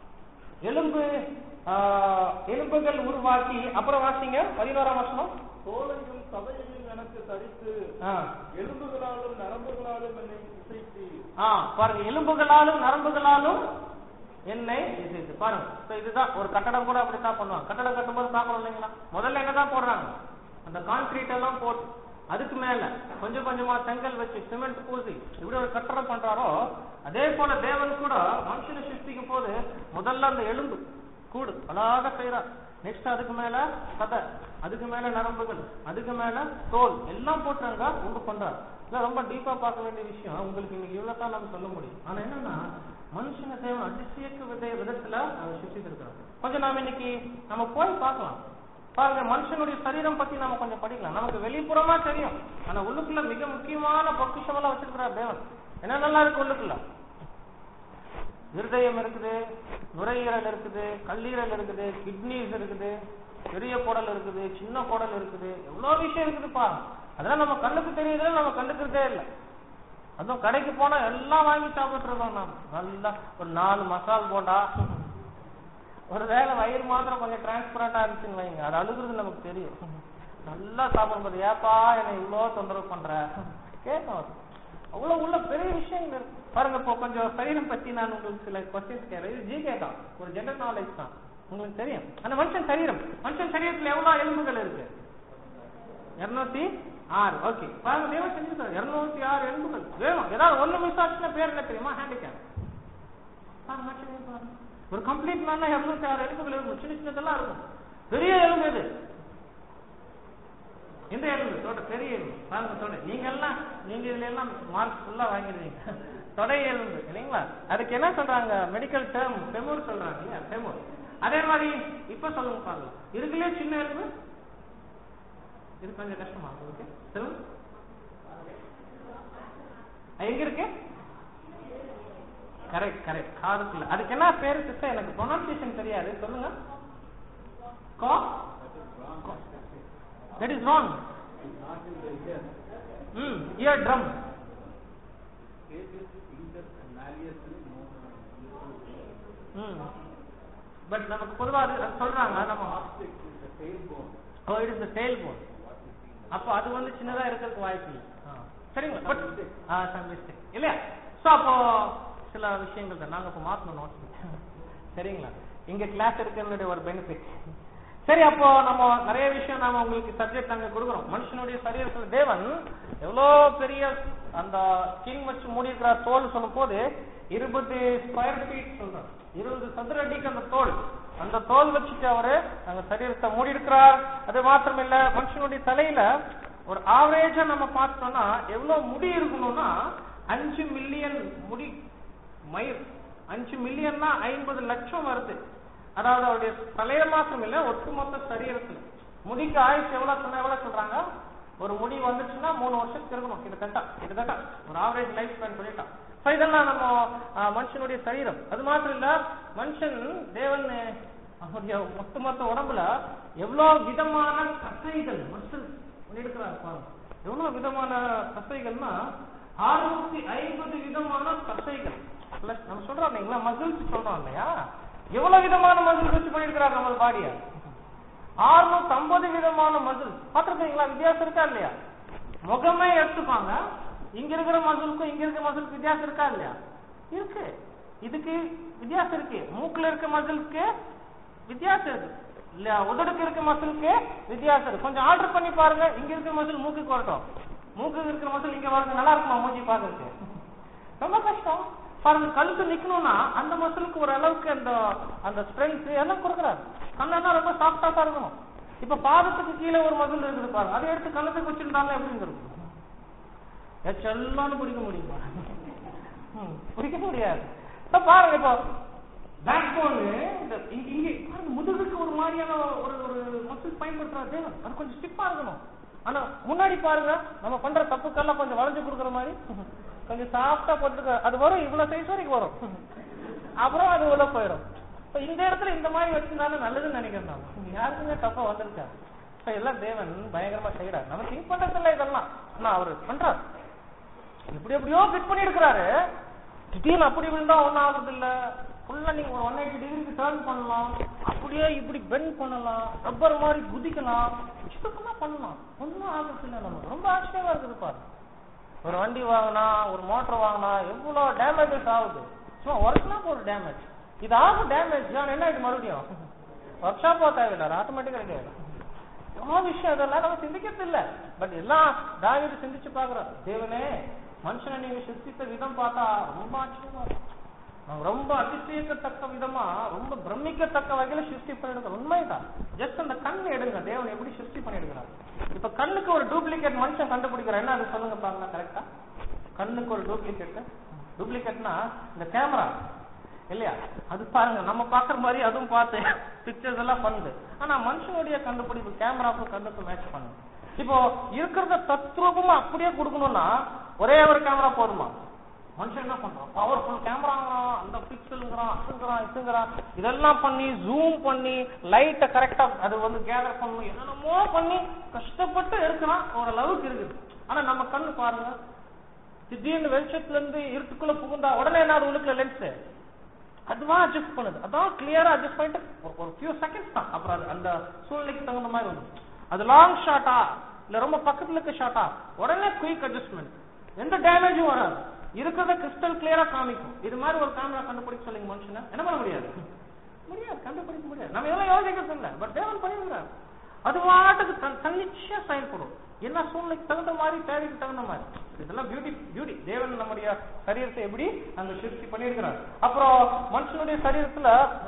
S1: எலும்புகள் உருவாக்கி, அப்புறம் வாசிங்க 11ஆம் வசனம்,
S2: தோலையும் சதையையும் எனக்கு தரித்து எலும்புகளாலும் நரம்புகளாலும் என்னை இசைத்து.
S1: பாருங்க, எலும்புகளாலும் நரம்புகளாலும் என்னை இசைத்து. பாருங்க, இதுதான் ஒரு கட்டடம் கூட அப்படித்தான் பண்ணுவாங்க. கட்டடம் கட்டும்போது பார்க்கணும் இல்லைங்களா, முதல்ல என்னதான் போடுறாங்க, அந்த கான்கிரீட் எல்லாம் போட்டு அதுக்கு மேல கொஞ்சம் கொஞ்சமா செங்கல் வச்சு சிமெண்ட் பூசி இப்படி ஒரு கட்டடம் பண்றாரோ, அதே போல தேவன் கூட மனுஷனை சிருஷ்டிக்கும் போது முதல்ல அந்த எலும்பு கூடு அழகாக செய்யறார். நெக்ஸ்ட் அதுக்கு மேல சதை, அதுக்கு மேல நரம்புகள், அதுக்கு மேல தோல் எல்லாம் போட்டாங்க உண்டு பண்றாரு. இல்ல ரொம்ப டீப்பா பார்க்க வேண்டிய விஷயம். உங்களுக்கு இன்னைக்கு இவ்வளவுதான் நம்ம சொல்ல முடியும். ஆனா என்னன்னா, மனுஷன தேவன் அதிசயக்க விதத்துல சிருஷ்டித்திருக்கிறார். கொஞ்சம் நாம இன்னைக்கு நம்ம போய் பார்க்கலாம். பாருங்க, மனுஷனுடைய சரீரம் பத்தி நாம கொஞ்சம் படிக்கலாம். நமக்கு வெளிப்புறமா தெரியும், ஆனா உள்ளுக்குள்ள மிக முக்கியமான பொக்கிஷம் எல்லாம் வச்சிருக்கிறார் தேவன். என்ன நல்லா இருக்கு உள்ளுக்குள்ள, இருதயம் இருக்குது, நுரையீரல் இருக்குது, கல்லீரல் இருக்குது, கிட்னிஸ் இருக்குது, பெரிய குடல் இருக்குது, சின்ன குடல் இருக்குது, எவ்வளவு விஷயம் இருக்குதுப்பா. அதெல்லாம் நம்ம கண்ணுக்கு தெரியுதுல, நம்ம கண்டுக்கிறதே இல்லை. அதுவும் கடைக்கு போனா எல்லாம் வாங்கி சாப்பிட்டு இருக்கோம். நாம் நல்லா ஒரு 4 மசால் போண்டா, ஒரு வேளை வயிறு மாத்திரம் கொஞ்சம் டிரான்ஸ்பரண்டா இருந்துச்சுன்னு வைங்க, அது அழுகுறது நமக்கு தெரியும். நல்லா சாப்பிடும்போது ஏப்பா என்னை இவ்வளவு தொந்தரவு பண்ற கேட்கும். அவ்வளவு உள்ள பெரிய விஷயங்கள் இருக்கு பாருங்க. இப்போ கொஞ்சம் சரீரம் பத்தி நான் உங்களுக்கு சில கொஸ்டின்ஸ் கேட்கிறேன். இது ஜிகே தான், ஒரு ஜெனரல் நாலேஜ் தான். உங்களுக்கு தெரியும் அந்த மனுஷன் சரீரத்துல எவ்வளவு எலும்புகள் இருக்கு? 206. ஓகே, பாருங்க, தேவன் செஞ்சிருக்காரு 206 எலும்புகள். வேணும் ஏதாவது ஒண்ணு மிஸ் ஆச்சுன்னா பேர் என்ன தெரியுமா? ஹேண்டிகேப். ஒரு கம்ப்ளீட் மேனா 206 எலும்புகள் இருக்கும். சின்ன சின்னதெல்லாம் இருக்கும். பெரிய எலும்பு எது? இந்த எலும்பு தொட, பெரிய எலும்பு. பாருங்க தொடை. நீங்க இதுல எல்லாம் மார்க் ஃபுல்லா வாங்கிடுவீங்க. தொடை எலும்பு இல்லைங்களா? அதுக்கு என்ன சொல்றாங்க மெடிக்கல் டேர்ம்? ஃபெமோர் சொல்றாங்க இல்லையா? ஃபெமோர். அதே மாதிரி இப்ப சொல்லுங்க பாருங்க, இருக்குல்லே சின்ன எலும்பு. இது கொஞ்சம் கஷ்டமா இருக்கு. சொல்லுங்க, எங்க இருக்கு? கரெக்ட் கரெக்ட், காதுக்குள்ள. அதுக்கு என்ன பேரு சிஸ்டர்? எனக்கு ப்ரொனன்சியேஷன் தெரியாது, சொல்லுங்க. That is wrong. Ear drum. But நமக்கு பொதுவா அது சொல்றாங்க நம்ம. Oh, it is the tailbone. அப்ப அது வந்து சின்னதா இருக்கிறதுக்கு வாய்ப்பு இல்லை. சரிங்களா? பட் இல்லையா? சோ அப்போ சில விஷயங்கள் தான் நாங்க இப்ப மாத்தணும். சரிங்களா? இங்க கிளாஸ் இருக்கிறதுடைய ஒரு பெனிஃபிட். சரி, அப்போ நம்ம நிறைய விஷயம் நாம உங்களுக்கு சப்ஜெக்ட் நாங்க கொடுக்குறோம். மனுஷனுடைய சரீரத்துல தேவன் எவ்வளோ பெரிய அந்த ஸ்கின் வச்சு மூடி இருக்கிற தோல் சொல்லும் போது 20 ஸ்கொயர் ஃபீட் சொல்றாரு. 20 சதுர அடிக்கு அந்த தோல் வச்சுட்டு அவரு அந்த சரீரத்தை மூடி இருக்கிறார். அது மாத்திரம் இல்ல, மனுஷனுடைய தலையில ஒரு ஆவரேஜா நம்ம பார்த்தோம்னா எவ்வளவு முடி இருக்கணும்னா 5 மில்லியன் முடி மயிர். 5 மில்லியன்னா 50 லட்சம் வருது. அதாவது அவருடைய தலையில மாத்திரம் இல்ல, ஒட்டுமொத்த சரீரத்துல முடிக்கு ஆயுஷ் எவ்வளவு சொல்றாங்க? ஒரு முடி வந்துச்சுன்னா 3 வருஷத்துக்கு இருக்கணும் கிட்டத்தட்ட ஒரு ஆவரேஜ் லைஃப் ஸ்பேன் சொல்லிட்டான். இதெல்லாம் நம்ம மனுஷனுடைய சரீரம். அது மாத்திரம் இல்ல, மனுஷன் தேவன் அவருடைய ஒட்டுமொத்த உடம்புல எவ்வளவு விதமான தசைகள் மனுஷன் எடுக்கிறார் பாருங்க. எவ்வளவு விதமான தசைகள்னா 650 விதமான தசைகள். பிளஸ் நம்ம சொல்றோம் இல்லைங்களா, மசில்ஸ் சொல்றோம் இல்லையா, எவ்வளவு விதமான மசில்ஸ் வச்சு பண்ணிருக்கிறார் நம்ம பாடிய. 650 விதமான மசில் பாத்துருக்கீங்களா? வித்தியாசம் இருக்கா இல்லையா? முகமே எடுத்துப்பாங்க, இங்க இருக்கிற மசிலுக்கும் இங்க இருக்கிற மசிலுக்கு வித்தியாசம் இருக்கா இல்லையா? இருக்கு. இதுக்கு வித்தியாசம் இருக்கு. மூக்குல இருக்க மசிலுக்கு வித்தியாசம் இருக்கு இல்லையா? உதடுக்கு இருக்க மசிலுக்கு வித்தியாசம் இருக்கு. கொஞ்சம் ஆர்டர் பண்ணி பாருங்க. இங்க இருக்கிற மசில் மூக்குக்கு வரட்டும், மூக்குக்கு இருக்கிற மசில் இங்க வரது, நல்லா இருக்குமா மூஞ்சி பாக்குறதுக்கு? ரொம்ப கஷ்டம் பாருங்க. கழுத்து நிக்கணும்னா அந்த மசிலுக்கு ஒரு அளவுக்கு அந்த ஸ்ட்ரென்த் எல்லாம் கொடுக்குறாரு. கண்ணா ரொம்ப சாஃப்டா தான் இருக்கணும். இப்ப பாதத்துக்கு கீழே ஒரு மசில் இருக்குது பாருங்க, அதை எடுத்து கண்ணத்துக்கு வச்சிருந்தாங்க எப்படின்னு இருக்கும்? எல்லாம் பிடிக்க முடியுமா? பிடிக்க முடியாது. பாருங்க, இப்போ பேக் போன் இங்கே முதுகுக்கு ஒரு மாதிரியான ஒரு மசில் பயன்படுத்துறாரு தேவன். அது கொஞ்சம் ஸ்டிப்பா இருக்கணும். ஆனா முன்னாடி பாருங்க, நம்ம பண்ற தப்புக்கெல்லாம் கொஞ்சம் வளைஞ்சு கொடுக்குற மாதிரி கொஞ்சம் சாஃப்டா போட்டுக்க, அது வரும் இவ்வளவு சைஸ் வரைக்கும் வரும், அப்புறம் அது உள்ள போயிடும். இந்த இடத்துல இந்த மாதிரி வச்சிருந்தாலும் நல்லதுன்னு நினைக்கிறேன். நான் யாருக்குமே தப்பா வந்துருச்சா? எல்லாம் தேவன் பயங்கரமா செய்யறாரு. நம்ம திங்க் பண்றதில்ல இதெல்லாம், ஆனா அவரு பண்றாரு. எப்படி எப்படியோ ஃபிட் பண்ணி எடுக்கிறாரு. திடீர்னு அப்படி விழுந்தா ஒன்னும் ஆகுது இல்ல, ஃபுல்லா நீங்க ஒரு 180 டிகிரிக்கு டர்ன் பண்ணலாம், அப்படியே இப்படி பெண்ட் பண்ணலாம், ரப்பர் மாதிரி குதிக்கலாம், இஷ்டப்பெல்லாம் பண்ணலாம், ஒன்னும் ஆகுது இல்ல. நமக்கு ரொம்ப ஆச்சரியமா இருக்குது பாரு. ஒரு வண்டி வாங்கினா, ஒரு மோட்டர் வாங்கினா எவ்வளவு டேமேஜஸ் ஆகுது. சும்மா ஒர்க்னா ஒரு டேமேஜ், இது ஆகும் டேமேஜ். என்ன ஆயிட்டு மறுபடியும் ஒர்க் ஷாப் தேவையில்லை, ஆட்டோமேட்டிக்கா ரெடி ஆயிடும். எவ்வளவு விஷயம் அதெல்லாம் நம்ம சிந்திக்கிறது இல்ல. பட் எல்லாம் தாவீது சிந்திச்சு பாக்குறோம். தேவனே, மனுஷனை நீங்க சிருஷ்டித்த விதம் பார்த்தா ரொம்ப ஆச்சரியமா இருக்கும். ரொம்ப அதிசயிக்கத்தக்க விதமா, ரொம்ப பிரமிக்கத்தக்க வகையில சிருஷ்டி பண்ணிடுங்க. உண்மைதான். ஜஸ்ட் அந்த கண் எடுங்க, தேவன் எப்படி சிருஷ்டி பண்ணி எடுக்கிறார். இப்ப கண்ணுக்கு ஒரு டூப்ளிகேட் மனுஷன் கண்டுபிடிக்கிறார். என்ன அது சொல்லுங்க பாக்கலாம். கரெக்டா, கண்ணுக்கு ஒரு டூப்ளிகேட்னா இந்த கேமரா இல்லையா, அது பாருங்க நம்ம பாக்குற மாதிரி அதுவும் பார்த்து பிக்சர்ஸ் எல்லாம் பண்ணுது. ஆனா மனுஷனுடைய கண்டுபிடிப்பு கேமராவுக்கும் கண்ணுக்கும் மேட்ச் பண்ணுது. இப்போ இருக்கிறத தத்ரூபமா அப்படியே கொடுக்கணும்னா ஒரே ஒரு கேமரா போதுமா? மனுஷன் என்ன பண்றான், பவர்ஃபுல் கேமராங்கிறான், அந்த பிக்சலுங்கிறான், இதுங்கிறான், இதெல்லாம் பண்ணி ஜூம் பண்ணி லைட்டை கரெக்டா அது கேதர் பண்ணணும், என்னென்னமோ பண்ணி கஷ்டப்பட்டு எடுக்கிறான். ஓரளவுக்கு இருக்குது. ஆனா நம்ம கண்ணு பாருங்க, திடீர்னு வெளிச்சத்துல இருந்து இருட்டுக்குள்ள புகுந்தா உடனே என்ன உள்ளுக்குள்ள லென்ஸ் அதுவா அட்ஜஸ்ட் பண்ணுது. அதான் கிளியரா அட்ஜஸ்ட் பண்ணிட்டு ஒரு ஃபியூ செகண்ட்ஸ் தான். அப்புறம் அந்த சூழ்நிலைக்கு தகுந்த மாதிரி வரும். அது லாங் ஷாட்டா இல்ல ரொம்ப பக்கத்துல இருக்க ஷாட்டா, உடனே குயிக் அட்ஜஸ்ட்மெண்ட், எந்த டேமேஜும் வராது, இருக்கிறத கிறிஸ்டல் கிளியரா காமிக்கும். இது மாதிரி ஒரு கேமரா கண்டுபிடிக்க சொல்லுங்க மனுஷனை, என்ன பண்ண முடியாது? கண்டுபிடிக்க முடியாது. நம்ம எல்லாம் யோசிக்கிறது இல்லை. பட் தேவன் பண்ணிருக்கிறார். அது வாட்டுக்கு தன்னிச்சையா செயல்படும். என்ன சூழ்நிலைக்கு தகுந்த மாதிரி, தேவைக்கு தகுந்த மாதிரி. இதெல்லாம் பியூட்டி. தேவன் நம்முடைய சரீரத்தை எப்படி அந்த சிருஷ்டி பண்ணியிருக்கிறார். அப்புறம் மனுஷனுடைய சரீரத்துல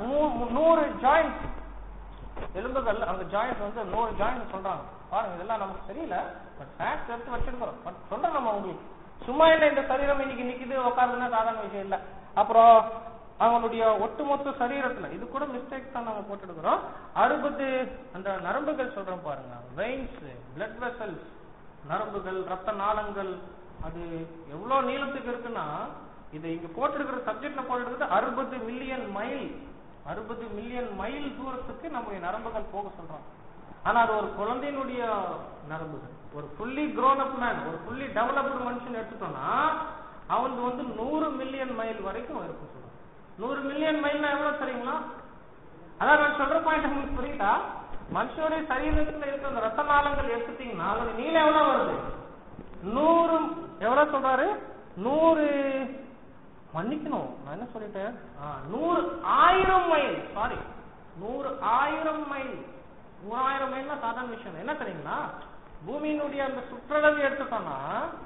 S1: 100 ஜாயிண்ட் எலும்புகள், அந்த ஜாயிண்ட் 100 ஜாயிண்ட் சொல்றாங்க. பாருங்க, இதெல்லாம் நமக்கு தெரியல, பட் ஃபேக்ட் எடுத்து வச்சிருக்கிறோம். பட் சொல்றேன் நம்ம உங்களுக்கு, சும்மா இல்லை இந்த சரீரம் இன்னைக்கு நிக்குது உட்காருதுன்னா சாதாரண விஷயம் இல்லை. அப்புறம் அவங்களுடைய ஒட்டுமொத்த சரீரத்துல இது கூட மிஸ்டேக் தான் நாங்க போட்டுடுக்கிறோம். 60 அந்த நரம்புகள் சொல்றோம் பாருங்க, வெயின்ஸ், பிளட் வெசல்ஸ், நரம்புகள், ரத்த நாளங்கள், அது எவ்வளவு நீளத்துக்கு இருக்குன்னா, இது இங்க போட்டிருக்கிற சப்ஜெக்ட்ல போட்டிருக்கிறது 60 மில்லியன் மைல், 60 மில்லியன் மைல் தூரத்துக்கு நம்முடைய நரம்புகள் போக சொல்றோம். ஆனா அது ஒரு குழந்தையினுடைய நரம்புகள். ஒரு ஃபுல்லி க்ரோன் அப் மேன், ஒரு ஃபுல்லி டெவலப்டு மனுஷன் எடுத்துட்டோம்னா அவனுக்கு 100 மில்லியன் மைல் வரைக்கும் இருக்கும் சொல்றாங்க. 100 மில்லியன் மைல்னா எவ்வளவு தெரியுங்களா? அதான் நான் சொல்ற பாயிண்ட் உங்களுக்கு புரியுதா? மனுஷனுடைய சரீரத்துல இருக்கிற அந்த ரத்த நாளங்கள் எடுத்துட்டீங்கன்னா அதோட நீளம் எவ்வளவு வருது? 100 எவ்வளவு சொல்றாரு? 100 மன்னிக்கணும், நான் என்ன சொல்லிட்டேன், 100,000 மைல், சாரி 100,000 மைல். 100,000 மைல்னா சாதாரண விஷயம் என்ன தெரியுங்களா? பூமியினுடைய அந்த சுற்றளவு எடுத்துட்டோம்னா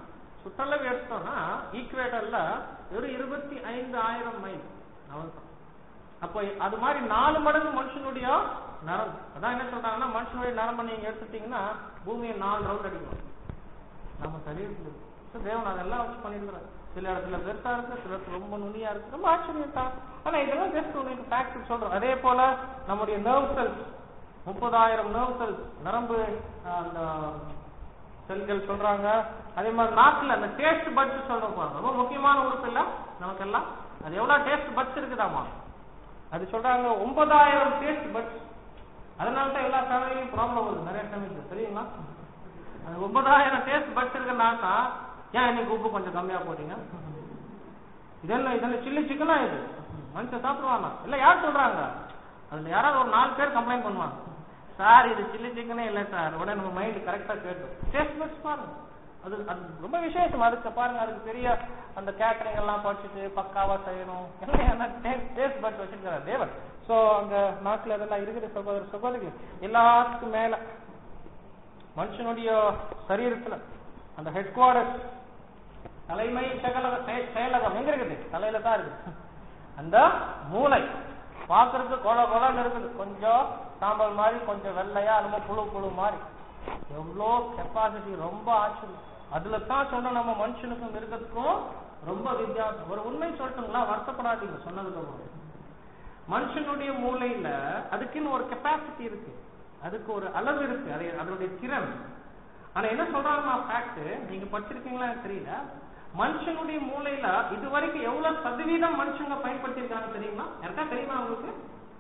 S1: ஈக்குவேட்டர்ல ஒரு 25,000 மைல். அப்போ அது மாதிரி 4 மடங்கு மனுஷனுடைய நரம்பு. அதான் என்ன சொல்றாங்கன்னா, மனுஷனுடைய நரம்பை நீங்க எடுத்துட்டீங்கன்னா பூமியை 4 ரவுண்ட் அடிக்கணும் நம்ம சரீரத்தில். தேவன் அதெல்லாம் வச்சு பண்ணிருக்கிறார். சில இடத்துல பெருசா இருக்கு, சில இடத்துல ரொம்ப நுனியா இருக்கு, ரொம்ப ஆச்சரியம் தான். ஆனா இதெல்லாம் ஜஸ்ட் உங்களுக்கு ஃபேக்ட் சொல்றோம். அதே போல நம்முடைய நர்வ் செல்ஸ் 30,000 நர்வ் செல்ஸ், நரம்பு அந்த செல்கள் சொல்றாங்க. அதே மாதிரி நாக்குல அந்த டேஸ்ட் பட்ஸ் சொல்றோம் பாருங்க, ரொம்ப முக்கியமான உறுப்பு இல்ல நமக்கெல்லாம். அது எவ்வளவு டேஸ்ட் பட்ஸ் இருக்குதாமா, அது சொல்றாங்க 9,000 டேஸ்ட் பட்ஸ். அதனாலதான் எல்லா ஃபேமிலியும் ப்ராப்ளம் வருது நிறைய ஃபேமிலிக்கு, தெரியுங்களா? 9,000 டேஸ்ட் பட்ஸ் இருக்குன்னாக்கா, ஏன் இன்னைக்கு உப்பு கொஞ்சம் கம்மியா போட்டீங்க, இதெல்லாம் சில்லி சிக்கனா இது மனுஷன் சாப்பிடுவாங்க இல்ல? யார் சொல்றாங்க? அதுல யாராவது ஒரு 4 பேர் கம்ப்ளைண்ட் பண்ணுவாங்க, சார் இது சில்லி சிக்கனே இல்லை சார். உடனே நம்ம மைண்ட் கரெக்டா கேட்டு டேஸ்ட் பட்ஸ் பாருங்க, அது ரொம்ப விசேஷம். அதுக்கு பாருங்க, அதுக்கு பெரிய அந்த கேட்டரிங் எல்லாம் படிச்சுட்டு பக்காவா செய்யணும். டேஸ்ட் பட்ஸ் வச்சிருக்கிறார் தேவன். சோ அங்க நாட்டுல இதெல்லாம் இருக்குது சகோதர சகோதரிகள். எல்லாத்துக்கும் மேல மனுஷனுடைய சரீரத்துல அந்த ஹெட் குவார்டர்ஸ், தலைமை செயலகம் எங்க இருக்குது? தலையில தான் இருக்குது. அந்த மூளை பாக்குறதுக்கு கொல கொலன்னு இருக்குது, கொஞ்சம் சாம்பல் மாதிரி, கொஞ்சம் வெள்ளையா, ரொம்ப புழு மாதிரி. எவ்வளோ கெப்பாசிட்டி, ரொம்ப ஆச்சரியம். அதுல தான் சொன்ன நம்ம மனுஷனுக்கும் மிருகத்துக்கும் ரொம்ப வித்தியாசம். ஒரு உண்மை சொல்லட்டுங்களா, வருத்தப்படாதீங்க சொன்னதுக்கு அப்புறம். மனுஷனுடைய மூளையில அதுக்குன்னு ஒரு கெப்பாசிட்டி இருக்கு, அதுக்கு ஒரு அளவு இருக்கு, அதனுடைய திறன். ஆனா என்ன சொல்றாங்கன்னா ஃபேக்ட், நீங்க படிச்சிருக்கீங்களா தெரியல, மனுஷனுடைய மூளையில இதுவரைக்கும் எவ்வளவு சதவீதம் மனுஷங்க பயன்படுத்தி இருக்காங்க தெரியுமா? யாருக்கா தெரியுமா உங்களுக்கு?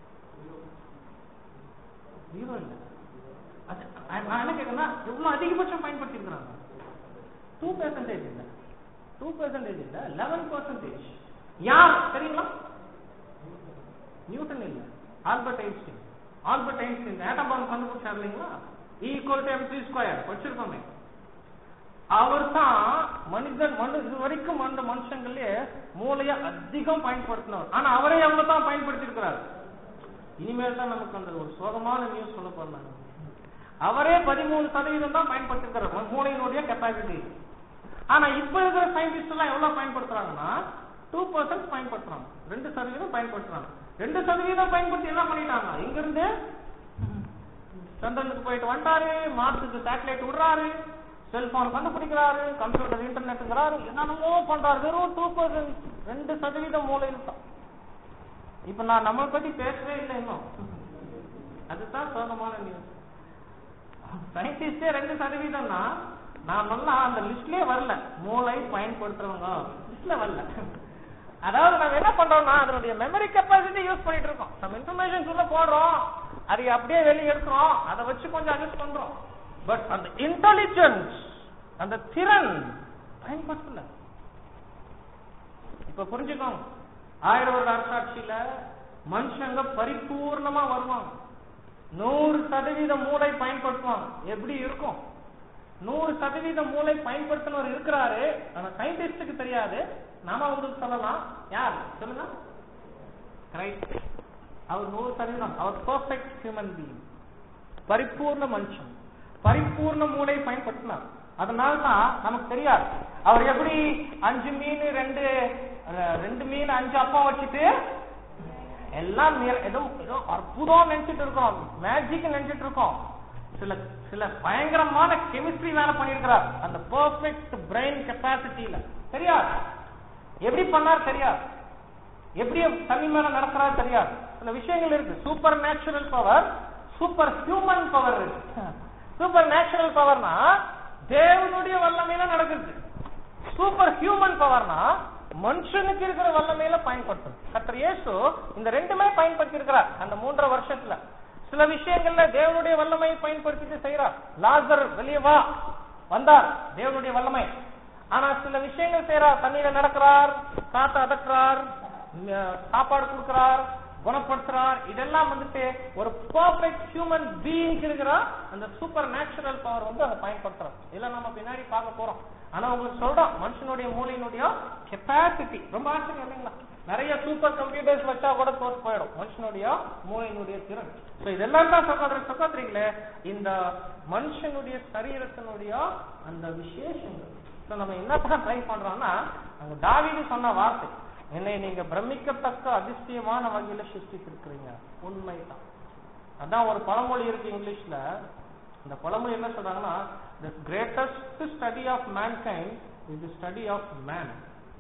S1: ஜீரோ இல்ல. நான் என்ன கேட்கறேன்னா எவ்வளவு அதிகபட்சம் பயன்படுத்தி இருக்கிறாங்க? 2% இல்ல, 2% இல்ல, 11%. யார் தெரியுமா? நியூட்டன் இல்ல, Albert Einstein. Albert Einstein atom bomb கண்டுபிடிச்சார் இல்லைங்களா? E=mc². படிச்சிருக்கோமே. அவர் தான் இது வரைக்கும் அந்த மனுஷங்களே மூளைய அதிகம் பயன்படுத்தினவர். ஆனா அவரே எவ்வளவு தான் பயன்படுத்தி இருக்கிறார்? இனிமேல் தான் நமக்கு அந்த ஒரு சோகமான நியூஸ் சொல்ல போறாங்க. அவரே 13% தான் பயன்படுத்திருக்கிறார் மூளையினுடைய கெப்பாசிட்டி. ஆனா இப்ப இருக்கிற சயின்டிஸ்ட் எல்லாம் எவ்வளவு பயன்படுத்துறாங்கன்னா 2% பயன்படுத்துறாங்க, 2% பயன்படுத்துறாங்க. 2% பயன்படுத்தி என்ன பண்ணிட்டாங்க? இங்க இருந்து சந்திரனுக்கு போயிட்டு வந்தாரு, மார்ஸுக்கு சேட்டலைட் விடுறாரு, செல்போன் கண்டுபிடிக்கிறாரு, கம்ப்யூட்டர் இன்டர்நெட்ங்கிறாரு, என்னென்னமோ பண்றாரு. வெறும் 2%, 2% மூளையில் தான். இப்ப நான் நம்மளை பத்தி பேசவே இல்லை இன்னும். அதுதான் சோகமான நியூஸ். சயின்டிஸ்டே 2%னா நான் நல்லா அந்த லிஸ்ட்லயே வரல, மூளை பயன்படுத்துறவங்க லிஸ்ட்ல வரல. அதாவது நம்ம என்ன பண்றோம்னா அதனுடைய மெமரி கெப்பாசிட்டி யூஸ் பண்ணிட்டு இருக்கோம். நம்ம இன்ஃபர்மேஷன் உள்ள போடுறோம், அதை அப்படியே வெளியே எடுக்கிறோம், அதை வச்சு கொஞ்சம் அட்ஜஸ்ட் பண்றோம். பட் அந்த இன்டெலிஜென்ஸ், அந்த திறன் பயன்படுத்தல. இப்ப புரிஞ்சுக்கோங்க, 1000 வருட அரசாட்சியில மனுஷங்க பரிபூர்ணமா வருவாங்க, 100% மூளை பயன்படுத்துவாங்க. எப்படி இருக்கும்? 100% மூளை பயன்படுத்தினவர் இருக்கிறாரு, ஆனா சயின்டிஸ்டுக்கு தெரியாது. நாம உங்களுக்கு சொல்லலாம், யார் சொல்லுங்க? கிரைஸ்ட். அவர் 100%, அவர் பெர்ஃபெக்ட் ஹியூமன் பீயிங், பரிபூர்ண மனுஷன், பரிபூர்ண மூளை பயன்படுத்தினார். அதனால்தான் நமக்கு தெரியாது அவர் எப்படி 5 மீன் 2 மீன் 5 அப்பா வச்சுட்டு எல்லாம் ஏதோ அற்புதம் நினைச்சிட்டு இருக்கோம், மேஜிக் நினைச்சிட்டு இருக்கோம். சில பயங்கரமான கெமிஸ்ட்ரி வேலை பண்ணிருக்கிறார் அந்த பெர்ஃபெக்ட் பிரெயின் கெப்பாசிட்டியில. தெரியாது எப்படி பண்ணார், தெரியாது எப்படி தனி மேல நடக்கிறார், தெரியாது. சில விஷயங்கள் இருக்கு. Supernatural power, super human power இருக்கு. சூப்பர் நேச்சுரல் பவர்னா தேவனுடைய வல்லமையில நடக்குது. சூப்பர் ஹியூமன் பவர்னா மனுஷனுக்கு இருக்கிற வல்லமையில பயன்படுத்தும். கர்த்தர் இயேசு இந்த ரெண்டுமே பயன்படுத்தி இருக்கிறார் அந்த 3.5 வருஷத்துல. சில விஷயங்கள்ல தேவனுடைய வல்லமையை பயன்படுத்திட்டு செய்யறார். லாசர் வெளியே வந்தார், தேவனுடைய வல்லமை. ஆனா சில விஷயங்கள் செய்யறார், தண்ணீர நடக்கிறார், காத்த அதற்றார், சாப்பாடு கொடுக்கிறார், குணப்படுத்துறார். இதெல்லாம் வந்துட்டு ஒரு பெர்ஃபெக்ட் ஹியூமன் பீயிங் இருக்கிற அந்த சூப்பர் நேச்சுரல் பவர் வந்து அதை பயன்படுத்துறார். இதெல்லாம் நம்ம பின்னாடி பார்க்க போறோம். ஆனா உங்களுக்கு சொல்றோம், மனுஷனுடைய மூளையினுடைய கெப்பாசிட்டி ரொம்ப ஆச்சரியம் இல்லைங்களா? நிறைய சூப்பர் கம்ப்யூட்டர்ஸ் வச்சா கூட தோற்று போயிடும் மனுஷனுடைய மூளையினுடைய திறன். இதெல்லாம் தான் சகோதரிகளே இந்த மனுஷனுடைய சரீரத்தினுடைய அந்த விசேஷங்கள். நம்ம என்னதான் ட்ரை பண்றோம்னா, அங்க தாவீது சொன்ன வார்த்தை, என்னை நீங்க பிரமிக்கத்தக்க அதிசயமான வகையில சிருஷ்டித்திருக்கிறீங்க. உண்மைதான். அதான் ஒரு பழமொழி இருக்கு இங்கிலீஷ்ல. இந்த பழமொழி என்ன சொல்றாங்கன்னா, the greatest study of mankind is the study of man.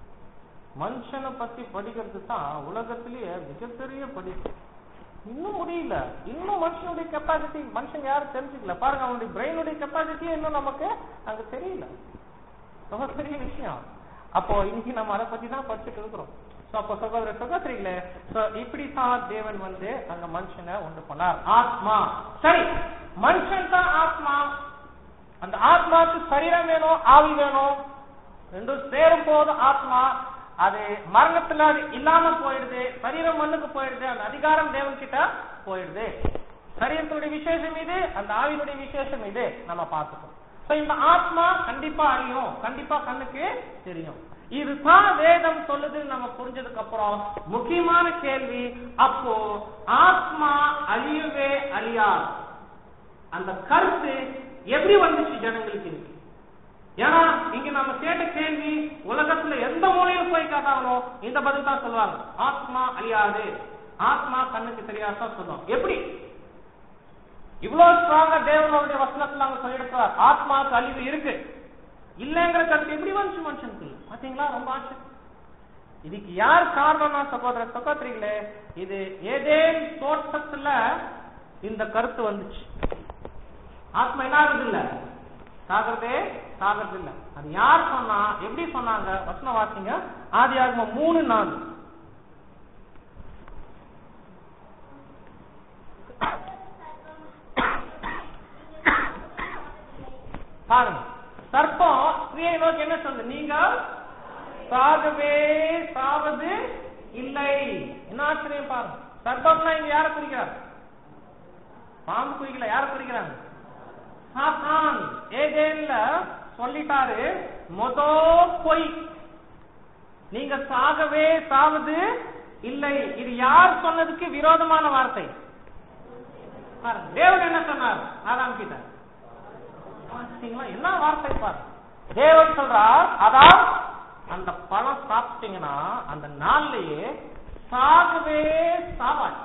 S1: மனுஷனை பத்தி படிக்கிறது தான் உலகத்திலேயே மிகப்பெரிய படிப்பு. இன்னும் முடியல, இன்னும் மனுஷனுடைய கெப்பாசிட்டி மனுஷன் யாரும் தெரிஞ்சுக்கல. பாருங்க, அவனுடைய பிரெயினுடைய கெப்பாசிட்டியே இன்னும் நமக்கு அங்க தெரியல. ரொம்ப பெரிய விஷயம். அப்போ இன்னைக்கு நம்ம அதை பத்தி தான் படிச்சுட்டு இருக்கிறோம். அப்போ சகோதரிகளே, இப்படித்தான் தேவன் வந்து அந்த மனுஷனை உண்டு பண்ணார். ஆத்மா, சரி, மனுஷன் தான் ஆத்மா. அந்த ஆத்மாவுக்கு சரீரம் வேணும், ஆவி வேணும். ரெண்டும் சேரும் போது ஆத்மா அது மரணத்துல இல்லாம போயிடுது. சரீரம் மண்ணுக்கு போயிடுது, அந்த அதிகாரம் தேவன் கிட்ட போயிடுது. சரீரத்தினுடைய விசேஷம் இது, அந்த ஆவியினுடைய விசேஷம் இது நம்ம பார்த்துக்கோம். இந்த ஆத்மா கண்டிப்பா அழியும், கண்டிப்பா கண்ணுக்கு தெரியும். இதுதான் வேதம் சொல்லுது. நம்ம புரிஞ்சதுக்கு அப்புறம் முக்கியமான கேள்வி, அப்போ ஆத்மா அழியவே அழியாது அந்த கருத்து எப்படி வந்துச்சு ஜனங்களுக்கு? ஏன்னா இங்க நம்ம கேட்ட கேள்வி உலகத்துல எந்த மூலையில போய் கேட்டாலும் இந்த பதில் தான் சொல்லுவாங்க, ஆத்மா அழியாது, ஆத்மா கண்ணுக்கு தெரியாதான் சொல்லுவோம். எப்படி இவ்வளவு ஸ்ட்ராங்கா தேவனுடைய வசனத்துல அவங்க சொல்லியிருக்கிறார் ஆத்மாவுக்கு அழிவு இருக்கு இல்லங்கிற கருத்து எப்படி வந்துச்சு மனுஷனுக்கு? பாத்தீங்களா, ரொம்ப ஆச்சரியம். இதுக்கு யார் காரணம்னா சகோதர சகோதரிகளே, இது ஏதேன் தோட்டத்துல இந்த கருத்து வந்துச்சு. ஆத்மா என்ன ஆகுது இல்ல, சாகிறதே சாகிறது இல்ல. அது யார் சொன்னா, எப்படி சொன்னாங்க? வசனம் வாசிங்க, ஆதியாகமம் 3:4. பாருங்க, சர்ப்பம் ஸ்திரியை நோக்கி என்ன சொல்லுது? நீங்க சாகவே சாவது இல்லை. என்ன ஆச்சரியம் பாருங்க. சர்ப்பம்னா இங்க யார குறிக்கிறார்? பாம்பு குறிக்கல. யார குறிக்கிறாங்க? சாத்தான். ஏதேன்ல சொல்லிட்டாரு பொய், நீங்க சாகவே சாவது இல்லை. இது யார் சொன்னதுக்கு விரோதமான வார்த்தை? தேவன் என்ன சொன்னார் ஆதாம் கிட்ட? என்ன வார்த்தை பாரு. தேவன் சொல்றார், அதான் அந்த பழம் சாப்பிட்டீங்கன்னா அந்த நாள்லயே சாகவே சாவாய்.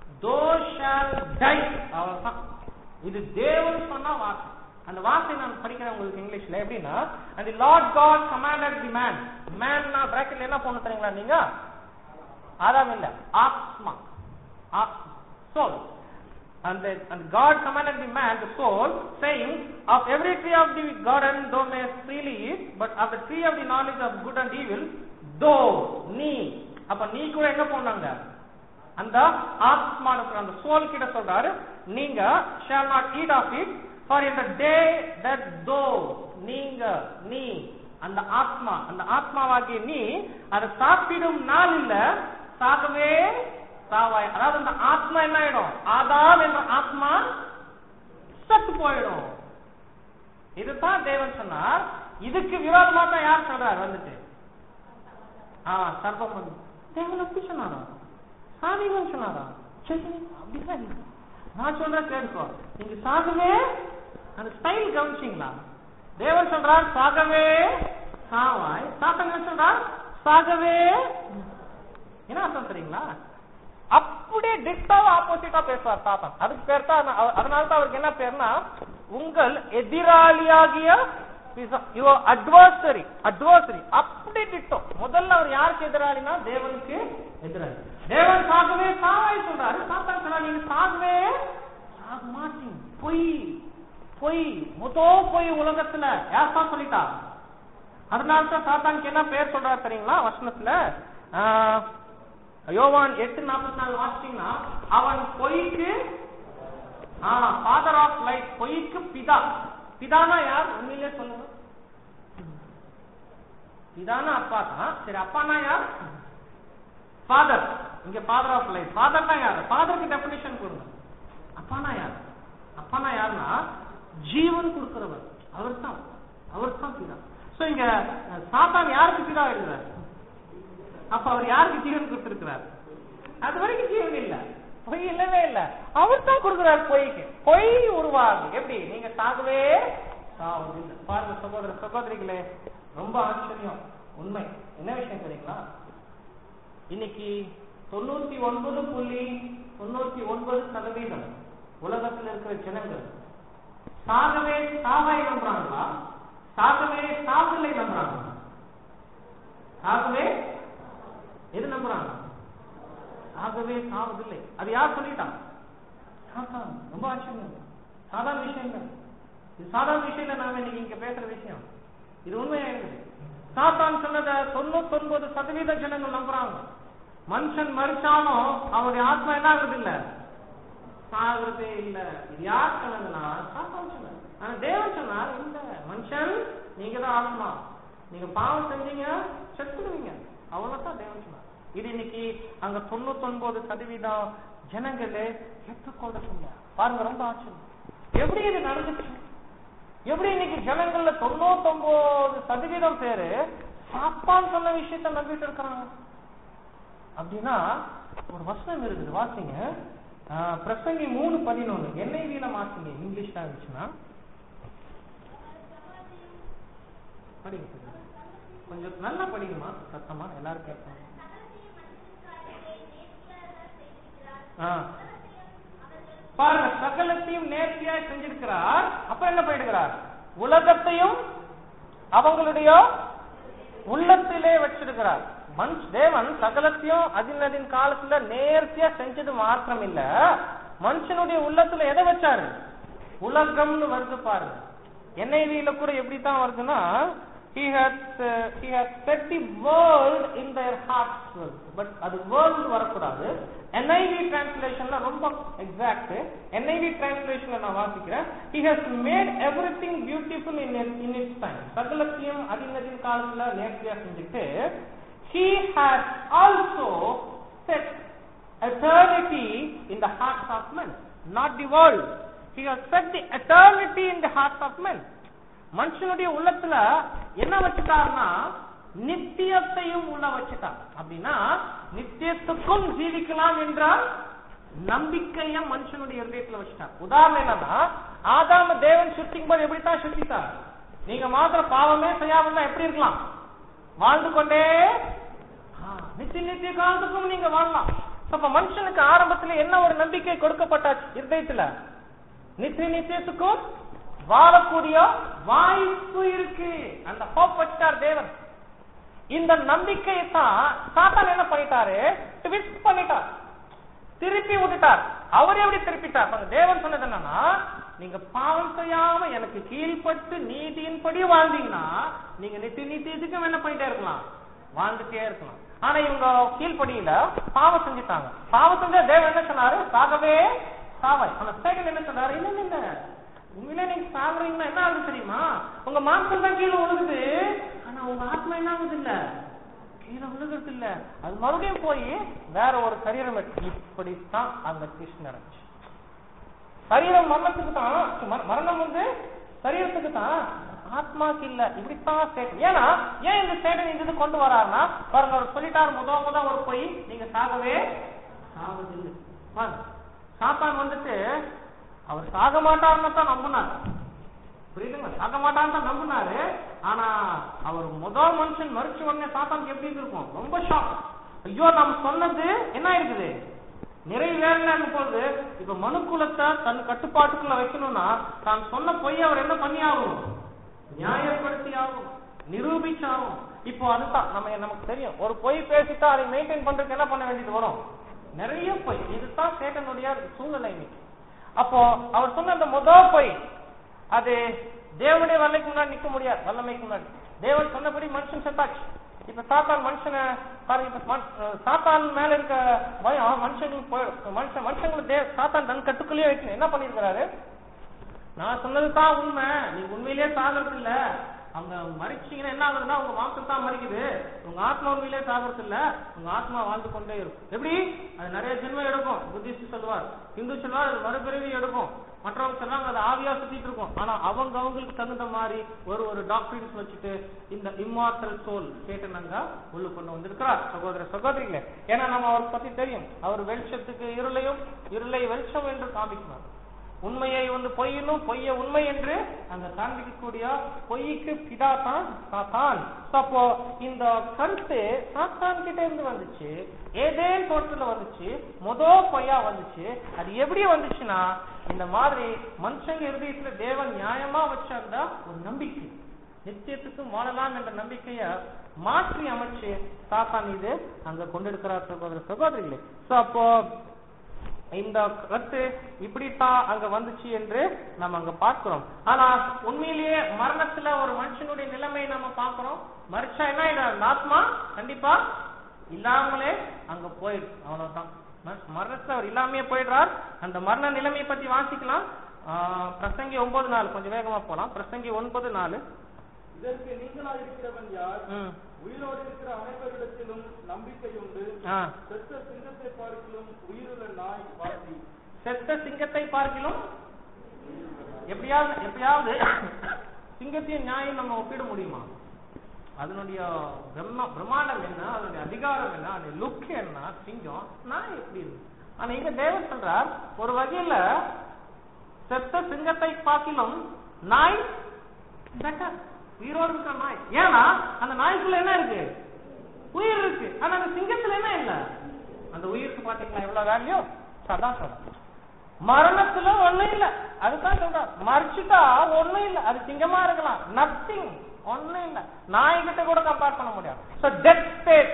S1: அவ்வளவுதான். இது தேவன் சொன்ன வார்த்தை. அந்த வார்த்தை நான் படிக்கிறேன் உங்களுக்கு இங்கிலீஷ்ல. எப்படின்னா, and the Lord God commanded the man. man னா பிராக்கெட்ல என்ன போன்னு தெரியுங்களா நீங்க? ஆதாம் இல்ல, ஆத்மா, soul. And God commanded the man, the soul, saying, of every tree of the garden thou mayest freely eat, but of the tree of the knowledge of good and evil, though நீ. அப்ப நீ கூட எங்க போனாங்க? அந்த ஆத்மா, அந்த soul கிட்ட சொல்றாரு, நீங்க shall not eat of it, for in the day that though நீ அந்த ஆத்மா, அந்த ஆத்மாவாகிய நீ அதை சாப்பிடும் நாள் இல்ல சாகவே சாவாய். அதாவது அந்த ஆத்மா என்ன ஆயிடும்? ஆதாம் என்ற ஆத்மா சத்து போயிடும். இதுதான் தேவன் சொன்னார். இதுக்கு விரோதமா தான் யார் சொல்றாரு வந்துட்டு? சர்ப்பம் வந்து தேவன் அப்படி சொன்னாரா? சாதிவன் சொன்னாரா? சரி, அப்படிதான் நான் சொல்றேன் கேட்கோ. நீங்க சாகவே, அந்த ஸ்டைல் கவனிச்சிங்களா? தேவன் சொல்றார் சாகவே சாவாய். சாத்தான் என்ன சொல்றார்? சாகவே. என்ன அர்த்தம் தெரியுங்களா? அப்படியே டிக்டாவா ஆப்போசிட்டா பேசுவார் சாத்தான். அதுக்கு பேர் தான், அதனாலதான் அவருக்கு என்ன பேர்னா, உங்கள் எதிராளியாகிய அட்வர்சரி. அப்படி டிக்டோ. முதல்ல அவர் யாருக்கு எதிராளினா தேவனுக்கு எதிராளி. தேவன் சாகவே சாவாய் சொல்றாரு. சாத்தான் சொல்றாரு நீங்க சாகவே சாக மாட்டீங்க. பொய் பொய் உலகத்துல யார் தான் சொல்லிட்டா? அதனாலதான் சாத்தானுக்கு என்ன பேர் சொல்றாரு தெரியுங்களா? வசனத்துல யோவான் 8:44 வாசிச்சீங்கன்னா, அவன் பொய்க்கு ஃபாதர் ஆஃப் லைட், பொய்க்கு பிதா. பிதானா யார்? உண்மையிலே சொல்லுங்க. பிதானா அப்பா தான். சரி, அப்பானா யார்? ஃபாதர். இங்க ஃபாதர் ஆஃப் லைட். ஃபாதர்னா யார்? ஃபாதருக்கு டெபினிஷன் கொடுங்க. அப்பானா யார்? அப்பானா யாருன்னா ஜீவன் கொடுக்கிறவர். அவர் தான் பிதா. சோ இங்க சாத்தான் யாருக்கு பிதா இருக்கிறார்? அப்ப அவர் யாருக்கு ஜீவன் கொடுத்திருக்கிறார்? அது வரைக்கும் ஜீவன் இல்ல, பொய் இல்லவே இல்ல. அவர் தான் கொடுக்கிறார் பொய்க்கு. பொய் உருவாகு. எப்படி? நீங்க சாகவே சாவதில்லை. பாருங்க சகோதர சகோதரிகளே, ரொம்ப ஆச்சரியம். உண்மை என்ன விஷயம் தெரியுங்களா? இன்னைக்கு 99.99% உலகத்தில் இருக்கிற ஜனங்கள் சாகவே சாவாய் நம்புறாங்களா? சாகவே சாவில்லை நம்புறாங்களா? சாகவே எது நம்புறாங்க? சாகவே சாவதில்லை. அது யார் சொல்லிட்டான்? சாத்தான். ரொம்ப ஆச்சரியம். சாதாரண விஷயம் இல்லை இது. சாதாரண விஷயம் இல்லை. நாம இன்னைக்கு இங்க பேசுற விஷயம் இது உண்மையாயிருக்குது. சாத்தான் சொன்னதை 99% ஜனங்கள் நம்புறாங்க. மனுஷன் மறிச்சாலும் அவருடைய ஆத்மா என்ன ஆகுறது இல்ல, சாகுறதே இல்ல. இது யார் சொன்னதுன்னா சாத்தான் சொன்னார். ஆனா தேவன் சொன்னார், இல்ல மனுஷன் நீங்க தான் ஆத்மா, நீங்க பாவம் செஞ்சீங்க செத்துடுவீங்க. அவ்வளவுதான் தேவன் சொன்னார். இது இன்னைக்கு அங்க 99% ஜனங்களே ஏற்றுக்கொள்ள சொன்ன. பாருங்க, ரொம்ப ஆச்சரியம். எப்படி இது நடந்துச்சு? எப்படி இன்னைக்கு ஜனங்கள்ல 99% பேரு சாத்தான் சொன்ன விஷயத்த நம்பிட்டு இருக்கிறாங்க? அப்படின்னா ஒரு வசனம் இருக்குது, வாசிங்க. பிரசங்கி 3:11 NIV-ல வாசிங்க. இங்கிலீஷ்ல இருந்துச்சுன்னா படிங்க, கொஞ்சம் நல்லா படிக்குமா, சத்தமா எல்லாரும் கேட்பாங்க. பாருங்க, சகலத்தையும் நேர்த்தியாய் செஞ்சிருக்கிறார். அப்ப என்ன பண்ணிருக்கிறார்? உலகத்தையும் அவங்களுடைய உள்ளத்திலே வச்சிருக்கிறார். தேவன் சகலத்தையும் அதின் காலத்துல நேர்த்தியா செஞ்சது மாத்திரம் இல்ல, மனுஷனுடைய உள்ளத்துல எதை வச்சாரு? உலகம்னு வருது பாருங்க. NIV-ல கூட எப்படித்தான் வருதுன்னா, he has set the world in their hearts. But அது world வரக்கூடாது. NIV டிரான்ஸ்லேஷன்ல ரொம்ப எக்ஸாக்ட். NIV டிரான்ஸ்லேஷன்ல நான் வாசிக்கிறேன். He has made everything beautiful in its time. சகலத்தையும் அதின் காலத்துல நேர்த்தியா செஞ்சுட்டு, he has also set eternity in the hearts of men, not the world. He has set the eternity in the hearts of men. மனுஷனுடைய உள்ளத்துல என்ன வச்சுட்டாருன்னா, நித்தியத்தையும் உள்ள வச்சுட்டார். அப்படின்னா நித்தியத்துக்கும் ஜீவிக்கலாம் என்றால் நம்பிக்கைய மனுஷனுடைய இதயத்துல வச்சுட்டார். உதாரணம் என்னன்னா, ஆதாம தேவன் சுத்திக்கும் போது எப்படித்தான் சுத்திட்டார்? நீங்க மாத்திரம் பாவமே செய்யாம எப்படி இருக்கலாம்? வாழ்ந்து கொண்டே நித்திய காலத்துக்கும் நீங்க வாழலாம். அப்ப மனுஷனுக்கு ஆரம்பத்துல என்ன ஒரு நம்பிக்கை கொடுக்கப்பட்டாச்சு இதயத்துல? நித்தியத்துக்கும் வாழக்கூடிய வாய்ப்பு இருக்கு. அந்த ஹோப் வச்சார் தேவன். இந்த நம்பிக்கையை தான் சாத்தான் என்ன பண்ணிட்டாரு? ட்விஸ்ட் பண்ணிட்டார், திருப்பி விட்டுட்டார். அவர் எப்படி திருப்பிட்டார்? தேவன் சொன்னது என்னன்னா, நீங்க பாவம் செய்யாம எனக்கு கீழ்பட்டு நீதியின்படி வாழ்ந்தீங்கன்னா நீங்க நித்தியத்துக்கும் என்ன பண்ணிட்டே இருக்கலாம்? வாழ்ந்துட்டே இருக்கலாம். ஆனா இவங்க கீழ்படியில பாவம் செஞ்சுட்டாங்க. பாவம் செஞ்சா தேவன் என்ன சொன்னாரு? சாகவே சாவாய். ஆனா சேகன் என்ன சொன்னாரு? இல்ல உண்மையில நீங்க சாகுறீங்கன்னா என்ன ஆகுது தெரியுமா? உங்க மாம்சம் தான் கீழே விழுகுது, ஆனா உங்க ஆத்மா என்ன ஆகுது? இல்ல கீழே விழுகிறது இல்ல. அது மறுபடியும் போய் வேற ஒரு சரீரம் எடுத்து. இப்படித்தான் அந்த கிருஷ்ணர் சரீரம் மரணத்துக்கு தான், மரணம் வந்து சரீரத்துக்கு தான், ஆத்மாக்கு இல்ல. இப்படித்தான். ஏன்னா ஏன் இந்த சேடன் இந்த கொண்டு வராருன்னா, பாருங்க அவர் சொல்லிட்டார் முதல் ஒரு போய், நீங்க சாகவே சாவதில்லை. சாத்தான் வந்துட்டு அவர் சாக மாட்டார்னு தான் நம்பினார். புரியுதுங்களா? சாக மாட்டான்னு தான் நம்பினாரு. ஆனா அவர் முதல் மனுஷன் மறிச்ச உடனே சாத்தானுக்கு எப்படி இருக்கும்? ரொம்ப ஷாக். ஐயோ நம்ம சொன்னது என்ன இருக்குது? நிறைவேறலன்னு போது இப்ப மனுக்குலத்தை தன் கட்டுப்பாட்டுக்குள்ள வைக்கணும்னா தான் சொன்ன பொய் அவர் என்ன பண்ணி ஆகும்? நியாயப்படுத்தி ஆகும், நிரூபிச்சாகும். இப்போ அதுதான் நமக்கு தெரியும். ஒரு பொய் பேசிட்டா அதை மெயின்டைன் பண்றதுக்கு என்ன பண்ண வேண்டியது வரும்? நிறைய பொய். இதுதான் சேட்டனுடைய சூழ்நிலை. அப்போ அவர் சொன்ன அந்த முதல் பொய் அது தேவனுடைய வல்லமைக்கு முன்னாடி நிக்க முடியாது. வல்லமைக்கு முன்னாடி தேவன் சொன்னபடி மனுஷன் செத்தாச்சு. இப்ப சாத்தான் மனுஷனை பாருங்க, சாத்தான் மேல இருக்க பயம் மனுஷங்களுக்கு போயிடும். மனுஷங்களை சாத்தான் தன் கட்டுக்குள்ளேயே வைக்கணும். என்ன பண்ணிருக்கிறாரு? நான் சொன்னதுதான் உண்மை, நீங்க உண்மையிலேயே சாகிறது இல்ல. அங்க மறிச்சீங்கன்னா என்ன ஆகுதுன்னா உங்க மாம்சம் தான் மறிக்குது, உங்க ஆத்மா உண்மையிலே சாகிறது இல்ல. உங்க ஆத்மா வாழ்ந்து கொண்டே இருக்கும். எப்படி? அது நிறைய ஜென்மம் எடுக்கும். புத்திஸ்ட் சொல்லுவார், இந்து சொல்லுவார் அது மறுபிறவி எடுக்கும். மற்றவங்க சொல்றாங்க அது ஆவியா சுத்திட்டு இருக்கும். ஆனா அவங்களுக்கு தகுந்த மாதிரி ஒரு டாக்டரின்ஸ் வச்சுட்டு இந்த இம்மார்டல் சோல் சேட்டன் அங்க உள்ள கொண்டு வந்திருக்கிறார். சகோதர சகோதரிகளே, ஏன்னா நம்ம அவரை பத்தி தெரியும். அவர் வெளிச்சத்துக்கு இருளை வெளிச்சம் என்று காமிக்கிறார். உண்மையை வந்து பொய்யனும் பொய்ய உண்மை என்று அங்க காண்பிக்கக்கூடிய பொய்க்கு பிதா தான் சாத்தான். அப்போ இந்த கருத்து சாத்தான் கிட்ட இருந்து வந்துச்சு, ஏதேன் தோட்டத்துல வந்துச்சு, முதல் பொய்யா வந்துச்சு. அது எப்படி வந்துச்சுன்னா, இந்த மாதிரி மனுஷங்க இருதயத்துல தேவன் நியாயமா வச்சிருந்த ஒரு நம்பிக்கை, நிச்சயத்துக்கு வாழலாம் என்ற நம்பிக்கைய மாற்றி அமைச்சு சாத்தான் இது அங்க கொண்டிருக்கிறார் சகோதர சகோதரிகளே. சோ அப்போ இந்த கருத்து இப்படித்தான் அங்க வந்துச்சு என்று நம்ம அங்க பார்க்கிறோம். ஆனா உண்மையிலேயே மரணத்துல ஒரு மனுஷனுடைய நிலைமை நம்ம பார்க்கிறோம். மறிச்சா என்ன ஆத்மா கண்டிப்பா இல்லாமலே அங்க போயிடும். அவ்வளவுதான். மரணத்துல அவர் இல்லாமையே போயிடுறார். அந்த மரண நிலைமையை பத்தி வாசிக்கலாம். பிரசங்கி 9:4 கொஞ்சம் வேகமா போலாம். பிரசங்கி 9:4.
S2: இதற்கு நீங்களா இருக்கிறவன் யார்? உயிரோடு இருக்கிற அனைவரிடத்திலும் நம்பிக்கை உண்டு. செத்த சிங்கத்தை பார்க்கிலும் உயிருள்ள நாய் வாசி.
S1: செத்த சிங்கத்தை பார்க்கிலும் எப்படியாவது சிங்கத்தையும் நியாயம் நம்ம ஒப்பிட முடியுமா? அதனுடைய பிரம்மாண்டம் என்ன, அதனுடைய அதிகாரம் என்ன, அதனுடைய லுக் என்ன, சிங்கம் நாய் எப்படி இருக்கு. ஆனா இங்க தேவன் சொல்றார், ஒரு வகையில செத்த சிங்கத்தை பார்க்கிலும் நாய் பெட்டர். உயிரோடு இருக்கிற நாய். ஏன்னா அந்த நாய்க்குள்ள என்ன இருக்கு? உயிர் இருக்கு. ஆனா அந்த சிங்கத்துல என்ன இல்ல? அந்த உயிருக்கு பாத்தீங்களா எவ்வளவு வேல்யூ? அதான் சொல்ற. மரணத்துல ஒண்ணும் இல்ல. அதுதான் சொல்ற. மறிச்சுட்டா ஒண்ணும் இல்ல. அது சிங்கமா இருக்கலாம், நத்திங், ஒண்ணும் இல்ல. நாய்கிட்ட கூட கம்பேர் பண்ண முடியாது. சோ டெத் ஸ்டேட்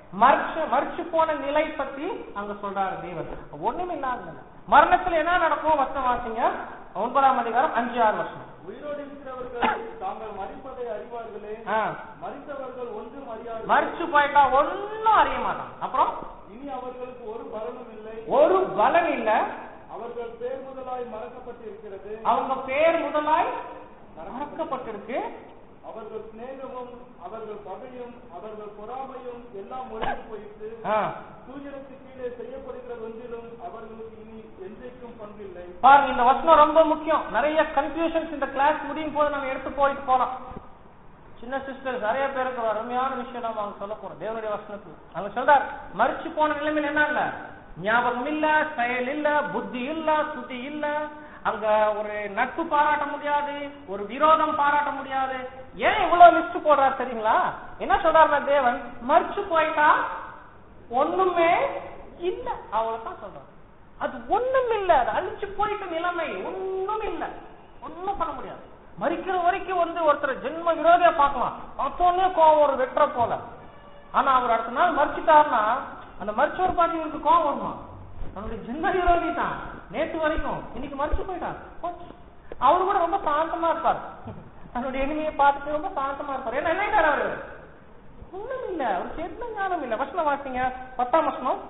S1: மரிச்சு போன நிலை பத்தி அங்க சொல்றாரு தேவன். ஒண்ணுமே இல்லாத மரணத்துல என்ன நடக்கும்? வசனம் வாசிங்க, 9ஆம் அதிகாரம் 5-6 வருஷம்.
S2: உயிரோடு இருக்கிறவர்கள் தாங்கள் மரிப்பதை அறிவார்களே, மரித்தவர்கள் ஒன்றும் அறியார்கள்.
S1: மரிச்சு போயிட்டா ஒன்னும் அறிய மாட்டான். அப்புறம்
S2: இனி அவர்களுக்கு ஒரு பலனும் இல்லை,
S1: ஒரு பலன் இல்ல.
S2: அவர்கள் பேர் முதலாய் மறக்கப்பட்டிருக்கிறது,
S1: அவங்க பேர் முதலாய் மறக்கப்பட்டிருக்கு.
S2: அவர்கள் சிநேகமும் அவர்கள் பகையும் அவர்கள் பொறாமையும் எல்லாம் ஒழிந்து போயிட்டு சூரியனுக்கு கீழே செய்யப்படுகிற ஒன்றிலும் அவர்களுக்கு இனி என்றைக்கும் பங்கில்லை.
S1: பாருங்க, இந்த வசனம் ரொம்ப முக்கியம். நிறைய கன்ஃபியூஷன்ஸ் இந்த கிளாஸ் முடியும் போது நம்ம எடுத்து போயிட்டு போலாம். சின்ன சிஸ்டர்ஸ் நிறைய பேருக்கு ஒரு அருமையான விஷயம் நம்ம அவங்க சொல்ல போறோம் தேவனுடைய வசனத்துல. அவங்க சொல்றாரு, மரிச்சு போன நிலைமையில் என்ன இல்ல, ஞாபகம் இல்ல, செயல் இல்ல, புத்தி இல்ல, சுத்தி இல்ல, அங்க ஒரு நட்பு பாராட்ட முடியாது, ஒரு விரோதம் பாராட்ட முடியாது. ஏன் இவ்வளவு லிஸ்ட் போடுறாரு தெரியுங்களா? என்ன சொல்றாரு தேவன்? மரிச்சு போயிட்டா ஒண்ணுமே இல்ல, அவ்வளவுதான் சொல்றாரு. அது ஒண்ணும் இல்ல, அது அழிச்சு போயிட்ட நிலைமை, ஒண்ணும் இல்ல, ஒண்ணும் பண்ண முடியாது. மரிக்கிற வரைக்கும் ஒருத்தர் ஜென்ம விரோதியா பார்க்கலாம், பார்த்தோன்னே கோவம் ஒரு வெற்ற போல. ஆனா அவர் அடுத்த நாள் மரிச்சுட்டாருன்னா அந்த மரிச்சவர் பார்த்து இவருக்கு கோவம் வருமா? அவனுடைய ஜென்ம விரோதி தான் நேற்று வரைக்கும், இன்னைக்கு மரிச்சு போயிட்டார். அவரு கூட ரொம்ப சாந்தமா இருப்பார், தன்னுடைய எளிமையை பார்த்துட்டு ரொம்ப சாந்தமா இருப்பார். ஏன்னா என்ன அவரு ஒண்ணும் இல்ல, அவர் சேர்ந்த ஞானம் இல்ல. வசனம் வாசிங்க, 10ஆம் வசனம்.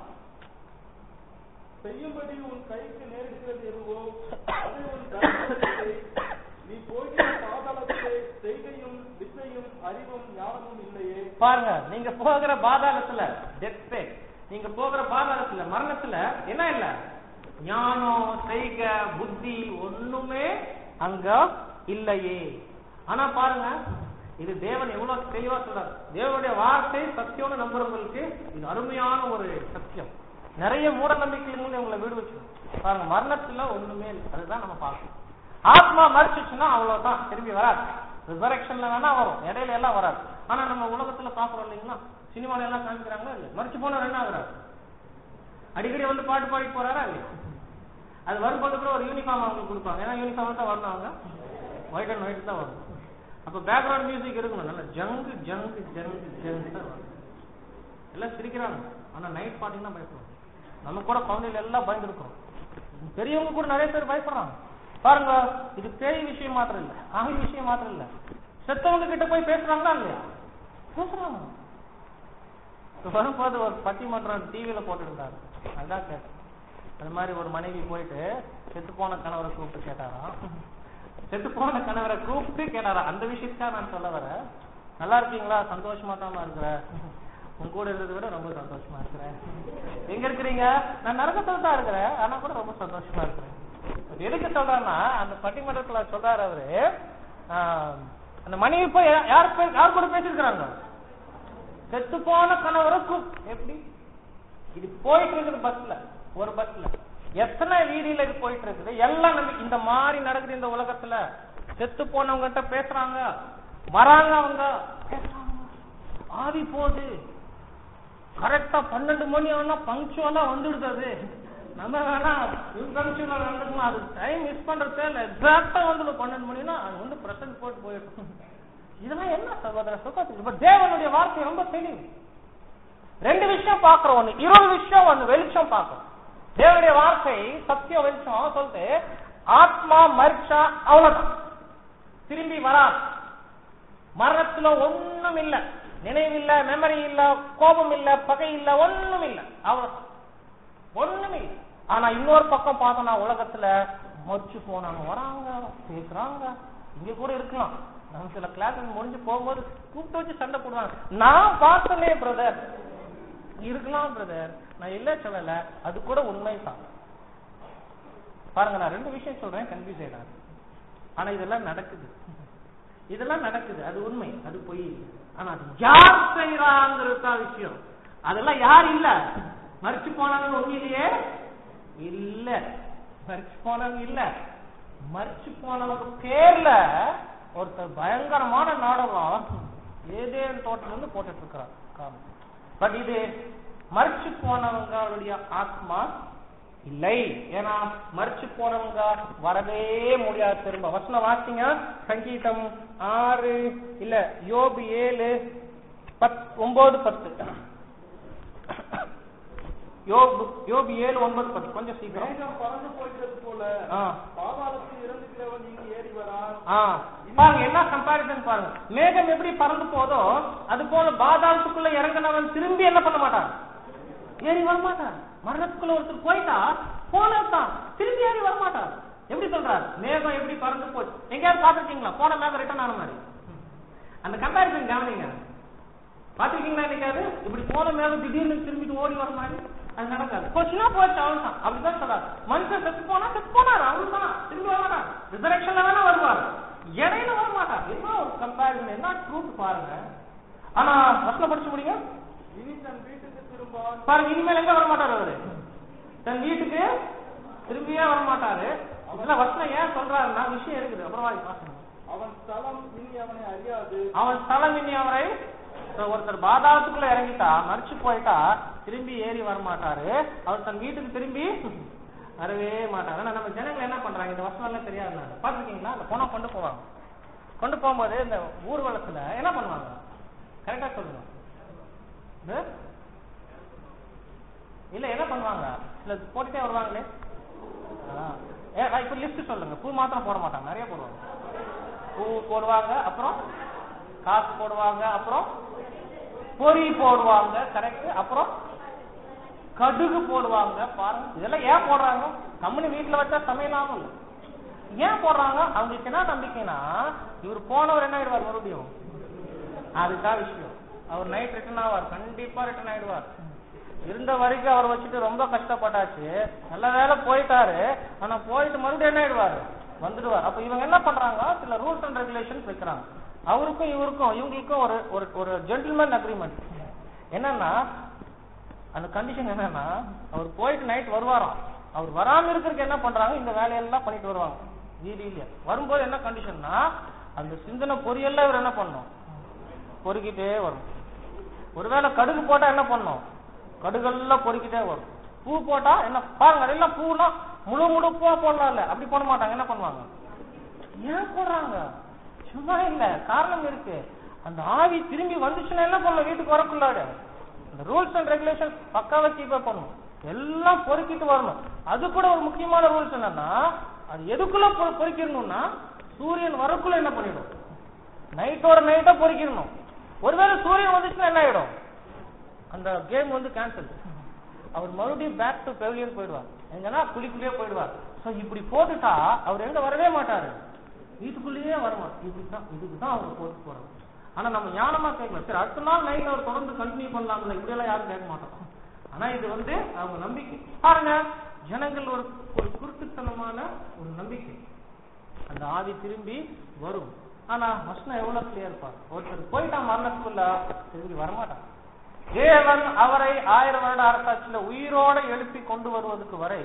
S2: செய்யும்படி உன் கைக்கு நேரிடுகிறது எதுவோ அது உன் கருத்தை, நீ போகிற பாதாளத்திலே செய்கையும் வித்தையும் அறிவும் ஞானமும் இல்லையே.
S1: பாருங்க, நீங்க போகிற பாதாளத்துல டெத், நீங்க போகிற பாதாளத்துல மரணத்துல என்ன இல்ல, ஞானம், செய்க, புத்தி ஒண்ணுமே அங்க இல்லையே. ஆனா பாருங்க, இது தேவன் எவ்வளவு தெளிவா சொல்றாரு. தேவனுடைய வார்த்தை சத்தியம்னு நம்புறவங்களுக்கு இது அருமையான ஒரு சத்தியம். நிறைய மூட நம்பிக்கையிலிருந்து உங்களை வீடு வச்சு பாருங்க, மரணத்துல ஒண்ணுமே இல்லை. அதுதான் நம்ம பார்க்கணும். ஆத்மா மரிச்சிச்சுன்னா அவ்வளவுதான், திரும்பி வராது. ரிசரக்ஷன்ல வேணா வரும், இடையில எல்லாம் வராது. ஆனா நம்ம உலகத்துல பாக்குறோம் இல்லைங்களா, சினிமால எல்லாம் காமிக்கிறாங்களா இல்ல, மரிச்சு போனா என்ன ஆகுறாரு? அடிக்கடி பாட்டு பாடி போறாரா இல்லையா? அது வரும்போது கூட ஒரு யூனிஃபார்ம் அவங்களுக்கு கொடுப்பாங்க. ஏன்னா யூனிஃபார்ம் தான் வரணும், அவங்க ஒயிட் அண்ட் ஒயிட் தான் வரும். அப்ப பேக்ரவுண்ட் மியூசிக் இருக்கணும், நல்ல ஜங்கு ஜங்கு ஜங்கு ஜங்கு தான் வரும். எல்லாம் சிரிக்கிறாங்க, ஆனா நைட் பாத்தீங்கன்னா பயப்படுவாங்க. நம்ம கூட குழந்தைகள் எல்லாம் பயந்துருக்கிறோம், பெரியவங்க கூட நிறைய பேர் பயப்படுறாங்க. பாருங்க, இது பேய் விஷயம் மாத்திரம் இல்ல, ஆகி விஷயம் மாத்திரம் இல்ல, செத்தவங்க கிட்ட போய் பேசுறாங்களா இல்லையா? பேசுறாங்க. வரும்போது ஒரு பட்டிமன்றம் டிவியில போட்டு இருந்தாரு, அதான் கேட்டேன். அது மாதிரி ஒரு மனைவி போயிட்டு செத்து போன கணவரை கூப்பிட்டு கேட்டாராம். செத்து போன கணவரை கூப்பிட்டு கேட்டாரா, அந்த விஷயத்துக்காக நான் சொல்ல வர. நல்லா இருக்கீங்களா? சந்தோஷமா தான் இருக்கிற, உங்க கூட இருந்ததை விட ரொம்ப சந்தோஷமா இருக்கிறேன். எங்க இருக்கிறீங்க? நான் நரகத்துல தான் இருக்கிறேன், ஆனா கூட ரொம்ப சந்தோஷமா இருக்கிறேன். எதுக்கு சொல்றாருன்னா, அந்த பட்டிமன்றத்துல சொல்றாரு அவரு, அந்த மனைவி போய் யார் கூட பேசிருக்கிறாங்க? செத்து போன கணவருக்கும். எப்படி இது போயிட்டு இருக்குது? பஸ்ல, ஒரு பஸ்ல எத்தனை வீதியில இது போயிட்டு இருக்குது. எல்லாம் நம்பிக்கை இந்த மாதிரி நடக்குது இந்த உலகத்துல. செத்து போனவங்க கிட்ட பேசுறாங்க, வராங்க, அவங்க பேசுறாங்க, ஆவி போகுது. கரெக்டா 12 மணி ஆனா பங்க்சுவலா வந்துடுது. நம்ம வேணா இன்பங்க்சுவலா நடந்துக்கணும், அது டைம் மிஸ் பண்றதே இல்லை. எக்ஸாக்டா வந்து 12 மணினா அது பிரசன்ட் போட்டு போயிடும். இதெல்லாம் என்ன சகோதர சுகத்துக்கு? தேவனுடைய வார்த்தை ரொம்ப தெளிவு. ரெண்டு விஷயம் பாக்குறோம், ஒண்ணு இருள் விஷயம், ஒண்ணு வெளிச்சம் பாக்குறோம். தேவனுடைய வார்த்தை சத்தியம், வெளிச்சம் சொல்லிட்டு ஆத்மா மரிச்சா அவ்வளவுதான், திரும்பி வரா. மரணத்துல ஒண்ணும் இல்ல, நினைவில்ல, மெமரி இல்ல, கோபம் இல்ல, பகை இல்ல, ஒண்ணும் இல்ல, அவ்வளவுதான், ஒண்ணும் இல்ல. ஆனா இன்னொரு பக்கம் பார்த்தோம்னா உலகத்துல மரிச்சு போனாங்க, வராங்க, பேசுறாங்க. இங்க கூட இருக்கலாம், நம்ம சில கிளாஸ் முடிஞ்சு போகும்போது கூப்பிட்டு வச்சு சண்டை போடுவாங்க. நான் பார்த்தனே பிரதர், இருக்கலாம் பிரதர், நான் இல்ல சொல்லல, அது கூட உண்மைதான். பாருங்க, நான் ரெண்டு விஷயம் சொல்றேன், கன்ஃபியூஸ் ஆயிடாது. ஆனா இதெல்லாம் நடக்குது, இதெல்லாம் நடக்குது, அது உண்மை, அது பொய். ஆனா அது யார் செய்யறாங்கிறது விஷயம். அதெல்லாம் யார் இல்ல, மரிச்சு போனவங்க உண்மையிலேயே இல்ல, மரிச்சு போனவங்க இல்ல. மரிச்சு போனவங்க பேர்ல ஒருத்தர் பயங்கரமான நாடகம் ஏதேன் தோட்டத்துல இருந்து போட்டுட்டு இருக்கிறார். பட் இது மரிச்சு போனவங்களுடைய ஆத்மா இல்லை. ஏன்னா மரிச்சு போனவங்க வரவே முடியாது திரும்ப. வசனம் வாசிங்க, சங்கீதம் 6 இல்ல யோபு 7 9-10. யோபு 7:9 கொஞ்சம் சீக்கிரம்.
S2: மேகம் பறந்து போகிறது போல பாதாளத்தில் இறங்குகிறவன் இங்கு ஏறி வரான்.
S1: பாருங்க என்ன கம்பாரிசன் பாருங்க. மேகம் எப்படி பறந்து போதோ அது போல பாதாளத்துக்குள்ள இறங்கினவன் திரும்பி என்ன பண்ண மாட்டான், ஏறி வரமாட்டான். மரணத்துக்குள்ள ஒருத்தர் போயிட்டா போனதான் திரும்பி ஏறி வரமாட்டான். எப்படி சொல்றாரு, மேகம் எப்படி பறந்து போச்சு. எங்கேயாவது பாத்துருக்கீங்களா போன மேகம் ரிட்டர்ன் ஆன மாதிரி? அந்த கம்பாரிசன் கவனிங்க. பாத்துருக்கீங்களா என்னைக்காவது இப்படி போன மேகம் திடீர்னு திரும்பிட்டு ஓடி வர மாதிரி? அது நடக்காது. போச்சுன்னா போச்சு, அவ்வளவுதான். அப்படிதான் சொல்றாரு. மனுஷன் செத்து போனாரு, அவ்வளவுதான், திரும்பி வரமாட்டார். ரிசரக்ஷன்ல வேணா வருவார், இடையில வரமாட்டார். என்ன ஒரு கம்பாரிசன், என்ன ட்ரூத் பாருங்க. ஆனா வசனம் படிச்சு முடியுங்க.
S2: இனி தன் வீட்டுக்கு திரும்பான்.
S1: பாருங்க, இனிமேல் எங்க வரமாட்டாரு அவரு, தன் வீட்டுக்கு திரும்பியே வரமாட்டாரு. இதெல்லாம் வசனம் ஏன் சொல்றாருன்னா விஷயம் இருக்குது. அப்புறம்
S2: அவன் ஸ்தலம் இனி அவனை அறியாது.
S1: அவன் ஸ்தலம் இனி அவரை, ஒருத்தர் பாதாளத்துக்குள்ள இறங்கிட்டா மறிச்சு போயிட்டா திரும்பி ஏறி வரமாட்டாரு. அவர் தன் வீட்டுக்கு திரும்பி வரவே மாட்டாரு. ஆனா நம்ம ஜனங்கள் என்ன பண்றாங்க, இந்த வசனம் எல்லாம் தெரியாது. பாத்துருக்கீங்களா, அந்த போனா கொண்டு போவாங்க. கொண்டு போகும்போது இந்த ஊர்வலத்துல என்ன பண்ணுவாங்க, கரெக்டா சொல்லுங்க. இல்ல என்ன பண்ணுவாங்க, இல்ல போட்டுட்டே வருவாங்களே. இப்ப லிஸ்ட் சொல்லுங்க. பூ மாத்திரம் போட மாட்டாங்க, நிறைய போடுவாங்க. பூ போடுவாங்க, அப்புறம் காசு போடுவாங்க, அப்புறம் பொறி போடுவாங்க, கரெக்ட், அப்புறம் கடுகு போடுவாங்க. பாருங்க இதெல்லாம் ஏன் போடுறாங்க, கம்பெனி வீட்டுல வச்சா சமையல் ஆகும். ஏன் போடுறாங்க, அவங்களுக்கு என்ன நம்பிக்கைன்னா இவர் போனவர் என்ன ஆயிடுவார் மறுபடியும், அதுதான் விஷயம். அவர் நைட் ரிட்டர்ன் ஆவார், கண்டிப்பா ரிட்டர்ன் ஆயிடுவார். இருந்த வரைக்கும் அவர் வச்சுட்டு ரொம்ப கஷ்டப்பட்டாச்சு, நல்ல வேலை போயிட்டாரு. ஆனா போயிட்டு மறுபடியும் என்ன ஆயிடுவாரு, வந்துடுவார். அப்ப இவங்க என்ன பண்றாங்க, சில ரூல்ஸ் அண்ட் ரெகுலேஷன்ஸ் வைக்கிறாங்க. அவருக்கும் இவருக்கும் இவங்களுக்கும் ஒரு ஜென்டில்மேன் அக்ரிமெண்ட். என்னன்னா அந்த கண்டிஷன் என்னன்னா, அவர் போயிட்டு நைட் வருவாராம். அவர் வராம இருக்கிறதுக்கு என்ன பண்றாங்க, இந்த வேலையெல்லாம் பண்ணிட்டு வருவாங்க. வீதியில வரும்போது என்ன கண்டிஷன்னா, அந்த சிந்தனை பொரியெல்லாம் இவர் என்ன பண்ணும், பொறுக்கிட்டே வரும். ஒருவேளை கடுகு போட்டா என்ன பண்ணும், கடுகெல்லாம் பொறுக்கிட்டே வரும். பூ போட்டா என்ன பாருங்க, அதெல்லாம் பூனா முழு பூவா போடலாம் இல்ல, அப்படி போட மாட்டாங்க. என்ன பண்ணுவாங்க, ஏன் போடுறாங்க, சும்மா இல்ல, காரணம் இருக்கு. அந்த ஆவி திரும்பி வந்துச்சுன்னா என்ன பண்ணும், வீட்டுக்கு வரக்குள்ளாடு இந்த ரூல்ஸ் அண்ட் ரெகுலேஷன் பக்காவா கீப் பண்ணும், எல்லாம் பொறுக்கிட்டு வரணும். அது கூட ஒரு முக்கியமான ரூல்ஸ் என்னன்னா, அது எதுக்குள்ள பொறுக்கிடணும்னா சூரியன் வரக்குள்ள என்ன பண்ணிடும், நைட்டோட நைட்டா பொறுக்கிடணும். ஒருவேளை சூரியன் வந்துச்சுன்னா என்ன ஆயிடும், அந்த கேம் வந்து கேன்சல். அவர் மறுபடியும் பேக் டு பெவிலியன் போயிடுவார், எங்கன்னா குளிக்குள்ளேயே போயிடுவார். இப்படி போட்டுட்டா அவர் எங்க வரவே மாட்டாரு, வீட்டுக்குள்ளேயே வரணும். இதுக்குதான் அவர் போட்டு போறாரு. ஆனா நம்ம ஞானமா கேட்கலாம், சரி அடுத்த நாள் நைட் அவர் தொடர்ந்து கண்டினியூ பண்ணலாம்ல, இப்படி எல்லாம் யாரும் கேட்க மாட்டோம். ஆனா இது வந்து அவங்க நம்பிக்கை. பாருங்க, ஜனங்கள் ஒரு குருட்டுத்தனமான ஒரு நம்பிக்கை, அந்த ஆவி திரும்பி வரும். ஆனா வசனம் எவ்வளவு கிளியர் பாரு, ஒருத்தர் போயிட்டா மரணத்துக்குள்ள திரும்பி வரமாட்டான். தேவன் அவரை 1000 வருட அரசாட்சியில உயிரோட எழுப்பி கொண்டு வருவதற்கு வரை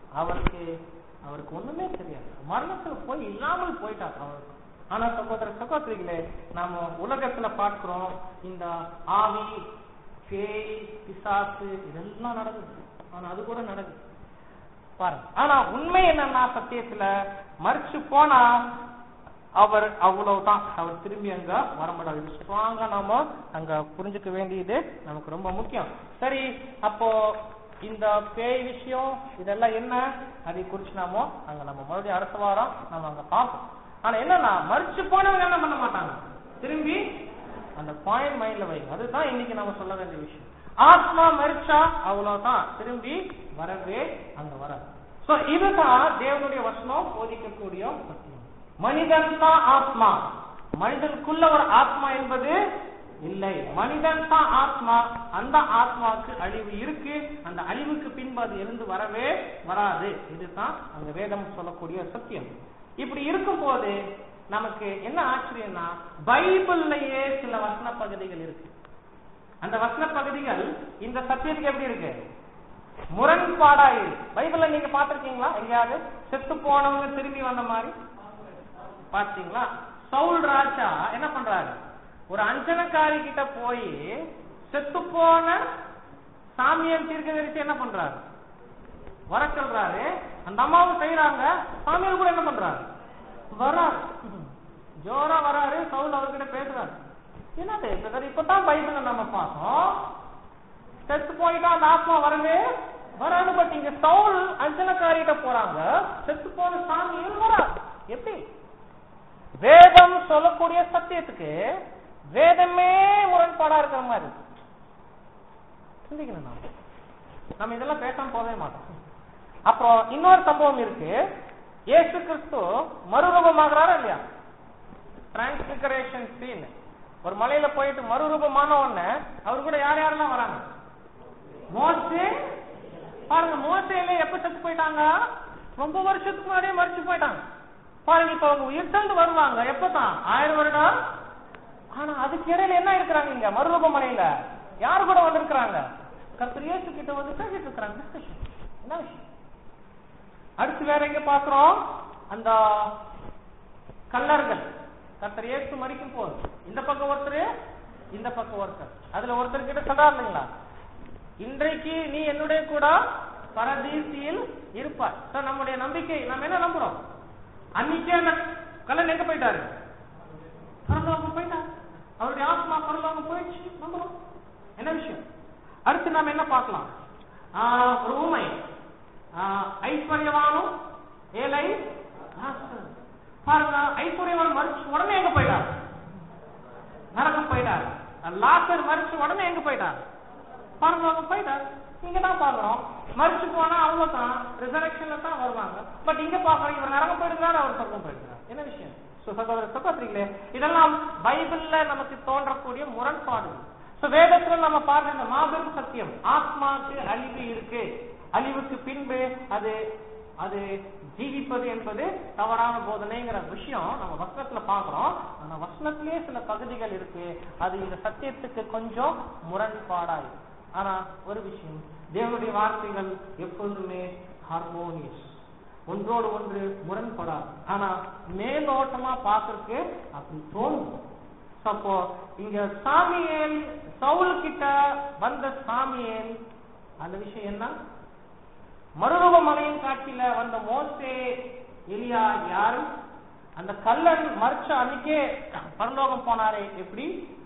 S1: அவருக்கு ஒண்ணுமே தெரியாது. மரணத்துல போய் இல்லாமல் போயிட்டார் அவருக்கு. ஆனா சகோதரிகளே, நாம உலகத்துல பார்க்கிறோம், இந்த ஆவி, பேய், பிசாசு இதெல்லாம் நடக்குது. ஆனா அது கூட நடக்குது பாருங்க. ஆனா உண்மை என்னன்னா, சத்தியத்துல மறிச்சு போனா அவர் அவ்வளவுதான், அவர் திரும்பி அங்க வரமாட்டார். ஸ்ட்ராங்கா நாம அங்க புரிஞ்சுக்க வேண்டியது நமக்கு ரொம்ப முக்கியம். சரி, அப்போ இந்த பேய் விஷயம் இதெல்லாம் என்ன, அதை குறிச்சு நாம நம்ம மறுபடியும் அடுத்த வாரம் நம்ம அங்க பார்ப்போம். ஆனா என்னன்னா, மறிச்சு போனவங்க என்ன பண்ண மாட்டாங்க, திரும்பி அந்த பாயிண்ட் மைண்ட்ல வைங்க. அதுதான் இன்னைக்கு நம்ம சொல்ல வேண்டிய விஷயம். ஆத்மா மறிச்சா அவ்வளவுதான், திரும்பி வரவே அங்க வராது. சோ இதுதான் தேவனுடைய வசனம் போதிக்கக்கூடிய சத்தியம். மனிதன் தான் ஆத்மா, மனிதனுக்குள்ள ஒரு ஆத்மா என்பது இல்லை. மனிதன் தான் ஆத்மா, அந்த ஆத்மாவுக்கு அழிவு இருக்கு, அந்த அழிவுக்கு பின்பு அது இருந்து வரவே வராது. இதுதான் அந்த வேதம் சொல்லக்கூடிய சத்தியம். இப்படி இருக்கும் போது நமக்கு என்ன ஆச்சரியம்னா, பைபிள்லயே சில வசன பகுதிகள் இருக்கு. அந்த வசன பகுதிகள் இந்த சத்தியத்துக்கு எப்படி இருக்கு, முரண்பாடா இருக்கு. பைபிள்ல நீங்க பாத்திருக்கீங்களா எங்கேயாவது செத்து போனவங்க திரும்பி வந்த மாதிரி பாத்தீங்களா? சவுல் ராஜா என்ன பண்றாரு, ஒரு அஞ்சனக்காரி கிட்ட போய் செத்து போன சாமியல் தீர்க்கதரிசி என்ன பண்றாரு, வர சொல்றாரு. அந்த அம்மாவும் செய்யறாங்க, சாமியல் கூட என்ன பண்றாரு, வராரு, ஜோரா வராரு. சவுல் அவர்கிட்ட பேசுறாரு, என்னது இப்பதான் பைபிள்ல நம்ம பார்த்தோம், செத்து போயிட்டா அந்த ஆத்மா வரவே வராது. பட் இங்க சவுல் அஞ்சனக்காரிட்ட போறாங்க, செத்து போன சாமியும் வராது. எப்படி? வேதம் சொல்லக்கூடிய சத்தியத்துக்கு வேதமே முரண்பாடா இருக்கிற மாதிரி சிந்திக்கணும். நம்ம இதெல்லாம் பேசாம போகவே மாட்டோம். அப்புறம் இன்னொரு சம்பவம் இருக்கு. இயேசு கிறிஸ்து மறுரூபமாகறாரா இல்லையா? Transfiguration scene. ஒரு மலையில போயிட்டு மறுரூபமான உடனே அவரு கூட யார் யாரெல்லாம் வராங்க? மோசே. பாருங்க, மோசேல எப்ப செத்து போயிட்டாங்க? ரொம்ப வருஷத்துக்கு முன்னாடியே மறிச்சு போயிட்டாங்க. பாருங்க, இப்ப அவங்க உயிர்த்தெழுந்து வருவாங்க எப்பதான்? 1000 வருடம். ஆனா அதுக்கு இடையில என்ன இருக்கிறாங்க? இங்க மறுரூப மலையில யாரு கூட வந்திருக்கிறாங்க? கர்த்தர் இயேசு கிட்ட வந்து பேசிட்டு இருக்கிறாங்க. டிஸ்கஷன் என்ன விஷயம்? அடுத்து வேற எங்க பாக்குறோம்? அந்த கல்லர்கள் கர்த்தர் இயேசு மரிக்கும் போது இந்த பக்கம் ஒருத்தர், இந்த பக்கம் ஒருத்தர். அதுல ஒருத்தர் கிட்ட சொல்றாரு இல்லைங்களா, இன்றைக்கு நீ என்னுடைய கூட பரதீசியில் இருப்பார். நம்முடைய நம்பிக்கை நம்ம என்ன நம்புறோம்? அன்னைக்கே அந்த கல்லன் எங்க போயிட்டாரு? பரலோகம் போயிட்டார். அவருடைய ஆத்மா பரலோகம் போயிடுச்சு நம்புறோம். என்ன விஷயம்? அடுத்து நாம என்ன பார்க்கலாம்? ஒரு ஊமை, ஐஸ்வர்யவானும் ஏழை. பாருங்க, ஐஸ்வர்யவான் மறிச்சு உடனே எங்க போயிட்டார்? நரகம் போயிட்டார். லாசர் மறிச்சு உடனே எங்க போயிட்டார்? பரலோகம் போயிட்டார். இங்கதான் பாக்குறோம், மறிச்சு போனா அவங்க தான் ரிசரக்ஷன்ல தான் வருவாங்க. பட் இங்க பாக்குறோம், இவர் நரகம் போயிடுறாரு, அவர் சொர்க்கம் போயிடுறாரு. என்ன விஷயம்? சகோதர சகோதரிகளே, இதெல்லாம் பைபிள்ல நமக்கு தோன்றக்கூடிய முரண்பாடு. வேதத்துல நம்ம பார்க்க இந்த மாபெரும் சத்தியம், ஆத்மாக்கு அழிவு இருக்கு, அழிவுக்கு பின்பு அது அது ஜீவிப்பது என்பது தவறான போதனைங்கிற விஷயம் நம்ம வசனத்துல பாக்குறோம். ஆனா வசனத்திலேயே சில பகுதிகள் இருக்கு, அது இந்த சத்தியத்துக்கு கொஞ்சம் முரண்பாடாய். ஆனா ஒரு விஷயம், தேவனுடைய வார்த்தைகள் எப்பொழுதுமே ஹார்மோனியஸ், ஒன்றோடு ஒன்று முரண்படாது. ஆனா மேலோட்டமா பார்க்கறதுக்கு அப்படி தோணும். அப்போ இங்க சாமியேல், சவுல் கிட்ட வந்த சாமியேல், அந்த விஷயம் என்ன? மறுரூப மலையின் காட்சியில வந்த மோசே, எலியா யாரு? அந்த கல்லன் மறிச்ச அன்னைக்கே பரலோகம் போனாரே எப்படி?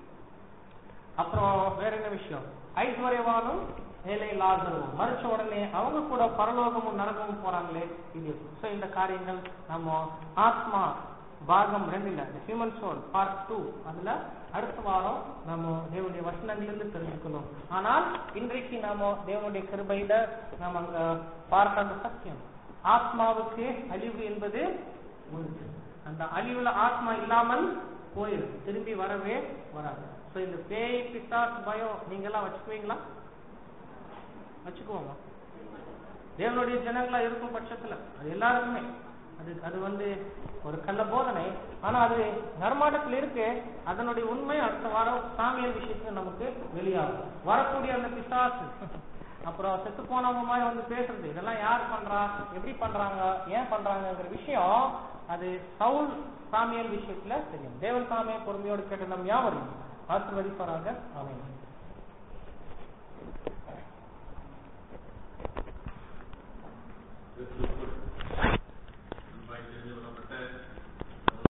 S1: அப்புறம் வேற என்ன விஷயம்? ஐஸ்வர்யவானும் ஏழை லாசரும் மறிச்ச உடனே அவங்க கூட பரலோகமும் நரகமும் போறாங்களே, இது. இந்த காரியங்கள் நம்ம ஆத்மா பாகம் 2ல ஹியூமன் சோல் பார்ட் 2 அதுல அடுத்த வாரம் நம்ம தேவனுடைய வசனங்களிலிருந்து தெரிஞ்சுக்கணும். ஆனால் இன்றைக்கு நாம தேவனுடைய கிருபையில நாம அங்க பார்க்க அந்த சத்தியம், ஆத்மாவுக்கு அழிவு என்பது உண்டு. அந்த அழிவுல ஆத்மா இல்லாமல் போயிடும், திரும்பி வரவே வராது. இந்த பேய் பிசாசு பயம் நீங்க எல்லாம் வச்சுக்குவீங்களா? வச்சுக்குவோங்க. தேவனுடைய ஜனங்களா இருக்கும் பட்சத்துல அது எல்லாருக்குமே அது ஒரு கள்ள போதனை. ஆனா அது நர்மாட்டத்தில் இருக்கு. அதனுடைய உண்மை அடுத்த வாரம் சாமியல் விஷயத்துல நமக்கு வெளியாகும். வரக்கூடிய அந்த பிசாசு, அப்புறம் செத்து போனவங்க மாதிரி பேசுறது, இதெல்லாம் யார் பண்றா, எப்படி பண்றாங்க, ஏன் பண்றாங்கிற விஷயம் அது சவுல் சாமியல் விஷயத்துல தெரியும். தேவன் சாமியை பொறுமையோடு கேட்டு நம் யாவரும் ஆசீர்வதிப்பாராக. ஆமென்.